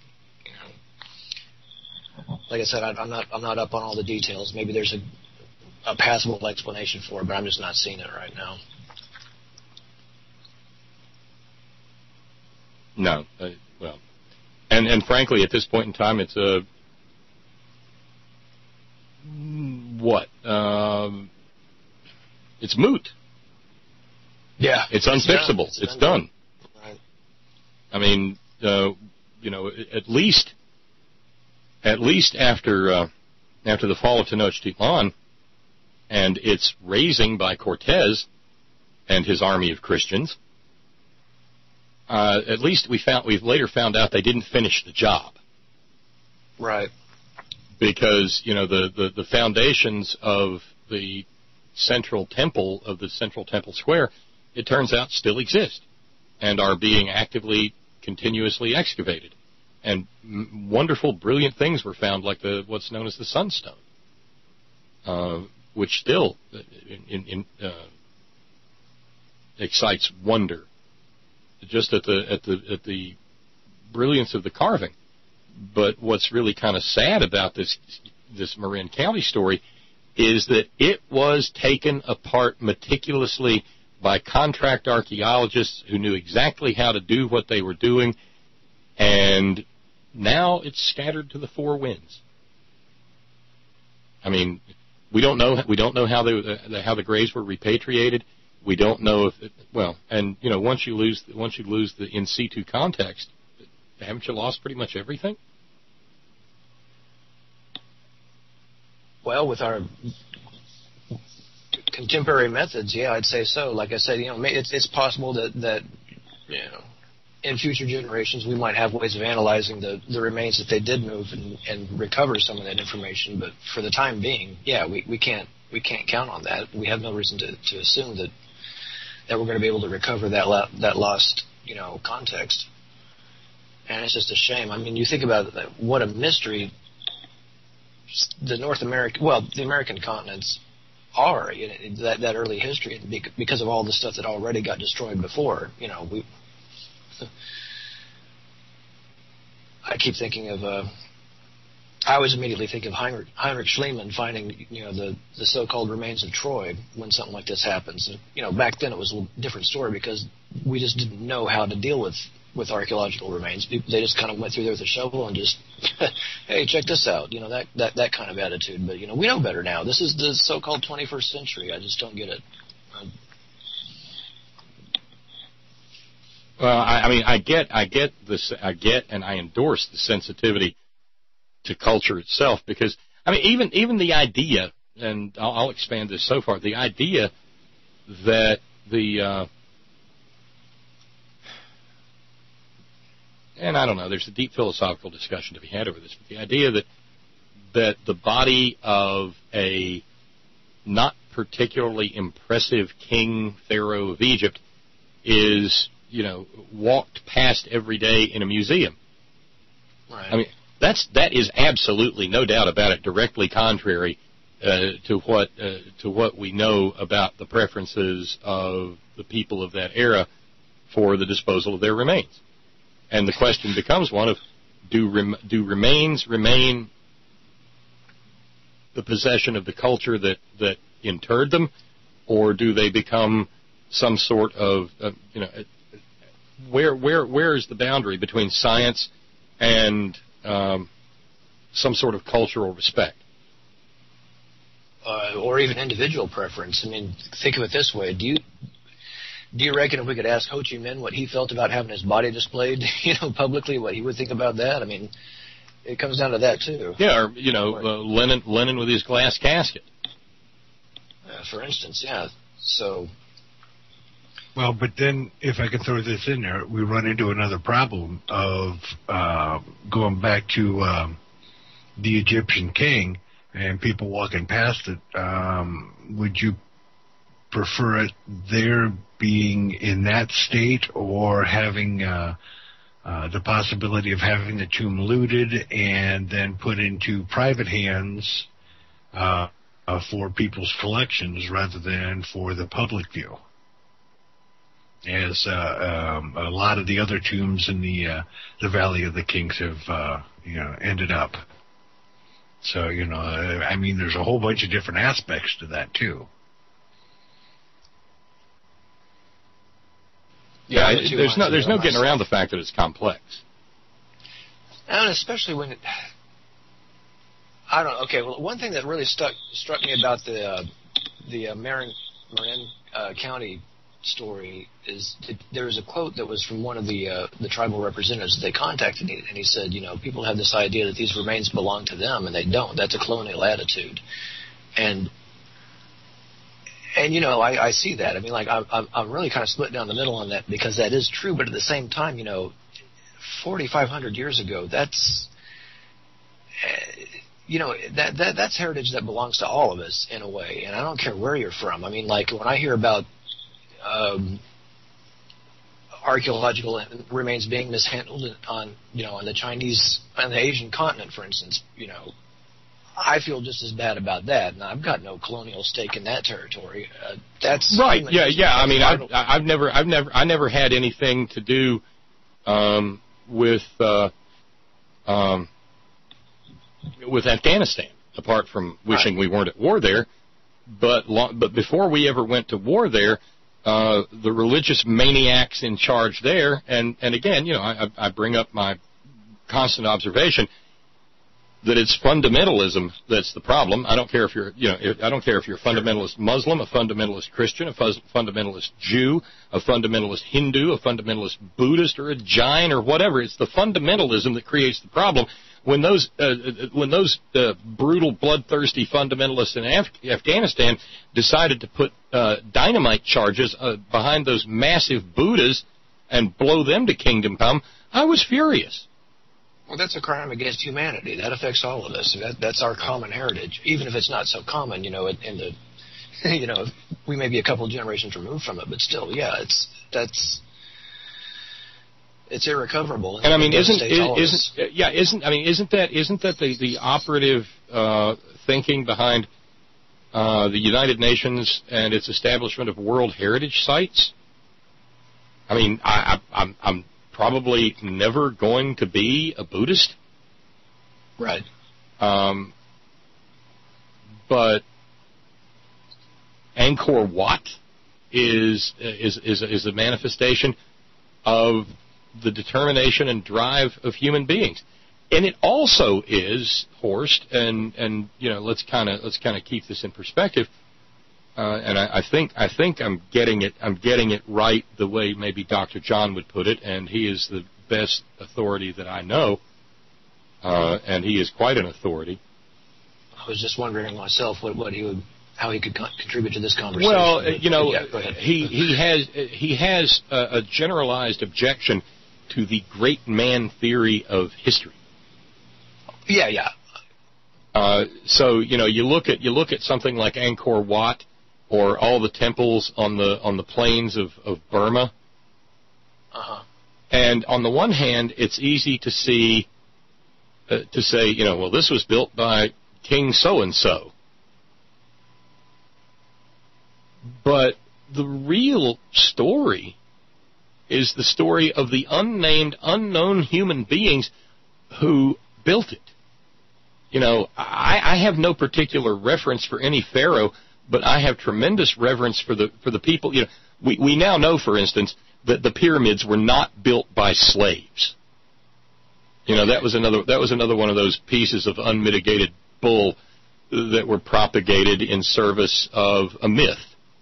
like I said, I'm not up on all the details. Maybe there's a passable explanation for it, but I'm just not seeing it right now. No, well, and frankly, at this point in time, it's it's moot. Yeah, it's unfixable. It's done. Right. I mean, at least after the fall of Tenochtitlan and its raising by Cortez and his army of Christians, at least we've later found out they didn't finish the job. Right. Because, the foundations of the central temple square, it turns out still exist and are being actively, continuously excavated. And wonderful, brilliant things were found, like what's known as the Sunstone, which still excites wonder, just at the brilliance of the carving. But what's really kind of sad about this Marin County story is that it was taken apart meticulously by contract archaeologists who knew exactly how to do what they were doing, and now it's scattered to the four winds. I mean, we don't know how the graves were repatriated. We don't know once you lose the in situ context, haven't you lost pretty much everything? Well, with our contemporary methods, yeah, I'd say so. Like I said, it's possible that in future generations we might have ways of analyzing the remains that they did move and recover some of that information. But for the time being, yeah, we can't count on that. We have no reason to assume that we're going to be able to recover that lost context. And it's just a shame. I mean, you think about what a mystery the American continents are that early history because of all the stuff that already got destroyed before. I keep thinking of. I always immediately think of Heinrich Schliemann finding, the so-called remains of Troy when something like this happens. And, back then it was a little different story because we just didn't know how to deal with archaeological remains. They just kind of went through there with a shovel and just, hey, check this out. That kind of attitude. But, we know better now. This is the so-called 21st century. I just don't get it. Well, I get and I endorse the sensitivity to culture itself, because even the idea, and I'll expand this so far, the idea that and I don't know, there's a deep philosophical discussion to be had over this, but the idea that the body of a not particularly impressive king, pharaoh of Egypt is, walked past every day in a museum. Right. That is absolutely, no doubt about it, directly contrary to what we know about the preferences of the people of that era for the disposal of their remains. And the question becomes one of, do remains remain the possession of the culture that interred them, or do they become some sort of, where is the boundary between science and some sort of cultural respect? Or even individual preference. Think of it this way. Do you reckon if we could ask Ho Chi Minh what he felt about having his body displayed, publicly, what he would think about that? It comes down to that, too. Yeah, or, Lenin with his glass casket. For instance, yeah. So... Well, but then, if I can throw this in there, we run into another problem of going back to the Egyptian king and people walking past it. Would you prefer it there being in that state, or having the possibility of having the tomb looted and then put into private hands for people's collections rather than for the public view? As a lot of the other tombs in the Valley of the Kings have, ended up. So, there's a whole bunch of different aspects to that, too. Yeah, there's no getting around the fact that it's complex. And especially when I don't know. Okay, well, one thing that really struck me about the Marin County story is there was a quote that was from one of the tribal representatives. They contacted me, and he said, people have this idea that these remains belong to them, and they don't. That's a colonial attitude, and I see that. I'm really kind of split down the middle on that, because that is true, but at the same time, 4,500 years ago, that's that's heritage that belongs to all of us in a way, and I don't care where you're from. When I hear about archaeological remains being mishandled on the Chinese and the Asian continent, for instance, I feel just as bad about that, and I've got no colonial stake in that territory. That's right. Yeah. I've never had anything to do with Afghanistan, apart from wishing we weren't at war there. But before we ever went to war there, the religious maniacs in charge there, and again, I bring up my constant observation that it's fundamentalism that's the problem. I don't care if you're, I don't care if you're a fundamentalist Muslim, a fundamentalist Christian, a fundamentalist Jew, a fundamentalist Hindu, a fundamentalist Buddhist, or a Jain, or whatever. It's the fundamentalism that creates the problem. When those brutal, bloodthirsty fundamentalists in Afghanistan decided to put dynamite charges behind those massive Buddhas and blow them to kingdom come, I was furious. Well, that's a crime against humanity. That affects all of us. That's our common heritage, even if it's not so common. We may be a couple generations removed from it, but still, yeah, that's. it's irrecoverable. And I mean, isn't that the operative thinking behind the United Nations and its establishment of World Heritage Sites? I mean, I'm probably never going to be a Buddhist. Right. But Angkor Wat is a manifestation of the determination and drive of human beings, and it also is, Horst, and you know, let's kind of keep this in perspective. And I think I'm getting it right the way maybe Dr. John would put it, and he is the best authority that I know, and he is quite an authority. I was just wondering myself how he could contribute to this conversation. Well, you know, yeah, go ahead. he has a generalized objection to the great man theory of history. Yeah. So you know, you look at something like Angkor Wat or all the temples on the plains of Burma. And on the one hand, it's easy to say, you know, well, this was built by King so and so. But the real story is the story of the unnamed, unknown human beings who built it. You know, I have no particular reference for any pharaoh, but I have tremendous reverence for the people. You know, we now know, for instance, that the pyramids were not built by slaves. You know, that was another one of those pieces of unmitigated bull that were propagated in service of a myth.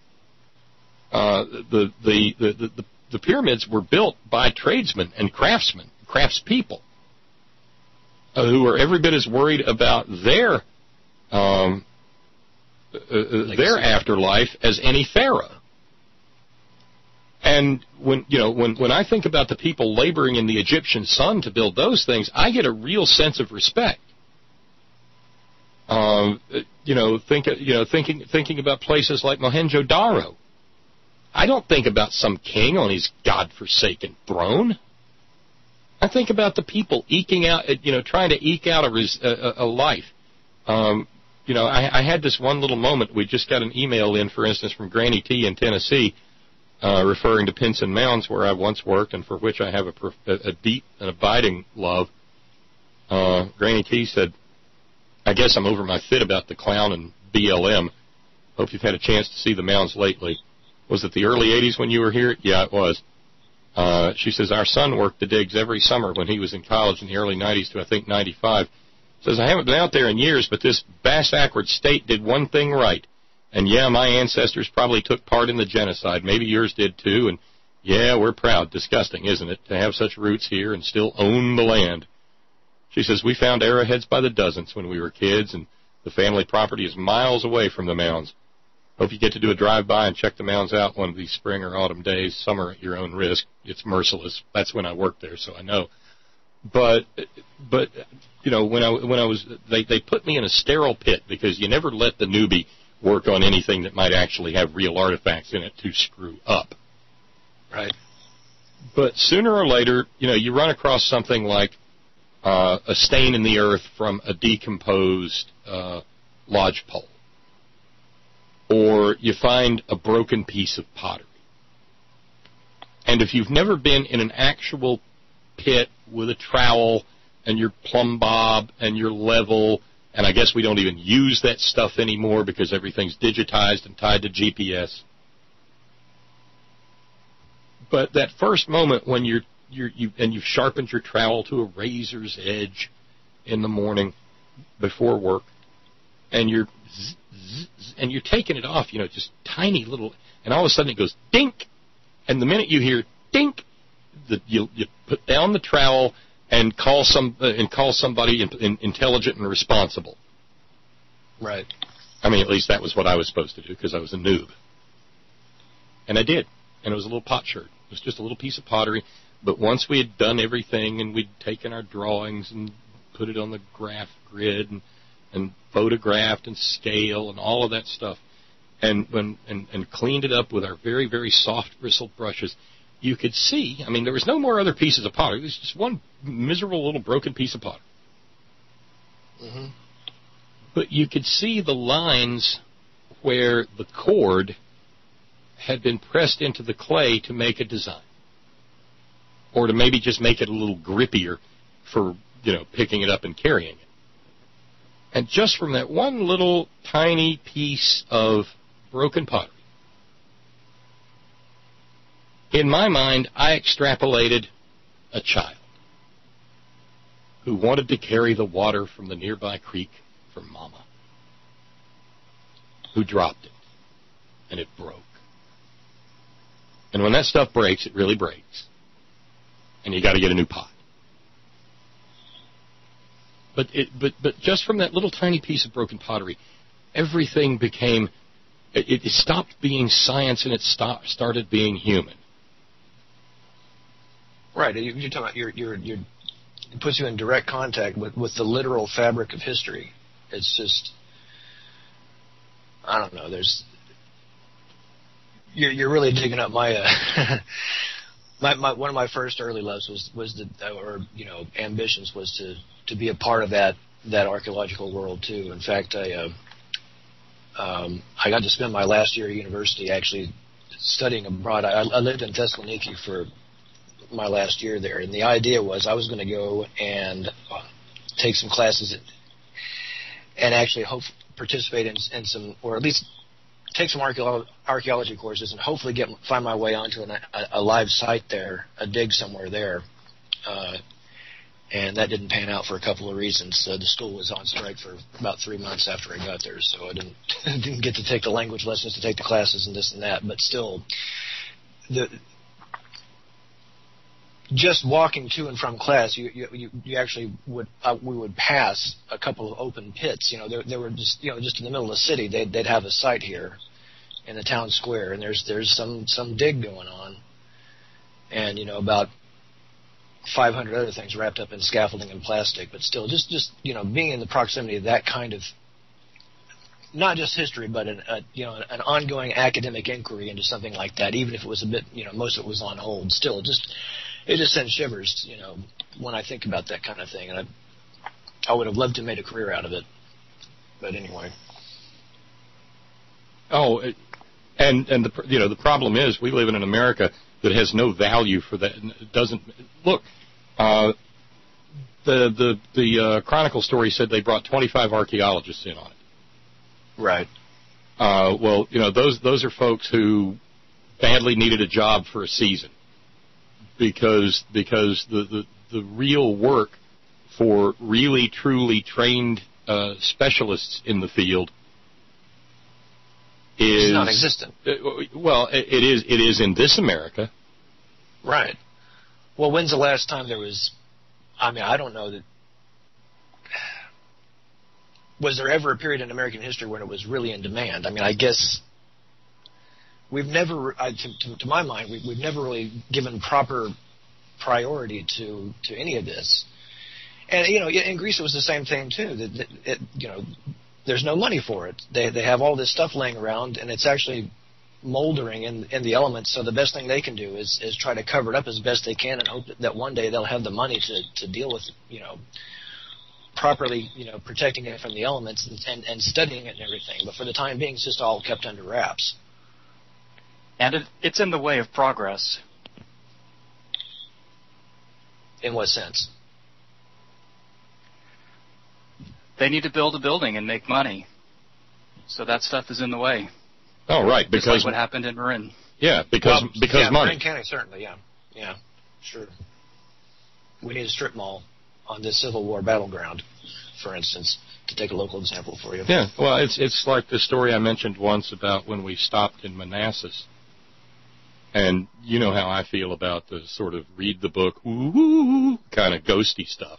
The pyramids were built by tradesmen and craftspeople, who were every bit as worried about their afterlife as any pharaoh. And when I think about the people laboring in the Egyptian sun to build those things, I get a real sense of respect. Thinking about places like Mohenjo-Daro. I don't think about some king on his godforsaken throne. I think about the people trying to eke out a life. I had this one little moment. We just got an email in, for instance, from Granny T in Tennessee, referring to Pinson Mounds, where I once worked and for which I have a deep and abiding love. Granny T said, I guess I'm over my fit about the clown and BLM. Hope you've had a chance to see the mounds lately. Was it the early 80s when you were here? Yeah, it was. She says, our son worked the digs every summer when he was in college in the early 90s to, I think, 95. Says, I haven't been out there in years, but this bass-ackward state did one thing right. And, yeah, my ancestors probably took part in the genocide. Maybe yours did, too. And, yeah, we're proud. Disgusting, isn't it, to have such roots here and still own the land. She says, we found arrowheads by the dozens when we were kids, and the family property is miles away from the mounds. Hope you get to do a drive-by and check the mounds out one of these spring or autumn days, summer at your own risk. It's merciless. That's when I worked there, so I know. But you know, when I was, they put me in a sterile pit because you never let the newbie work on anything that might actually have real artifacts in it to screw up. Right. But sooner or later, you know, you run across something like a stain in the earth from a decomposed lodgepole. Or you find a broken piece of pottery. And if you've never been in an actual pit with a trowel and your plumb bob and your level, and I guess we don't even use that stuff anymore because everything's digitized and tied to GPS. But that first moment when you've sharpened your trowel to a razor's edge in the morning before work, and you're taking it off, you know, just tiny little, and all of a sudden it goes dink, and the minute you hear dink, you put down the trowel and call somebody intelligent and responsible. Right. I mean, at least that was what I was supposed to do because I was a noob, and I did, and it was a little potsherd. It was just a little piece of pottery, but once we had done everything and we'd taken our drawings and put it on the graph grid and photographed and scale and all of that stuff, and cleaned it up with our very, very soft bristled brushes, you could see, I mean, there was no more other pieces of pottery. There was just one miserable little broken piece of pottery. Mm-hmm. But you could see the lines where the cord had been pressed into the clay to make a design. Or to maybe just make it a little grippier for, picking it up and carrying it. And just from that one little tiny piece of broken pottery, in my mind, I extrapolated a child who wanted to carry the water from the nearby creek for Mama, who dropped it, and it broke. And when that stuff breaks, it really breaks. And you got to get a new pot. But just from that little tiny piece of broken pottery, everything became, it stopped being science and it started being human. Right. You're talking about it puts you in direct contact with the literal fabric of history. It's just, I don't know. You're really digging up my one of my first early loves ambitions was to be a part of that archaeological world too. In fact, I got to spend my last year at university actually studying abroad. I lived in Thessaloniki for my last year there, and the idea was I was going to go and take some classes and actually participate in some, or at least take some archaeology courses and hopefully find my way onto a live site there, a dig somewhere there. And that didn't pan out for a couple of reasons. The school was on strike for about 3 months after I got there, so I didn't get to take the language lessons, to take the classes and this and that. But still, just walking to and from class, you actually we would pass a couple of open pits. They were just just in the middle of the city. They'd have a site here in the town square, and there's some dig going on, and about 500 other things wrapped up in scaffolding and plastic. But still, just being in the proximity of that kind of, not just history, but an ongoing academic inquiry into something like that, even if it was a bit, most of it was on hold. Still, it just sends shivers, when I think about that kind of thing. And I would have loved to have made a career out of it. But anyway. Oh, and the problem is we live in an America that has no value for that. It doesn't look. The Chronicle story said they brought 25 archaeologists in on it. Right. Well, those are folks who badly needed a job for a season. Because the real work for really truly trained specialists in the field is non-existent. Well, it is in this America. Right. Well, when's the last time there was? I mean, I don't know that. Was there ever a period in American history when it was really in demand? I mean, I guess. We've never, to my mind, we've never really given proper priority to any of this. And in Greece it was the same thing too. That there's no money for it. They have all this stuff laying around, and it's actually moldering in the elements. So the best thing they can do is try to cover it up as best they can, and hope that one day they'll have the money to deal with properly protecting it from the elements and studying it and everything. But for the time being, it's just all kept under wraps. And it's in the way of progress. In what sense? They need to build a building and make money. So that stuff is in the way. Oh, right. Because just like what happened in Marin. Yeah, because money. Marin County, certainly, yeah, sure. We need a strip mall on this Civil War battleground, for instance, to take a local example for you. Yeah, well, it's like the story I mentioned once about when we stopped in Manassas. And you know how I feel about the sort of read the book, ooh, kind of ghosty stuff.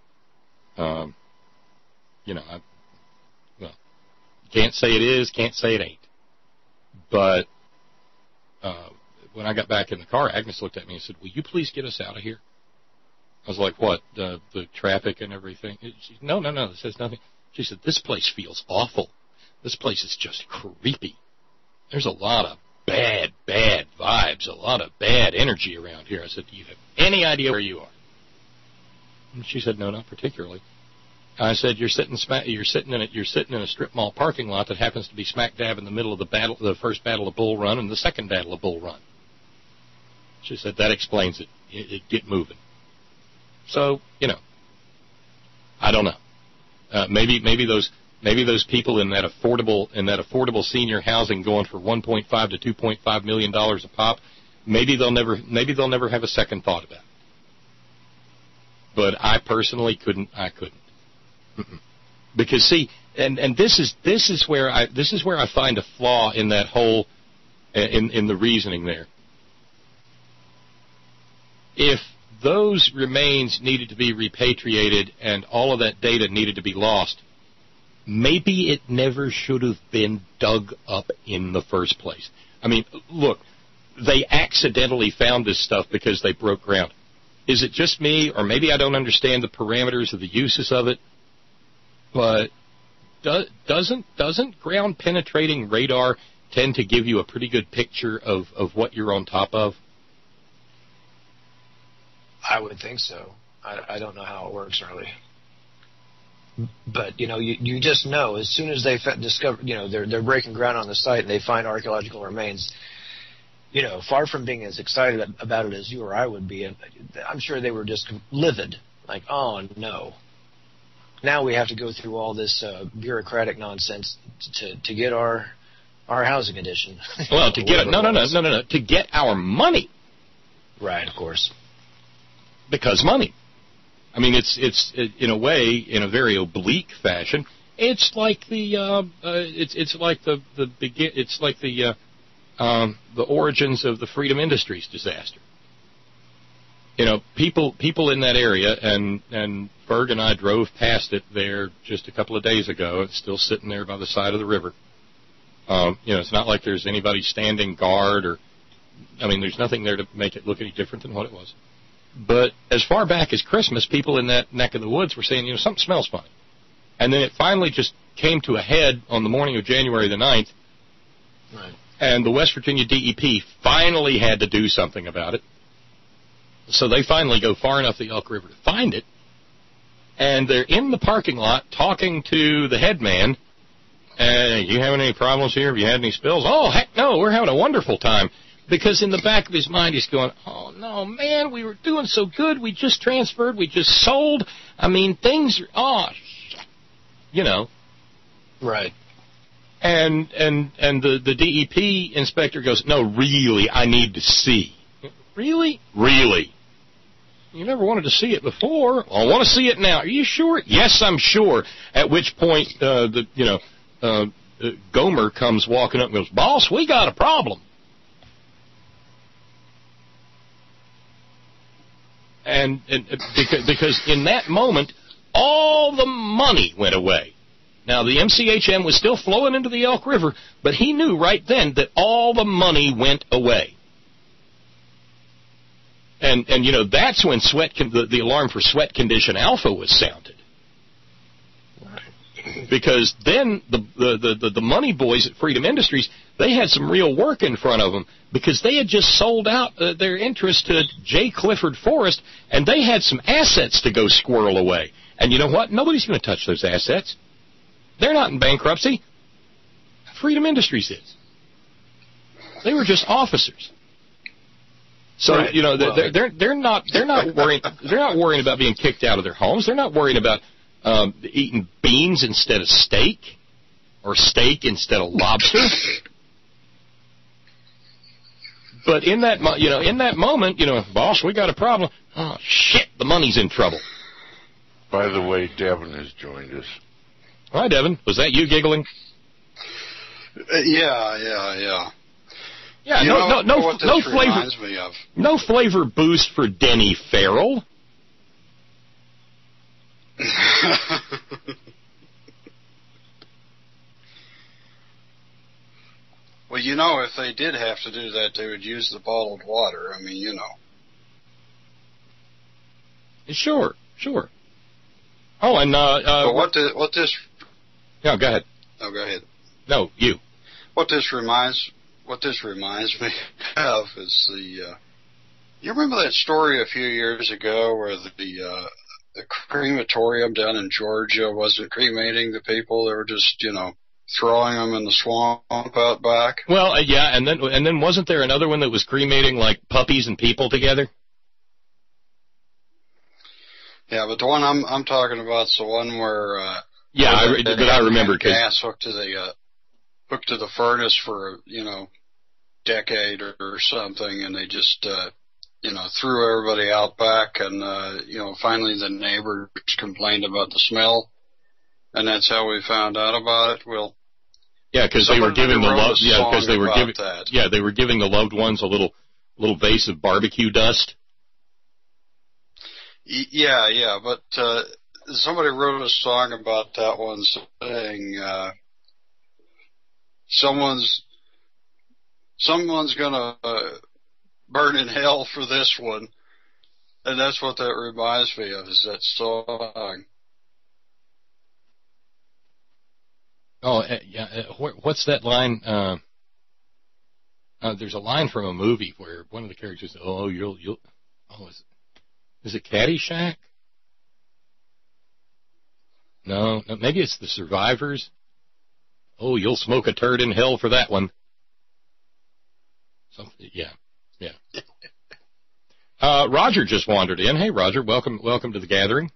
Can't say it is, can't say it ain't. But when I got back in the car, Agnes looked at me and said, "Will you please get us out of here?" I was like, "What? The traffic and everything?" No, this says nothing. She said, "This place feels awful. This place is just creepy. There's a lot of bad vibes, a lot of bad energy around here. I said, do you have any idea where you are? And she said, no, not particularly. I said, you're sitting in a strip mall parking lot that happens to be smack dab in the middle of the first battle of Bull Run and the second battle of Bull Run. She said, that explains it. Get moving. So, I don't know. Maybe those people in that affordable senior housing going for $1.5 to $2.5 million a pop, maybe they'll never have a second thought about it. But I personally couldn't. Mm-mm. Because see, and this is where I find a flaw in that whole in the reasoning there. If those remains needed to be repatriated and all of that data needed to be lost, maybe it never should have been dug up in the first place. I mean, look, they accidentally found this stuff because they broke ground. Is it just me, or maybe I don't understand the parameters of the uses of it? But doesn't ground-penetrating radar tend to give you a pretty good picture of what you're on top of? I would think so. I don't know how it works, really. But, you just know, as soon as they discover, they're breaking ground on the site and they find archaeological remains, far from being as excited about it as you or I would be, I'm sure they were just livid. Like, oh, no. Now we have to go through all this bureaucratic nonsense to get our housing addition. Well, to get to get our money. Right, of course. Because money. I mean, it's in a way, in a very oblique fashion, it's like the origins of the Freedom Industries disaster. People in that area, and Ferg and I drove past it there just a couple of days ago. It's still sitting there by the side of the river. It's not like there's anybody standing guard there's nothing there to make it look any different than what it was. But as far back as Christmas, people in that neck of the woods were saying, something smells funny. And then it finally just came to a head on the morning of January the 9th. Right. And the West Virginia DEP finally had to do something about it. So they finally go far enough the Elk River to find it. And they're in the parking lot talking to the head man. You having any problems here? Have you had any spills? Oh, heck no, we're having a wonderful time. Because in the back of his mind, he's going, oh, no, man, we were doing so good. We just transferred. We just sold. I mean, things are, shit. Right. And the DEP inspector goes, no, really, I need to see. Really? Really? You never wanted to see it before. Well, I want to see it now. Are you sure? Yes, I'm sure. At which point, Gomer comes walking up and goes, boss, we got a problem. And because in that moment, all the money went away. Now, the MCHM was still flowing into the Elk River, but he knew right then that all the money went away. And that's when the alarm for sweat condition alpha was sounded. Because then the money boys at Freedom Industries, they had some real work in front of them because they had just sold out their interest to J. Clifford Forrest, and they had some assets to go squirrel away. And you know what? Nobody's going to touch those assets. They're not in bankruptcy. Freedom Industries is. They were just officers. So right. They're not worrying about being kicked out of their homes. They're not worried about eating beans instead of steak, or steak instead of lobster. But in that moment, boss, we got a problem. Oh shit, the money's in trouble. By the way, Devin has joined us. Hi, Devin. Was that you giggling? Yeah. Yeah, no flavor. Reminds me of. No flavor boost for Denny Farrell. Well, if they did have to do that, they would use the bottled water. I mean, Sure. Oh, and but what this? Yeah, go ahead. No, go ahead. No, you. What this reminds what this reminds me of is you remember that story a few years ago where the crematorium down in Georgia wasn't cremating the people? They were just, throwing them in the swamp out back. Well, yeah, and then wasn't there another one that was cremating like puppies and people together? Yeah, but the one I'm talking about is the one where I remember gas hooked to the furnace for decade or something, and they just threw everybody out back, and finally the neighbors complained about the smell, and that's how we found out about it. Well, yeah, because they were giving they were giving the loved ones a little vase of barbecue dust. Yeah, but somebody wrote a song about that one, saying someone's gonna burn in hell for this one, and that's what that reminds me of, is that song. Oh, yeah. What's that line? There's a line from a movie where one of the characters says, is it Caddyshack? No, maybe it's The Survivors. Oh, you'll smoke a turd in hell for that one. Yeah. Roger just wandered in. Hey, Roger, welcome to the gathering.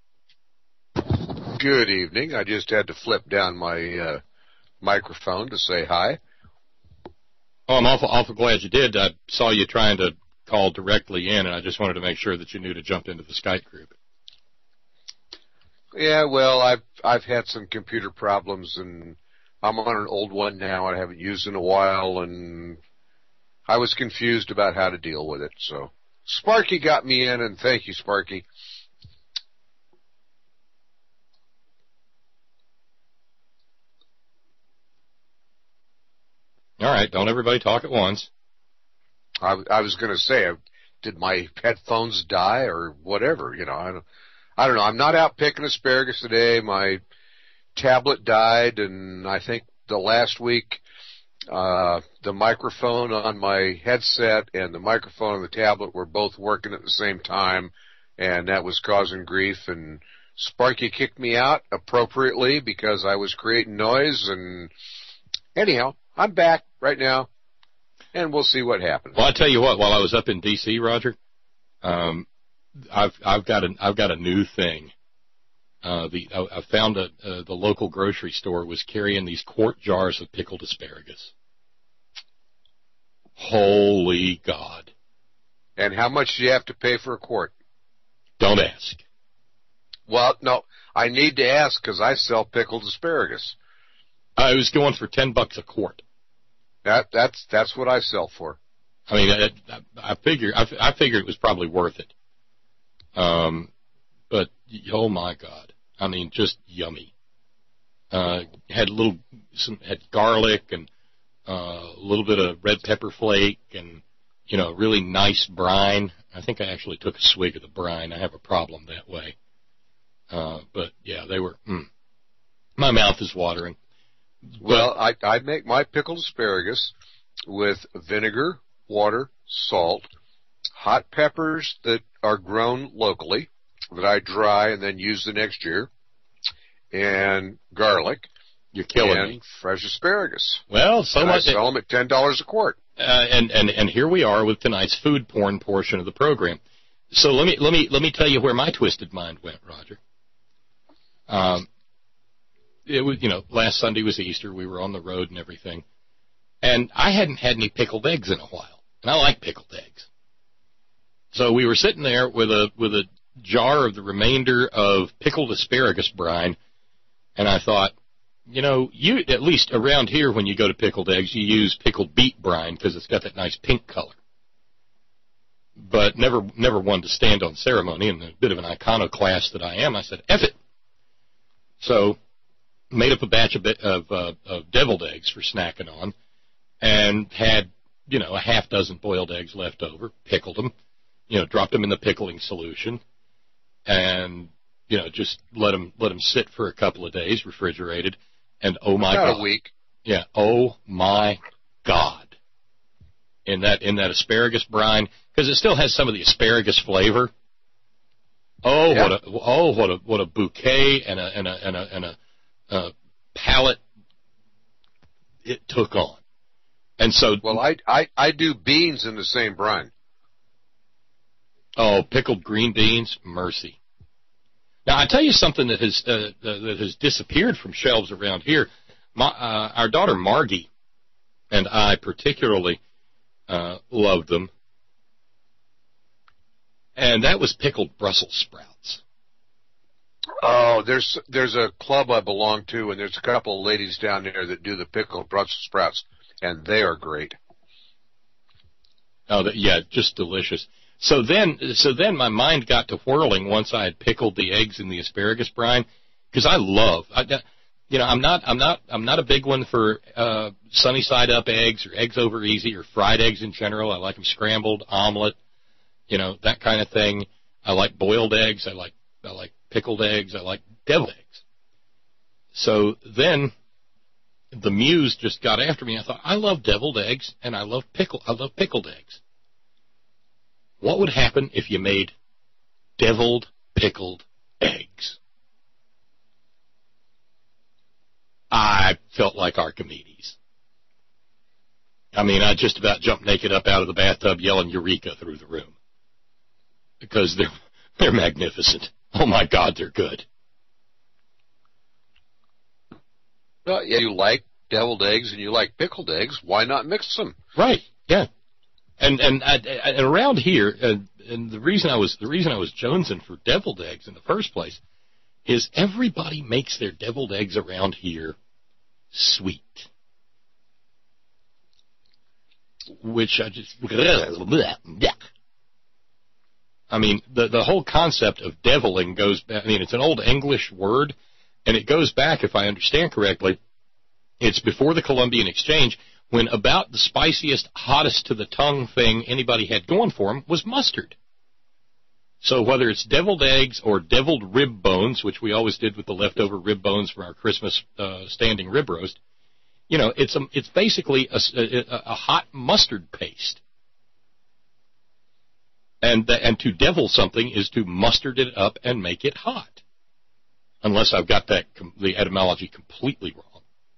Good evening. I just had to flip down my microphone to say hi. Oh, I'm awful glad you did. I saw you trying to call directly in, and I just wanted to make sure that you knew to jump into the Skype group. Yeah, well, I've had some computer problems, and I'm on an old one now I haven't used in a while, and I was confused about how to deal with it. So Sparky got me in, and thank you, Sparky. All right, don't everybody talk at once. I was going to say, did my headphones die or whatever? I don't know. I'm not out picking asparagus today. My tablet died, and I think the last week the microphone on my headset and the microphone on the tablet were both working at the same time, and that was causing grief. And Sparky kicked me out appropriately because I was creating noise. And anyhow, I'm back right now, and we'll see what happens. Well, I tell you what. While I was up in D.C., Roger, I've got a new thing. I found the local grocery store was carrying these quart jars of pickled asparagus. Holy God! And how much do you have to pay for a quart? Don't ask. Well, no, I need to ask because I sell pickled asparagus. I was going for $10 a quart. That's what I sell for. I mean, I figured it was probably worth it. But oh my God, I mean, just yummy. Had garlic and a little bit of red pepper flake and really nice brine. I think I actually took a swig of the brine. I have a problem that way. But yeah, they were. My mouth is watering. Well, I make my pickled asparagus with vinegar, water, salt, hot peppers that are grown locally that I dry and then use the next year, and garlic. You're killing me. Fresh asparagus. Well, so much. I sell them at $10 a quart. And here we are with tonight's food porn portion of the program. So let me tell you where my twisted mind went, Roger. It was, last Sunday was Easter. We were on the road and everything. And I hadn't had any pickled eggs in a while. And I like pickled eggs. So we were sitting there with a jar of the remainder of pickled asparagus brine. And I thought, you at least around here when you go to pickled eggs, you use pickled beet brine because it's got that nice pink color. But never one to stand on ceremony, and a bit of an iconoclast that I am, I said, F it. So made up a batch of deviled eggs for snacking on, and had, a half dozen boiled eggs left over, pickled them, dropped them in the pickling solution, and, just let them sit for a couple of days, refrigerated, and oh my God. A week. Yeah, oh my God. in that asparagus brine, because it still has some of the asparagus flavor. Oh, yeah. What a bouquet and a palette it took on. And so, well, I do beans in the same brine. Oh, pickled green beans, mercy. Now I tell you something that has disappeared from shelves around here. Our daughter Margie and I particularly loved them, and that was pickled Brussels sprouts. Oh, there's a club I belong to, and there's a couple of ladies down there that do the pickled Brussels sprouts, and they are great. Oh, yeah, just delicious. So then my mind got to whirling once I had pickled the eggs in the asparagus brine, because I'm not a big one for sunny side up eggs or eggs over easy or fried eggs in general. I like them scrambled, omelet, that kind of thing. I like boiled eggs. I like pickled eggs. I like deviled eggs. So then the muse just got after me. I thought, I love deviled eggs and I love pickled eggs. What would happen if you made deviled pickled eggs? I felt like Archimedes. I mean, I just about jumped naked up out of the bathtub yelling Eureka through the room. Because they're magnificent. Oh my God, they're good. Well, yeah, you like deviled eggs and you like pickled eggs. Why not mix them? Right. Yeah. And around here, and the reason I was jonesing for deviled eggs in the first place is everybody makes their deviled eggs around here sweet, which I just I mean the whole concept of deviling goes back. I mean, it's an old English word, and it goes back, if I understand correctly, it's before the Columbian Exchange, when about the spiciest, hottest to the tongue thing anybody had going for them was mustard. So whether it's deviled eggs or deviled rib bones, which we always did with the leftover rib bones from our Christmas standing rib roast, it's basically a hot mustard paste. And to devil something is to mustard it up and make it hot, unless I've got the etymology completely wrong.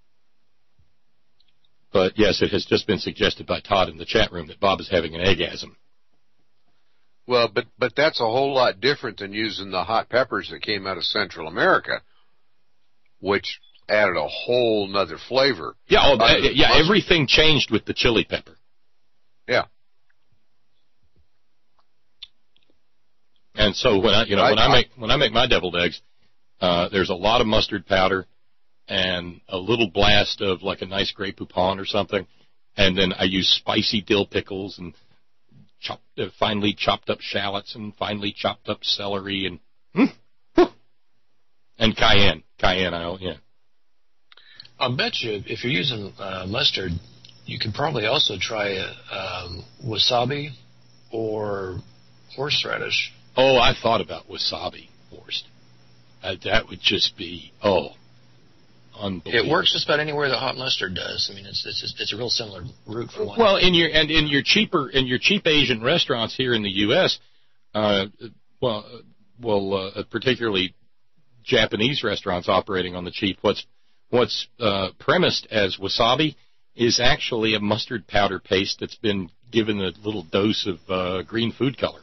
But, yes, it has just been suggested by Todd in the chat room that Bob is having an eggasm. Well, but that's a whole lot different than using the hot peppers that came out of Central America, which added a whole nother flavor. Yeah, everything changed with the chili pepper. Yeah. And so when I make my deviled eggs, there's a lot of mustard powder and a little blast of like a nice Grey Poupon or something, and then I use spicy dill pickles and finely chopped up shallots and finely chopped up celery and cayenne. I'll bet you if you're using mustard, you could probably also try wasabi or horseradish. Oh, I thought about wasabi, Horst. That would just be unbelievable. It works just about anywhere that hot mustard does. I mean, it's a real similar root for one. Well, in your cheap Asian restaurants here in the U.S., particularly Japanese restaurants operating on the cheap, what's premised as wasabi is actually a mustard powder paste that's been given a little dose of green food color.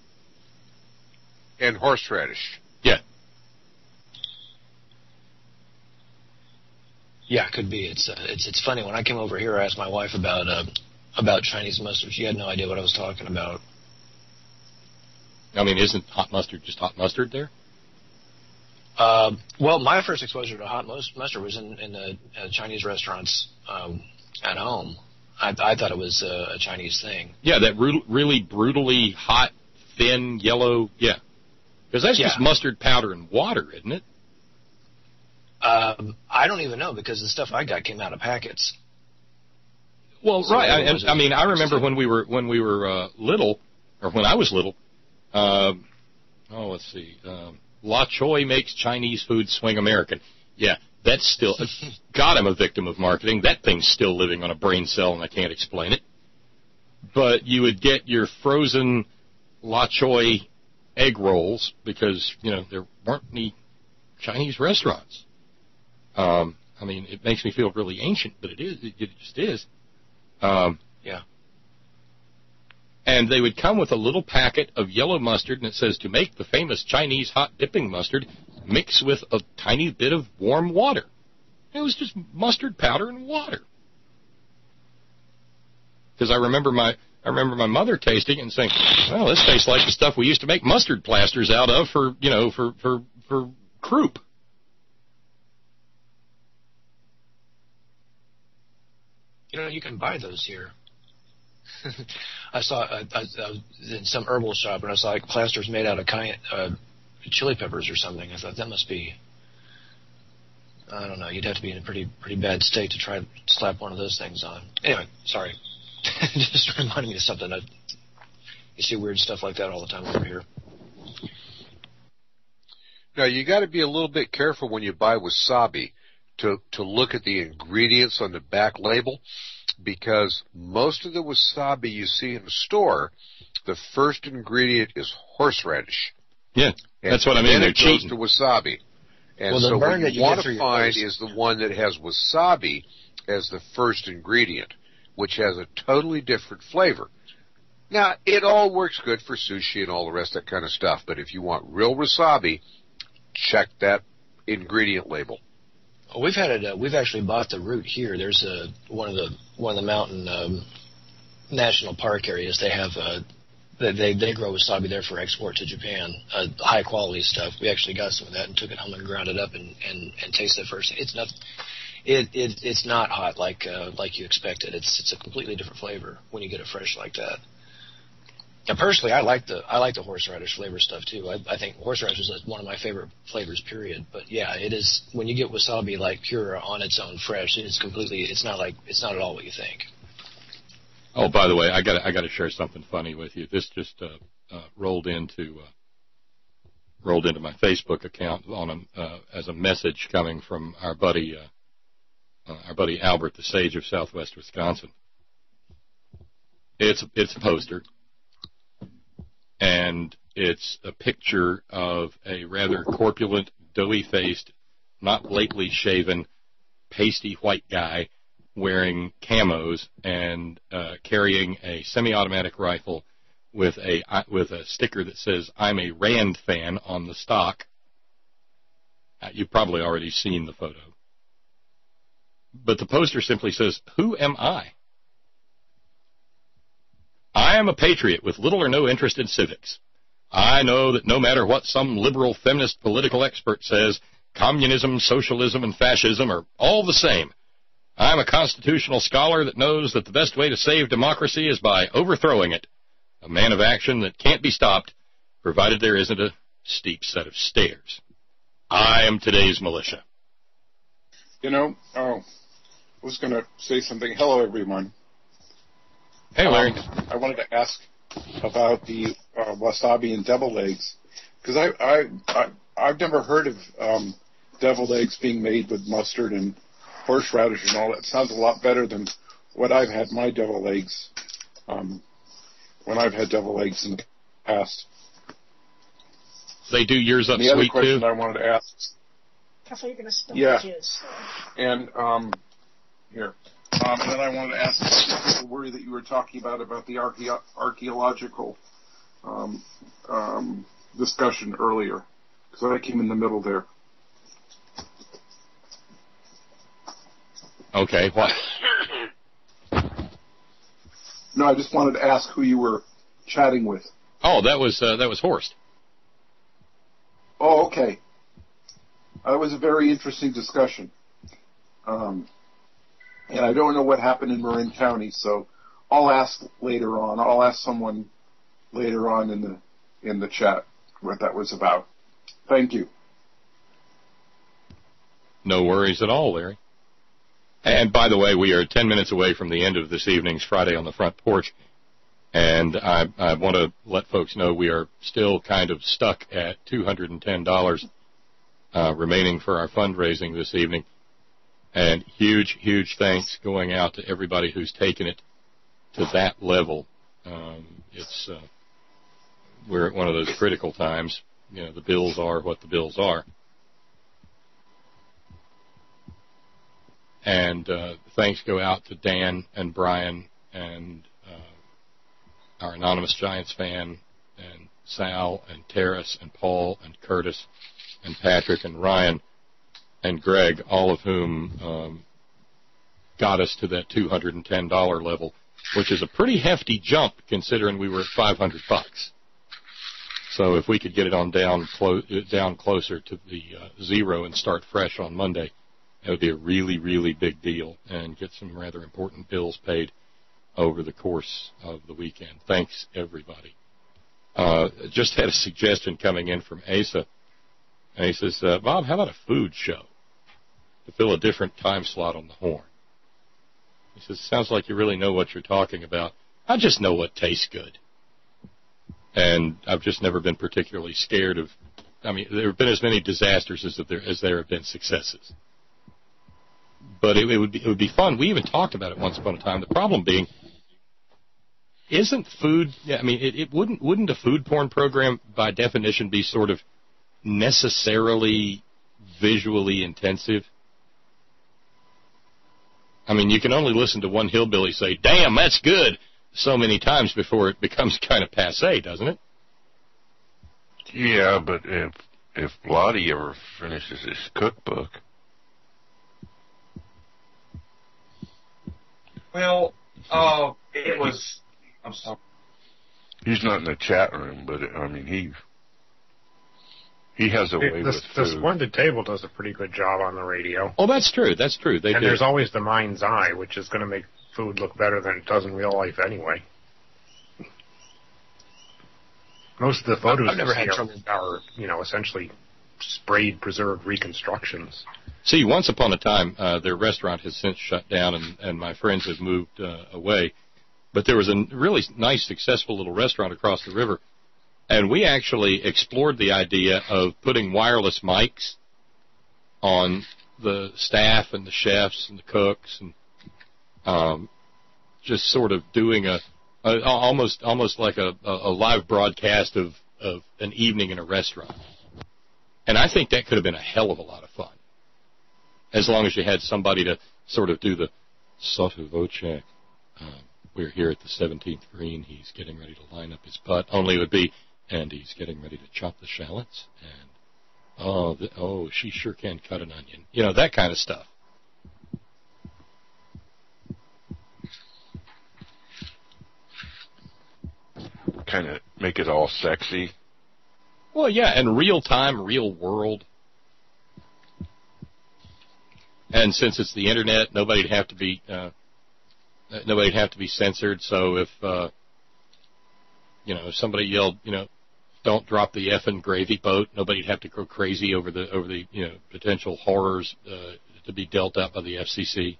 And horseradish. Yeah. Yeah, it could be. It's funny. When I came over here, I asked my wife about Chinese mustard. She had no idea what I was talking about. I mean, isn't hot mustard just hot mustard there? Well, my first exposure to hot mustard was in the Chinese restaurants at home. I thought it was a Chinese thing. Yeah, that really brutally hot, thin, yellow, yeah. Because that's just mustard powder and water, isn't it? I don't even know, because the stuff I got came out of packets. Well, so right. I remember when we were little, or when I was little. Let's see. La Choy makes Chinese food swing American. Yeah, that's still. God, I'm a victim of marketing. That thing's still living on a brain cell, and I can't explain it. but you would get your frozen La Choy egg rolls because, there weren't any Chinese restaurants. I mean, it makes me feel really ancient, but it just is. Yeah. And they would come with a little packet of yellow mustard, and it says, to make the famous Chinese hot dipping mustard, mix with a tiny bit of warm water. It was just mustard powder and water. Because I remember my mother tasting it and saying, well, this tastes like the stuff we used to make mustard plasters out of for croup. You can buy those here. I saw I was in some herbal shop, and I saw plasters made out of chili peppers or something. I thought that must be, I don't know, you'd have to be in a pretty bad state to try to slap one of those things on. Anyway, sorry. Just reminding me of something. You see weird stuff like that all the time over here. Now, you got to be a little bit careful when you buy wasabi to look at the ingredients on the back label, because most of the wasabi you see in the store, the first ingredient is horseradish. Yeah, that's what I mean. They're cheating. Goes to wasabi. And well, so what you want to find is the one that has wasabi as the first ingredient, which has a totally different flavor. Now, it all works good for sushi and all the rest of that kind of stuff, but if you want real wasabi, check that ingredient label. We've had it. We've actually bought the root here. There's one of the mountain national park areas. They have they grow wasabi there for export to Japan. High quality stuff. We actually got some of that and took it home and ground it up and tasted it first. It's not. It's not hot like you expected. It's a completely different flavor when you get it fresh like that. And personally, I like the horseradish flavor stuff too. I think horseradish is one of my favorite flavors, period. But yeah, it is when you get wasabi like pure on its own, fresh. It's not at all what you think. Oh, by the way, I got to share something funny with you. This just rolled into my Facebook account as a message coming from our buddy Albert, the Sage of Southwest Wisconsin. It's a poster. And it's a picture of a rather corpulent, doughy-faced, not lately shaven, pasty white guy wearing camos and carrying a semi-automatic rifle with a sticker that says, I'm a Rand fan on the stock. You've probably already seen the photo. But the poster simply says, who am I? I am a patriot with little or no interest in civics. I know that no matter what some liberal feminist political expert says, communism, socialism, and fascism are all the same. I'm a constitutional scholar that knows that the best way to save democracy is by overthrowing it, a man of action that can't be stopped, provided there isn't a steep set of stairs. I am today's militia. I was going to say something. Hello, everyone. Hey, Larry. I wanted to ask about the wasabi and deviled eggs, because I've never heard of deviled eggs being made with mustard and horseradish and all that. It sounds a lot better than what I've had my deviled eggs when I've had deviled eggs in the past. They do yours up sweet, too? The other question I wanted to ask. Careful, you're going to spill the juice. And here. And then I wanted to ask the worry that you were talking about the archaeological discussion earlier, because I came in the middle there. Okay, what? No, I just wanted to ask who you were chatting with. Oh, that was Horst. Oh, okay. That was a very interesting discussion. And I don't know what happened in Marin County, so I'll ask later on. I'll ask someone later on in the chat what that was about. Thank you. No worries at all, Larry. And by the way, we are 10 minutes away from the end of this evening's Friday on the Front Porch, and I want to let folks know we are still kind of stuck at $210 remaining for our fundraising this evening. And huge, huge thanks going out to everybody who's taken it to that level, we're at one of those critical times. The bills are what the bills are. And thanks go out to Dan and Brian and our Anonymous Giants fan and Sal and Terrace and Paul and Curtis and Patrick and Ryan and Greg, all of whom got us to that $210 level, which is a pretty hefty jump considering we were at $500. So if we could get it on down closer to the zero and start fresh on Monday, that would be a really, really big deal and get some rather important bills paid over the course of the weekend. Thanks, everybody. Just had a suggestion coming in from Asa. And he says, Bob, how about a food show to fill a different time slot on the horn? He says, sounds like you really know what you're talking about. I just know what tastes good. And I've just never been particularly scared of, there have been as many disasters as there have been successes. But it would be fun. We even talked about it once upon a time. The problem being, isn't food, wouldn't a food porn program by definition be sort of necessarily visually intensive? You can only listen to one hillbilly say, damn, that's good, so many times before it becomes kind of passé, doesn't it? Yeah, but if Lottie ever finishes his cookbook. Well, it was, I'm sorry. He's not in the chat room, but he has a way with food. The Splendid Table does a pretty good job on the radio. Oh, that's true. That's true. They do. There's always the Mind's Eye, which is going to make food look better than it does in real life anyway. Most of the photos are essentially sprayed, preserved reconstructions. See, once upon a time, their restaurant has since shut down, and my friends have moved away. But there was a really nice, successful little restaurant across the river. And we actually explored the idea of putting wireless mics on the staff and the chefs and the cooks, and just sort of doing almost like a live broadcast of an evening in a restaurant. And I think that could have been a hell of a lot of fun, as long as you had somebody to sort of do the sotto voce. We're here at the 17th green. He's getting ready to line up his putt. Only it would be, and he's getting ready to chop the shallots, and she sure can cut an onion. That kind of stuff. Kind of make it all sexy. Well, yeah, and real time, real world. And since it's the internet, nobody'd have to be censored. So if if somebody yelled, don't drop the effing gravy boat, nobody'd have to go crazy over the potential horrors to be dealt out by the FCC.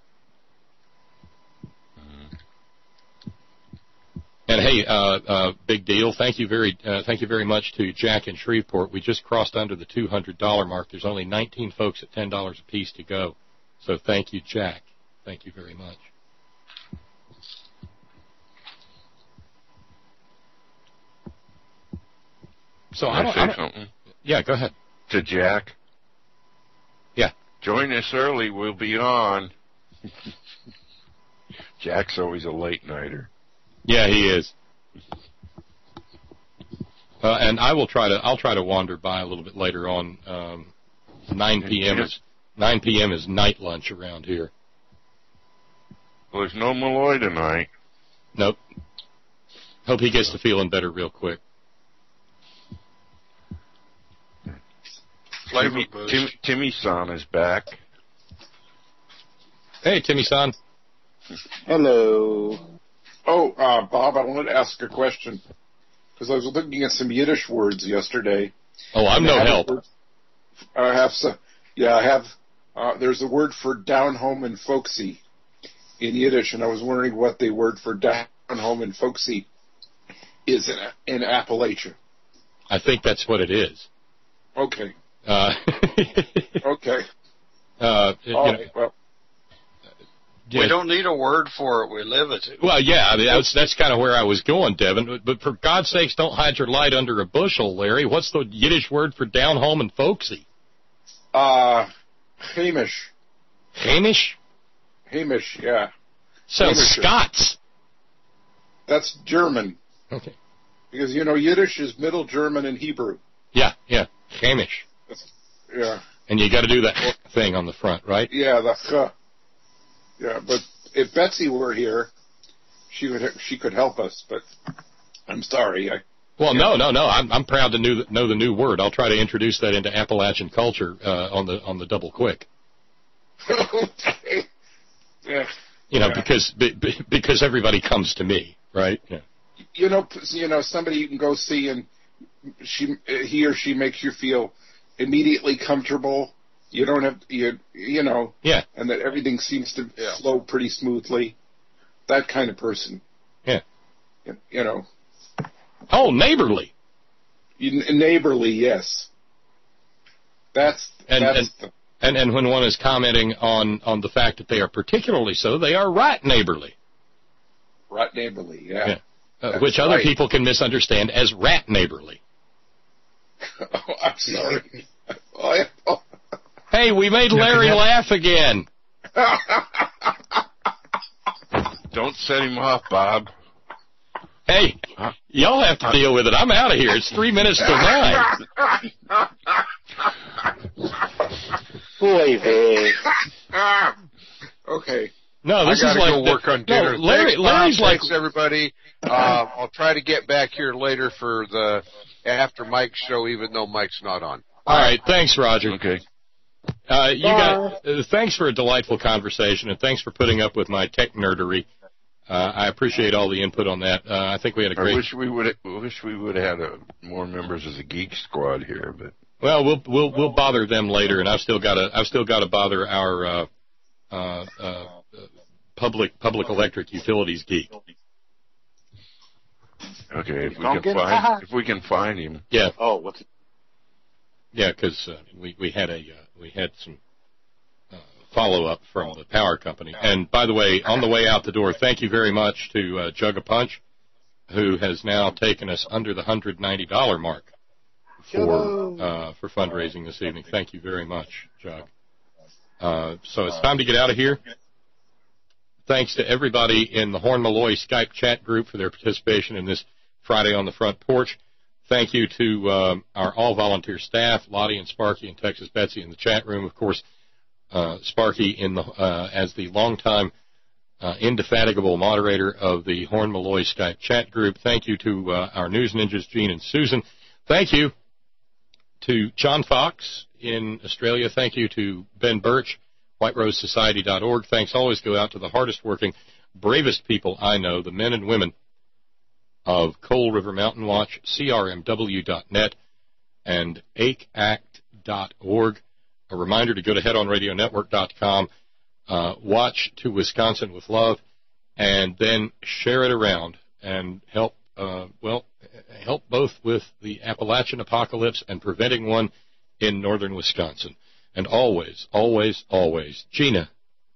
And hey, big deal. Thank you very much to Jack in Shreveport. We just crossed under the $200 mark. There's only 19 folks at $10 a piece to go. So thank you, Jack. Thank you very much. So I say something? Yeah, go ahead. To Jack? Yeah. Join us early. We'll be on. Jack's always a late nighter. Yeah, he is. And I'll try to wander by a little bit later on. 9 p.m. is night lunch around here. Well, there's no Malloy tonight. Nope. Hope he gets to feeling better real quick. Timmy-san is back. Hey, Timmy-san. Hello. Oh, Bob, I wanted to ask a question, because I was looking at some Yiddish words yesterday. Oh, I'm no help. I have some. Yeah, I have. There's a word for down home and folksy in Yiddish, and I was wondering what the word for down home and folksy is in Appalachia. I think that's what it is. Okay. Okay. All right, well. We don't need a word for it. We live it. Well, yeah, I mean, that's kind of where I was going, Devin. But for God's sakes, don't hide your light under a bushel, Larry. What's the Yiddish word for down home and folksy? Hamish. Hamish? Hamish, yeah. Sounds Scots. That's German. Okay. Because, Yiddish is Middle German and Hebrew. Yeah. Hamish. Yeah. And you got to do that thing on the front, right? Yeah, the ch. Yeah, but if Betsy were here, she could help us, but I'm sorry. No. I'm proud to know the new word. I'll try to introduce that into Appalachian culture on the double quick. Okay. Yeah. Because everybody comes to me, right? Yeah. Somebody you can go see and he or she makes you feel immediately comfortable. You don't have yeah, and that everything seems to flow pretty smoothly. That kind of person. Yeah. Oh, neighborly. Neighborly, yes. And when one is commenting on the fact that they are particularly so, they are right neighborly. Right neighborly, yeah. Which other people can misunderstand as rat neighborly. Oh, I'm sorry. Hey, we made Larry laugh again. Don't set him off, Bob. Hey, y'all have to deal with it. I'm out of here. It's 3 minutes to 9. Okay. No, this is like go work on dinner. Larry's like, thanks, everybody. I'll try to get back here later for the after Mike's show, even though Mike's not on. All right, thanks, Roger. Okay. Thanks for a delightful conversation, and thanks for putting up with my tech nerdery. I appreciate all the input on that. I think we had a great. I wish we would have had more members of the Geek Squad here, but. Well, we'll bother them later, and I've still got to bother our public electric utilities geek. Okay, if we can find him. Yeah. Oh, what's it? Yeah, because we had some follow up from the power company. And by the way, on the way out the door, thank you very much to Jug a Punch, who has now taken us under the $190 mark for fundraising this evening. Thank you very much, Jug. So it's time to get out of here. Thanks to everybody in the Horn Malloy Skype chat group for their participation in this Friday on the Front Porch. Thank you to our all-volunteer staff, Lottie and Sparky and Texas Betsy in the chat room. Of course, Sparky as the longtime indefatigable moderator of the Horn Malloy Skype chat group. Thank you to our news ninjas, Gene and Susan. Thank you to John Fox in Australia. Thank you to Ben Birch, WhiteRoseSociety.org. Thanks always go out to the hardest working, bravest people I know, the men and women of Coal River Mountain Watch, CRMW.net, and AcheAct.org. A reminder to go to HeadOnRadioNetwork.com, watch To Wisconsin with Love, and then share it around and help both with the Appalachian apocalypse and preventing one in northern Wisconsin. And always, always, always, Gina,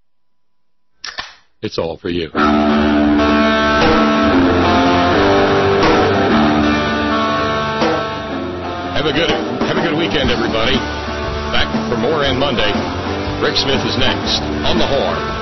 it's all for you. Have a good weekend, everybody. Back for more on Monday. Rick Smith is next on the Horn.